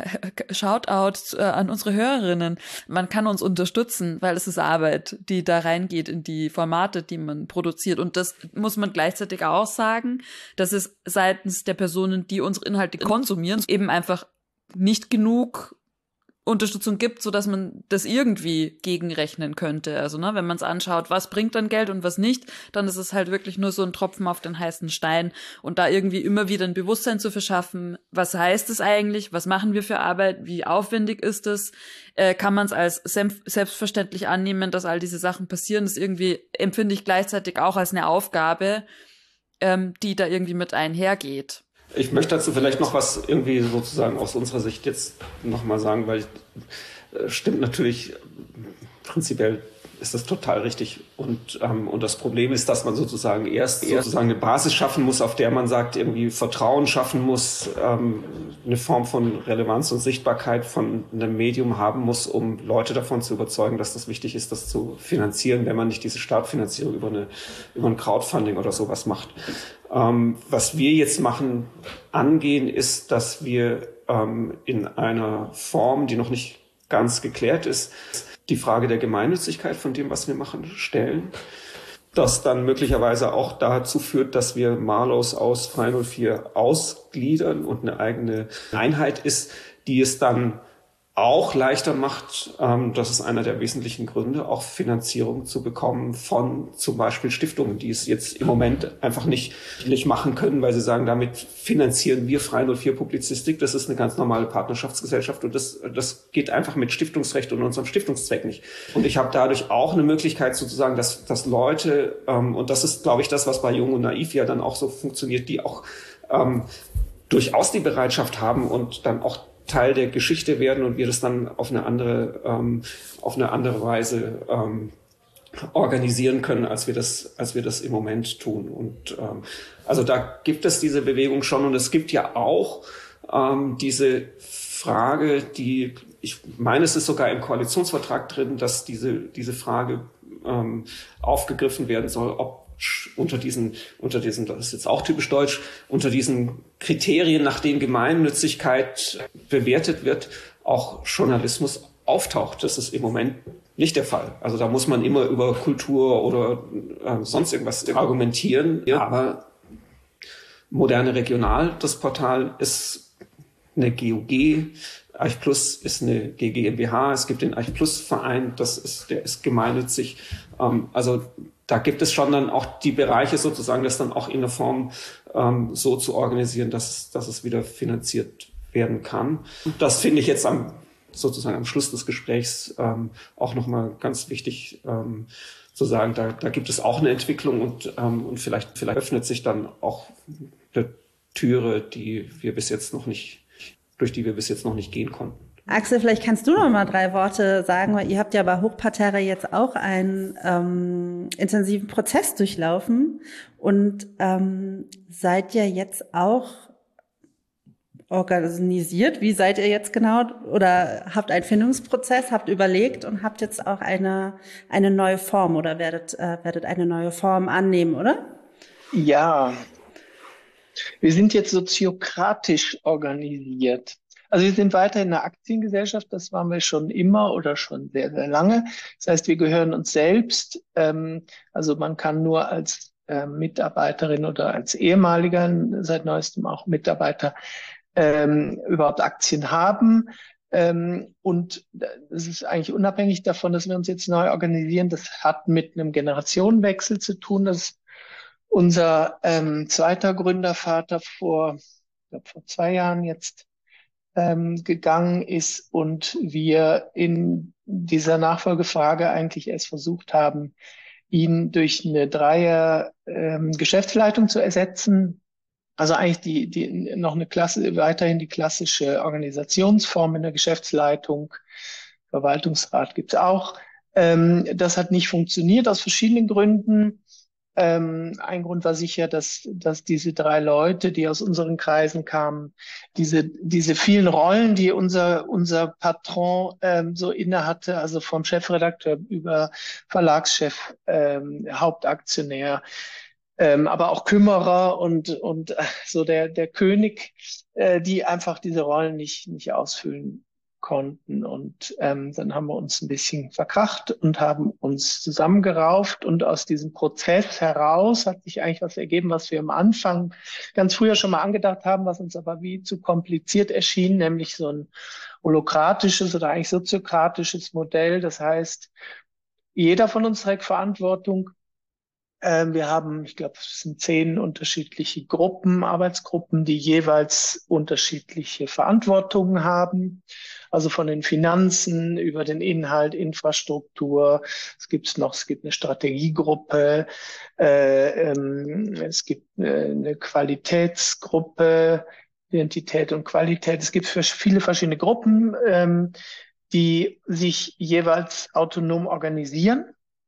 Shoutout äh, an unsere Hörerinnen, man kann uns unterstützen, weil es ist Arbeit, die da reingeht in die Formate, die man produziert. Und das muss man gleichzeitig auch sagen, dass es seitens der Personen, die unsere Inhalte konsumieren, eben einfach nicht genug Unterstützung gibt, so dass man das irgendwie gegenrechnen könnte. Also, ne, wenn man es anschaut, was bringt dann Geld und was nicht, dann ist es halt wirklich nur so ein Tropfen auf den heißen Stein. Und da irgendwie immer wieder ein Bewusstsein zu verschaffen, was heißt es eigentlich, was machen wir für Arbeit, wie aufwendig ist es, äh, kann man es als selbstverständlich annehmen, dass all diese Sachen passieren, das irgendwie empfinde ich gleichzeitig auch als eine Aufgabe, ähm, die da irgendwie mit einhergeht. Ich möchte dazu vielleicht noch was irgendwie sozusagen aus unserer Sicht jetzt nochmal sagen, weil äh, stimmt natürlich, prinzipiell ist das total richtig. Und, ähm, und das Problem ist, dass man sozusagen erst sozusagen eine Basis schaffen muss, auf der man sagt, irgendwie Vertrauen schaffen muss, ähm, eine Form von Relevanz und Sichtbarkeit von einem Medium haben muss, um Leute davon zu überzeugen, dass das wichtig ist, das zu finanzieren, wenn man nicht diese Startfinanzierung über eine, über ein Crowdfunding oder sowas macht. Ähm, was wir jetzt machen, angehen, ist, dass wir ähm, in einer Form, die noch nicht ganz geklärt ist, die Frage der Gemeinnützigkeit von dem, was wir machen, stellen. Das dann möglicherweise auch dazu führt, dass wir Malus aus drei null vier ausgliedern und eine eigene Einheit ist, die es dann auch leichter macht, ähm, das ist einer der wesentlichen Gründe, auch Finanzierung zu bekommen von zum Beispiel Stiftungen, die es jetzt im Moment einfach nicht, nicht machen können, weil sie sagen, damit finanzieren wir drei null vier Publizistik. Das ist eine ganz normale Partnerschaftsgesellschaft und das, das geht einfach mit Stiftungsrecht und unserem Stiftungszweck nicht. Und ich habe dadurch auch eine Möglichkeit sozusagen, dass, dass Leute, ähm, und das ist, glaube ich, das, was bei Jung und Naiv ja dann auch so funktioniert, die auch ähm, durchaus die Bereitschaft haben und dann auch Teil der Geschichte werden und wir das dann auf eine andere, ähm, auf eine andere Weise ähm, organisieren können, als wir das, als wir das im Moment tun. Und ähm, also da gibt es diese Bewegung schon, und es gibt ja auch ähm, diese Frage, die, ich meine, es ist sogar im Koalitionsvertrag drin, dass diese diese Frage ähm, aufgegriffen werden soll, ob unter diesen, unter diesen, das ist jetzt auch typisch deutsch, unter diesen Kriterien, nach denen Gemeinnützigkeit bewertet wird, auch Journalismus auftaucht. Das ist im Moment nicht der Fall. Also da muss man immer über Kultur oder äh, sonst irgendwas argumentieren. Ja, aber Moderne Regional, das Portal, ist eine G U G. Archplus ist eine G GmbH. Es gibt den Archplus-Verein, das ist, der ist gemeinnützig. Ähm, also da gibt es schon dann auch die Bereiche sozusagen, das dann auch in der Form ähm, so zu organisieren, dass, dass es wieder finanziert werden kann. Das finde ich jetzt am sozusagen am Schluss des Gesprächs ähm, auch nochmal ganz wichtig ähm, zu sagen, da, da gibt es auch eine Entwicklung, und, ähm, und vielleicht, vielleicht öffnet sich dann auch eine Türe, die wir bis jetzt noch nicht, durch die wir bis jetzt noch nicht gehen konnten. Axel, vielleicht kannst du noch mal drei Worte sagen, weil ihr habt ja bei Hochparterre jetzt auch einen ähm, intensiven Prozess durchlaufen und ähm, seid ja jetzt auch organisiert. Wie seid ihr jetzt genau? Oder habt einen Findungsprozess, habt überlegt und habt jetzt auch eine eine neue Form oder werdet äh, werdet eine neue Form annehmen, oder? Ja, wir sind jetzt soziokratisch organisiert. Also wir sind weiterhin eine Aktiengesellschaft, das waren wir schon immer oder schon sehr, sehr lange. Das heißt, wir gehören uns selbst. Ähm, also man kann nur als äh, Mitarbeiterin oder als ehemaliger, seit neuestem auch Mitarbeiter, ähm, überhaupt Aktien haben. Ähm, und das ist eigentlich unabhängig davon, dass wir uns jetzt neu organisieren. Das hat mit einem Generationenwechsel zu tun, dass unser ähm, zweiter Gründervater vor, ich glaube, vor zwei Jahren jetzt ähm, gegangen ist und wir in dieser Nachfolgefrage eigentlich erst versucht haben, ihn durch eine Dreier ähm, Geschäftsleitung zu ersetzen. Also eigentlich die, die noch eine Klasse, weiterhin die klassische Organisationsform in der Geschäftsleitung. Verwaltungsrat gibt's auch. Ähm, das hat nicht funktioniert aus verschiedenen Gründen. Ähm, ein Grund war sicher, dass, dass diese drei Leute, die aus unseren Kreisen kamen, diese, diese vielen Rollen, die unser, unser Patron ähm, so inne hatte, also vom Chefredakteur über Verlagschef, ähm, Hauptaktionär, ähm, aber auch Kümmerer und, und äh, so der, der König, äh, die einfach diese Rollen nicht, nicht ausfüllen konnten. Und ähm, dann haben wir uns ein bisschen verkracht und haben uns zusammengerauft, und aus diesem Prozess heraus hat sich eigentlich was ergeben, was wir am Anfang ganz früher schon mal angedacht haben, was uns aber wie zu kompliziert erschien, nämlich so ein holokratisches oder eigentlich soziokratisches Modell. Das heißt, jeder von uns trägt Verantwortung. Ähm, wir haben, ich glaube, es sind zehn unterschiedliche Gruppen, Arbeitsgruppen, die jeweils unterschiedliche Verantwortungen haben. Also von den Finanzen über den Inhalt, Infrastruktur. Es gibt noch, es gibt eine Strategiegruppe, äh, ähm, es gibt eine, eine Qualitätsgruppe, Identität und Qualität. Es gibt viele verschiedene Gruppen, ähm, die sich jeweils autonom organisieren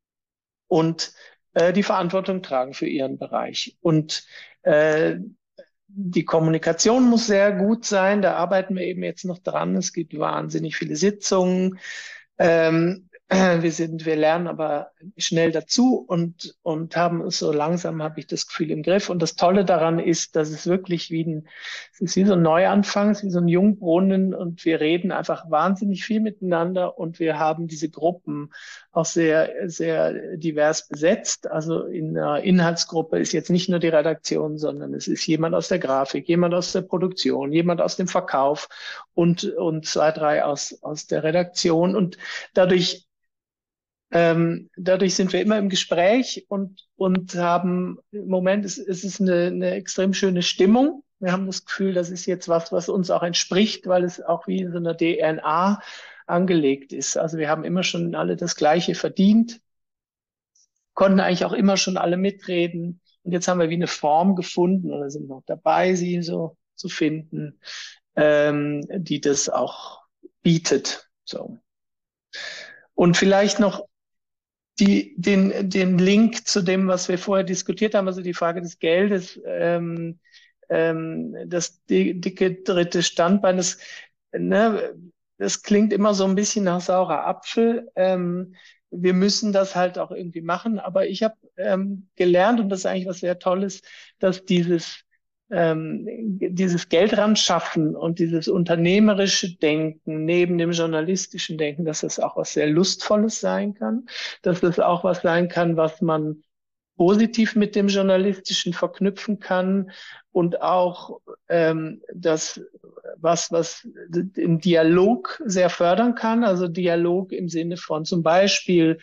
und äh, die Verantwortung tragen für ihren Bereich. Und äh, die Kommunikation muss sehr gut sein. Da arbeiten wir eben jetzt noch dran. Es gibt wahnsinnig viele Sitzungen. Ähm, wir sind, wir lernen aber schnell dazu und, und haben es so langsam, habe ich das Gefühl, im Griff. Und das Tolle daran ist, dass es wirklich wie ein, es ist wie so ein Neuanfang, es ist wie so ein Jungbrunnen, und wir reden einfach wahnsinnig viel miteinander, und wir haben diese Gruppen auch sehr, sehr divers besetzt. Also in der Inhaltsgruppe ist jetzt nicht nur die Redaktion, sondern es ist jemand aus der Grafik, jemand aus der Produktion, jemand aus dem Verkauf und, und zwei, drei aus, aus der Redaktion. Und dadurch Ähm, dadurch sind wir immer im Gespräch und, und haben, im Moment ist, ist es eine, eine extrem schöne Stimmung. Wir haben das Gefühl, das ist jetzt was, was uns auch entspricht, weil es auch wie in so einer D N A angelegt ist. Also wir haben immer schon alle das Gleiche verdient, konnten eigentlich auch immer schon alle mitreden. Und jetzt haben wir wie eine Form gefunden, oder sind noch dabei, sie so zu finden, ähm, die das auch bietet. So. Und vielleicht noch die, den, den Link zu dem, was wir vorher diskutiert haben, also die Frage des Geldes, ähm, ähm, das di- dicke dritte Standbein, das, ne, das klingt immer so ein bisschen nach saurer Apfel. Ähm, wir müssen das halt auch irgendwie machen, aber ich habe ähm, gelernt, und das ist eigentlich was sehr Tolles, dass dieses ähm, dieses Geld ran schaffen und dieses unternehmerische Denken neben dem journalistischen Denken, dass das auch was sehr Lustvolles sein kann, dass das auch was sein kann, was man positiv mit dem Journalistischen verknüpfen kann und auch ähm, das, was, was den Dialog sehr fördern kann, also Dialog im Sinne von zum Beispiel,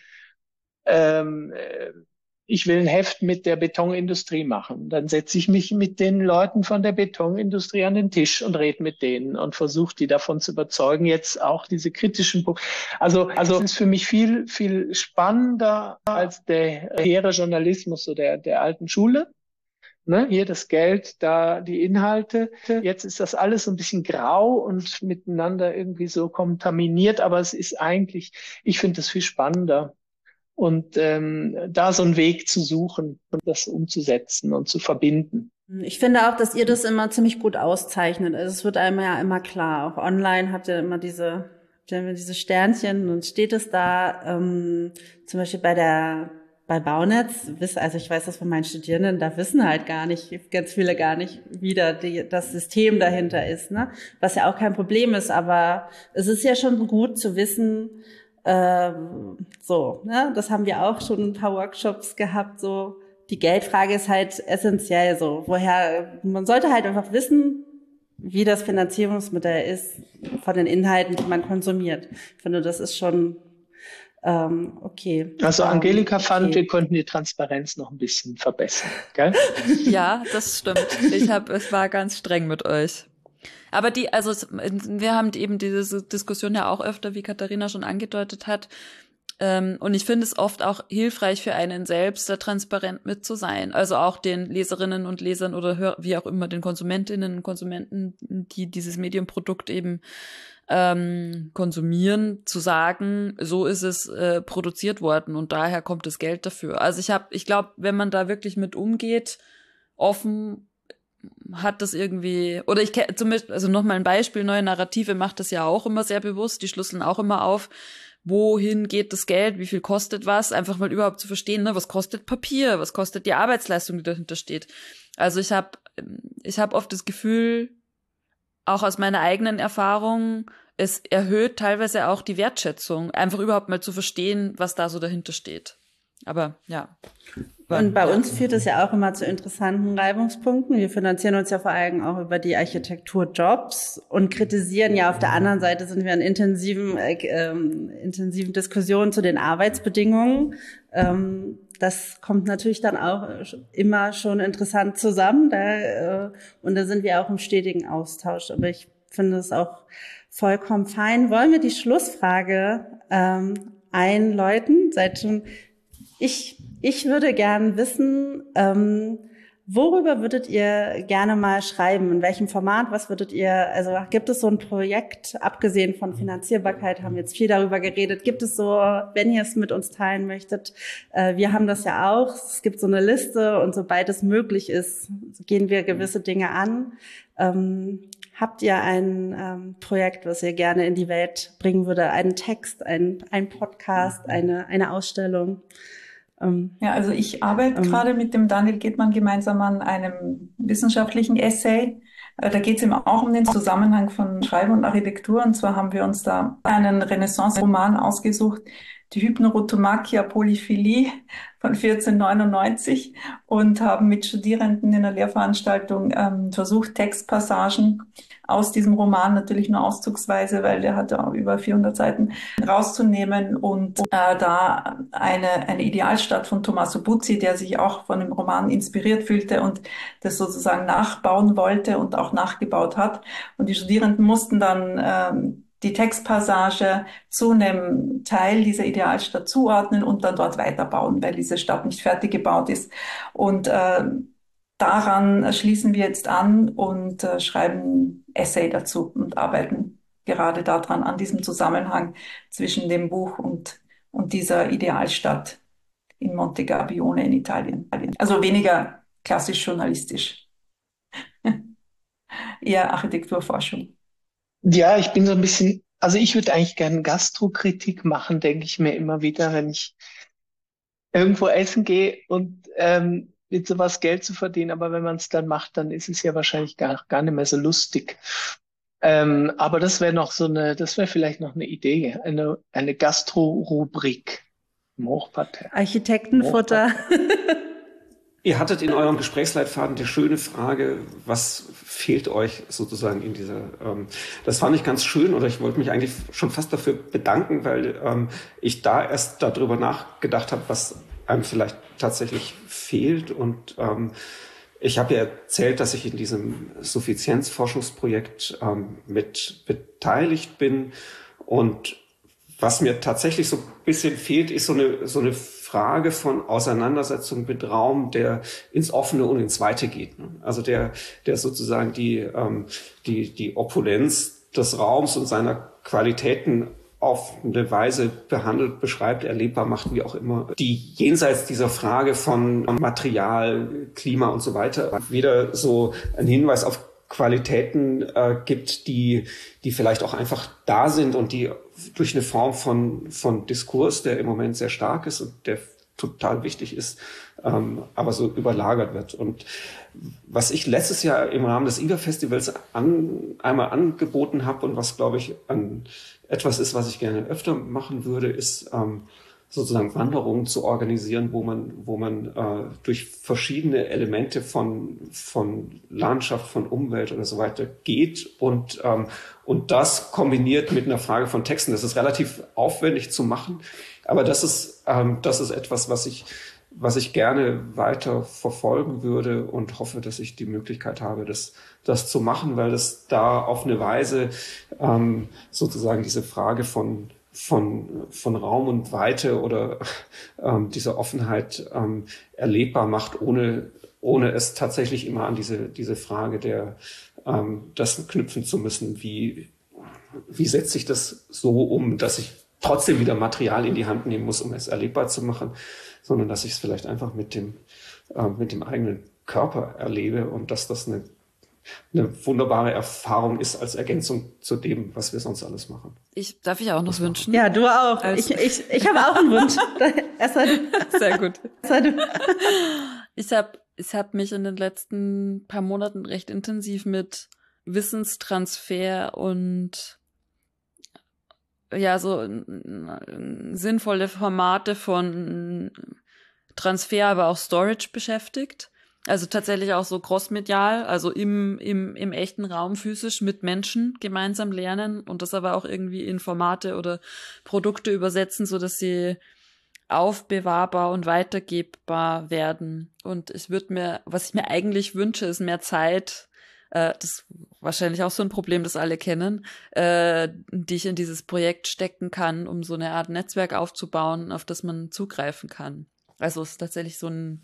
ähm, ich will ein Heft mit der Betonindustrie machen. Dann setze ich mich mit den Leuten von der Betonindustrie an den Tisch und rede mit denen und versuche die davon zu überzeugen, jetzt auch diese kritischen Punkte. Also, also es ist für mich viel, viel spannender als der hehre Journalismus so der, der alten Schule. Ne, hier das Geld, da die Inhalte. Jetzt ist das alles so ein bisschen grau und miteinander irgendwie so kontaminiert, aber es ist eigentlich, ich finde das viel spannender. Und ähm, da so einen Weg zu suchen und das umzusetzen und zu verbinden. Ich finde auch, dass ihr das immer ziemlich gut auszeichnet. Also es wird einem ja immer klar. Auch online habt ihr immer diese, habt ihr immer diese Sternchen und steht es da, ähm, zum Beispiel bei der bei Baunetz, also ich weiß das von meinen Studierenden, da wissen halt gar nicht, ganz viele gar nicht, wie da die, das System dahinter ist, ne? Was ja auch kein Problem ist, aber es ist ja schon gut zu wissen, ähm, so, ne? Das haben wir auch schon ein paar Workshops gehabt, so. Die Geldfrage ist halt essentiell, so. Woher, man sollte halt einfach wissen, wie das Finanzierungsmodell ist von den Inhalten, die man konsumiert. Ich finde, das ist schon Ähm, okay. Also Angelika ähm, okay. fand, wir konnten die Transparenz noch ein bisschen verbessern, gell? Ja, das stimmt. Ich habe, es war ganz streng mit euch. Aber die, also wir haben eben diese Diskussion ja auch öfter, wie Katharina schon angedeutet hat. Ähm, und ich finde es oft auch hilfreich für einen selbst, da transparent mit zu sein. Also auch den Leserinnen und Lesern oder Hör- wie auch immer den Konsumentinnen und Konsumenten, die dieses Medienprodukt eben ähm, konsumieren, zu sagen, so ist es äh, produziert worden und daher kommt das Geld dafür. Also ich habe, ich glaube, wenn man da wirklich mit umgeht, offen, hat das irgendwie, oder ich kenne zum Beispiel, also nochmal ein Beispiel, Neue Narrative macht das ja auch immer sehr bewusst, die schlüsseln auch immer auf, wohin geht das Geld, wie viel kostet was, einfach mal überhaupt zu verstehen, ne, was kostet Papier, was kostet die Arbeitsleistung, die dahinter steht. Also ich habe ich habe oft das Gefühl, auch aus meiner eigenen Erfahrung, es erhöht teilweise auch die Wertschätzung, einfach überhaupt mal zu verstehen, was da so dahinter steht. Aber ja. Und bei uns führt es ja auch immer zu interessanten Reibungspunkten. Wir finanzieren uns ja vor allem auch über die Architekturjobs und kritisieren ja auf der anderen Seite, sind wir in intensiven, äh, ähm, intensiven Diskussionen zu den Arbeitsbedingungen. Ähm, das kommt natürlich dann auch immer schon interessant zusammen. Da, äh, und da sind wir auch im stetigen Austausch. Aber ich finde es auch vollkommen fein. Wollen wir die Schlussfrage ähm, einläuten? Seid schon, ich Ich würde gern wissen, ähm, worüber würdet ihr gerne mal schreiben? In welchem Format? Was würdet ihr, also gibt es so ein Projekt, abgesehen von Finanzierbarkeit, haben wir jetzt viel darüber geredet. Gibt es so, wenn ihr es mit uns teilen möchtet, äh, wir haben das ja auch, es gibt so eine Liste und sobald es möglich ist, gehen wir gewisse Dinge an. Ähm, habt ihr ein ähm, Projekt, was ihr gerne in die Welt bringen würde? Einen Text, ein, ein Podcast, eine, eine Ausstellung? Ja, also ich arbeite ähm, gerade mit dem Daniel Gedmann gemeinsam an einem wissenschaftlichen Essay. Da geht es eben auch um den Zusammenhang von Schreiben und Architektur. Und zwar haben wir uns da einen Renaissance-Roman ausgesucht, die Hypnerotomachia Polyphilie von vierzehnhundertneunundneunzig, und haben mit Studierenden in einer Lehrveranstaltung ähm, versucht, Textpassagen aus diesem Roman, natürlich nur auszugsweise, weil der hat ja über vierhundert Seiten, rauszunehmen und äh, da eine, eine Idealstadt von Tommaso Buzzi, der sich auch von dem Roman inspiriert fühlte und das sozusagen nachbauen wollte und auch nachgebaut hat. Und die Studierenden mussten dann ähm, die Textpassage zu einem Teil dieser Idealstadt zuordnen und dann dort weiterbauen, weil diese Stadt nicht fertig gebaut ist. Und äh, daran schließen wir jetzt an und äh, schreiben Essay dazu und arbeiten gerade daran, an diesem Zusammenhang zwischen dem Buch und und dieser Idealstadt in Monte Gabbione in Italien. Also weniger klassisch journalistisch, eher Architekturforschung. Ja, ich bin so ein bisschen, also ich würde eigentlich gerne Gastrokritik machen, denke ich mir immer wieder, wenn ich irgendwo essen gehe und ähm, mit sowas Geld zu verdienen. Aber wenn man es dann macht, dann ist es ja wahrscheinlich gar, gar nicht mehr so lustig. Ähm, aber das wäre noch so eine, das wäre vielleicht noch eine Idee, eine, eine Gastro-Rubrik im Hochparterre. Architektenfutter. Ihr hattet in eurem Gesprächsleitfaden die schöne Frage, was fehlt euch sozusagen in dieser, ähm, das fand ich ganz schön, oder ich wollte mich eigentlich schon fast dafür bedanken, weil ähm, ich da erst darüber nachgedacht habe, was einem vielleicht tatsächlich fehlt. Und ähm, ich habe ja erzählt, dass ich in diesem Suffizienzforschungsprojekt ähm, mit beteiligt bin. Und was mir tatsächlich so ein bisschen fehlt, ist so eine, so eine Frage von Auseinandersetzung mit Raum, der ins Offene und ins Weite geht. Also der, der sozusagen die, ähm, die, die Opulenz des Raums und seiner Qualitäten auf eine Weise behandelt, beschreibt, erlebbar macht, wie auch immer, die jenseits dieser Frage von Material, Klima und so weiter wieder so einen Hinweis auf Qualitäten äh, gibt, die, die vielleicht auch einfach da sind und die durch eine Form von, von Diskurs, der im Moment sehr stark ist und der total wichtig ist, ähm, aber so überlagert wird. Und was ich letztes Jahr im Rahmen des I G A-Festivals an, einmal angeboten habe und was, glaube ich, an etwas ist, was ich gerne öfter machen würde, ist ähm, sozusagen Wanderungen zu organisieren, wo man, wo man äh, durch verschiedene Elemente von, von Landschaft, von Umwelt oder so weiter geht und, ähm, und das kombiniert mit einer Frage von Texten. Das ist relativ aufwendig zu machen, aber das ist, ähm, das ist etwas, was ich, was ich gerne weiter verfolgen würde und hoffe, dass ich die Möglichkeit habe, das, das zu machen, weil das da auf eine Weise ähm, sozusagen diese Frage von von, von Raum und Weite oder ähm, dieser Offenheit ähm, erlebbar macht, ohne, ohne es tatsächlich immer an diese, diese Frage der, ähm, das knüpfen zu müssen, wie, wie setze ich das so um, dass ich trotzdem wieder Material in die Hand nehmen muss, um es erlebbar zu machen, sondern dass ich es vielleicht einfach mit dem, äh, mit dem eigenen Körper erlebe und dass das eine eine wunderbare Erfahrung ist als Ergänzung zu dem, was wir sonst alles machen. Ich, darf ich auch noch wünschen? Ja, du auch. Also, ich ich, ich habe auch einen Wunsch. Erst mal du. Sehr gut. Erst mal du. Ich habe ich hab mich in den letzten paar Monaten recht intensiv mit Wissenstransfer und ja, so sinnvolle Formate von Transfer, aber auch Storage beschäftigt. Also tatsächlich auch so crossmedial, also im, im, im echten Raum physisch mit Menschen gemeinsam lernen und das aber auch irgendwie in Formate oder Produkte übersetzen, so dass sie aufbewahrbar und weitergebbar werden. Und ich würde mir, was ich mir eigentlich wünsche, ist mehr Zeit, äh, das ist wahrscheinlich auch so ein Problem, das alle kennen, äh, die ich in dieses Projekt stecken kann, um so eine Art Netzwerk aufzubauen, auf das man zugreifen kann. Also es ist tatsächlich so ein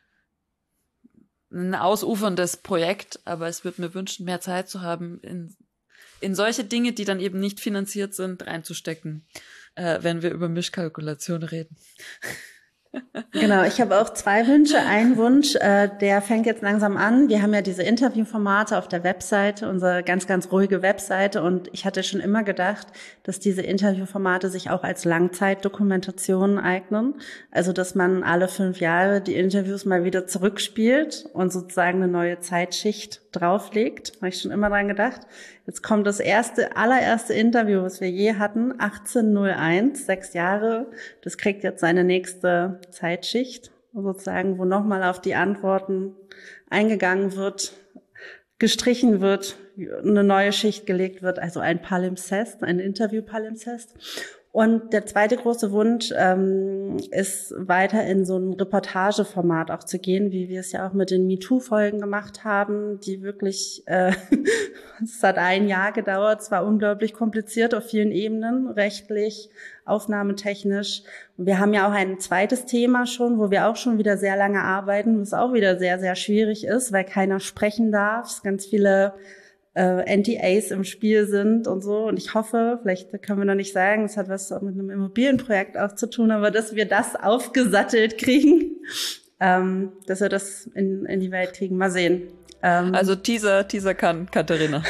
ein ausuferndes Projekt, aber es würde mir wünschen, mehr Zeit zu haben, in, in solche Dinge, die dann eben nicht finanziert sind, reinzustecken, äh, wenn wir über Mischkalkulation reden. Genau, ich habe auch zwei Wünsche. Ein Wunsch, äh, der fängt jetzt langsam an. Wir haben ja diese Interviewformate auf der Webseite, unsere ganz, ganz ruhige Webseite. Und ich hatte schon immer gedacht, dass diese Interviewformate sich auch als Langzeitdokumentation eignen. Also, dass man alle fünf Jahre die Interviews mal wieder zurückspielt und sozusagen eine neue Zeitschicht drauflegt. Habe ich schon immer dran gedacht. Jetzt kommt das erste, allererste Interview, was wir je hatten, achtzehn null eins, sechs Jahre. Das kriegt jetzt seine nächste Zeitschicht, sozusagen, wo nochmal auf die Antworten eingegangen wird, gestrichen wird, eine neue Schicht gelegt wird, also ein Palimpsest, ein Interview-Palimpsest. Und der zweite große Wunsch ähm, ist, weiter in so ein Reportageformat auch zu gehen, wie wir es ja auch mit den MeToo-Folgen gemacht haben, die wirklich, äh, es hat ein Jahr gedauert, es war unglaublich kompliziert auf vielen Ebenen, rechtlich, aufnahmetechnisch. Und wir haben ja auch ein zweites Thema schon, wo wir auch schon wieder sehr lange arbeiten, was auch wieder sehr, sehr schwierig ist, weil keiner sprechen darf, es ganz viele äh, N D As im Spiel sind und so. Und ich hoffe, vielleicht können wir noch nicht sagen, es hat was mit einem Immobilienprojekt auch zu tun, aber dass wir das aufgesattelt kriegen, ähm, dass wir das in, in die Welt kriegen. Mal sehen. Ähm, also Teaser, Teaser kann Katharina.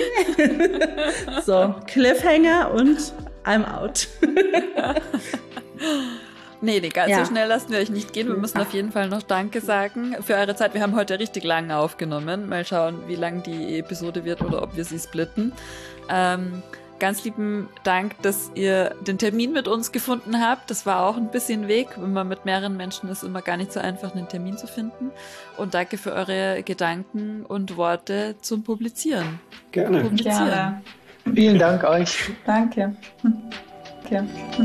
So, Cliffhanger und I'm out. Nee, nee, ganz Ja. so schnell lassen wir euch nicht gehen. Wir müssen auf jeden Fall noch Danke sagen für eure Zeit. Wir haben heute richtig lang aufgenommen. Mal schauen, wie lang die Episode wird oder ob wir sie splitten. Ähm, ganz lieben Dank, dass ihr den Termin mit uns gefunden habt. Das war auch ein bisschen Weg. Wenn man mit mehreren Menschen ist, immer gar nicht so einfach, einen Termin zu finden. Und danke für eure Gedanken und Worte zum Publizieren. Gerne. Publizieren. Gerne. Vielen Dank euch. Danke. Okay.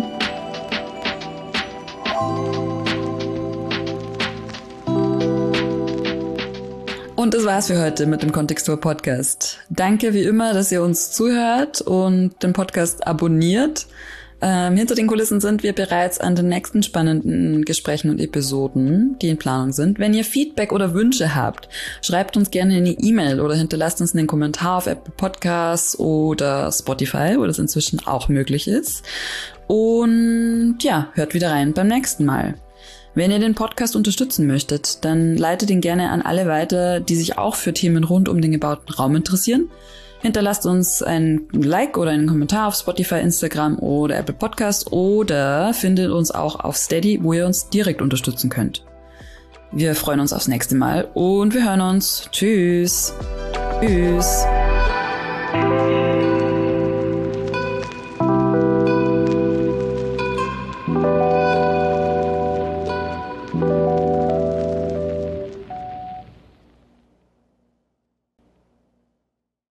Und das war's für heute mit dem Kontextur Podcast. Danke wie immer, dass ihr uns zuhört und den Podcast abonniert. Ähm, hinter den Kulissen sind wir bereits an den nächsten spannenden Gesprächen und Episoden, die in Planung sind. Wenn ihr Feedback oder Wünsche habt, schreibt uns gerne eine E-Mail oder hinterlasst uns einen Kommentar auf Apple Podcasts oder Spotify, wo das inzwischen auch möglich ist. Und ja, hört wieder rein beim nächsten Mal. Wenn ihr den Podcast unterstützen möchtet, dann leitet ihn gerne an alle weiter, die sich auch für Themen rund um den gebauten Raum interessieren. Hinterlasst uns ein Like oder einen Kommentar auf Spotify, Instagram oder Apple Podcast oder findet uns auch auf Steady, wo ihr uns direkt unterstützen könnt. Wir freuen uns aufs nächste Mal und wir hören uns. Tschüss. Tschüss.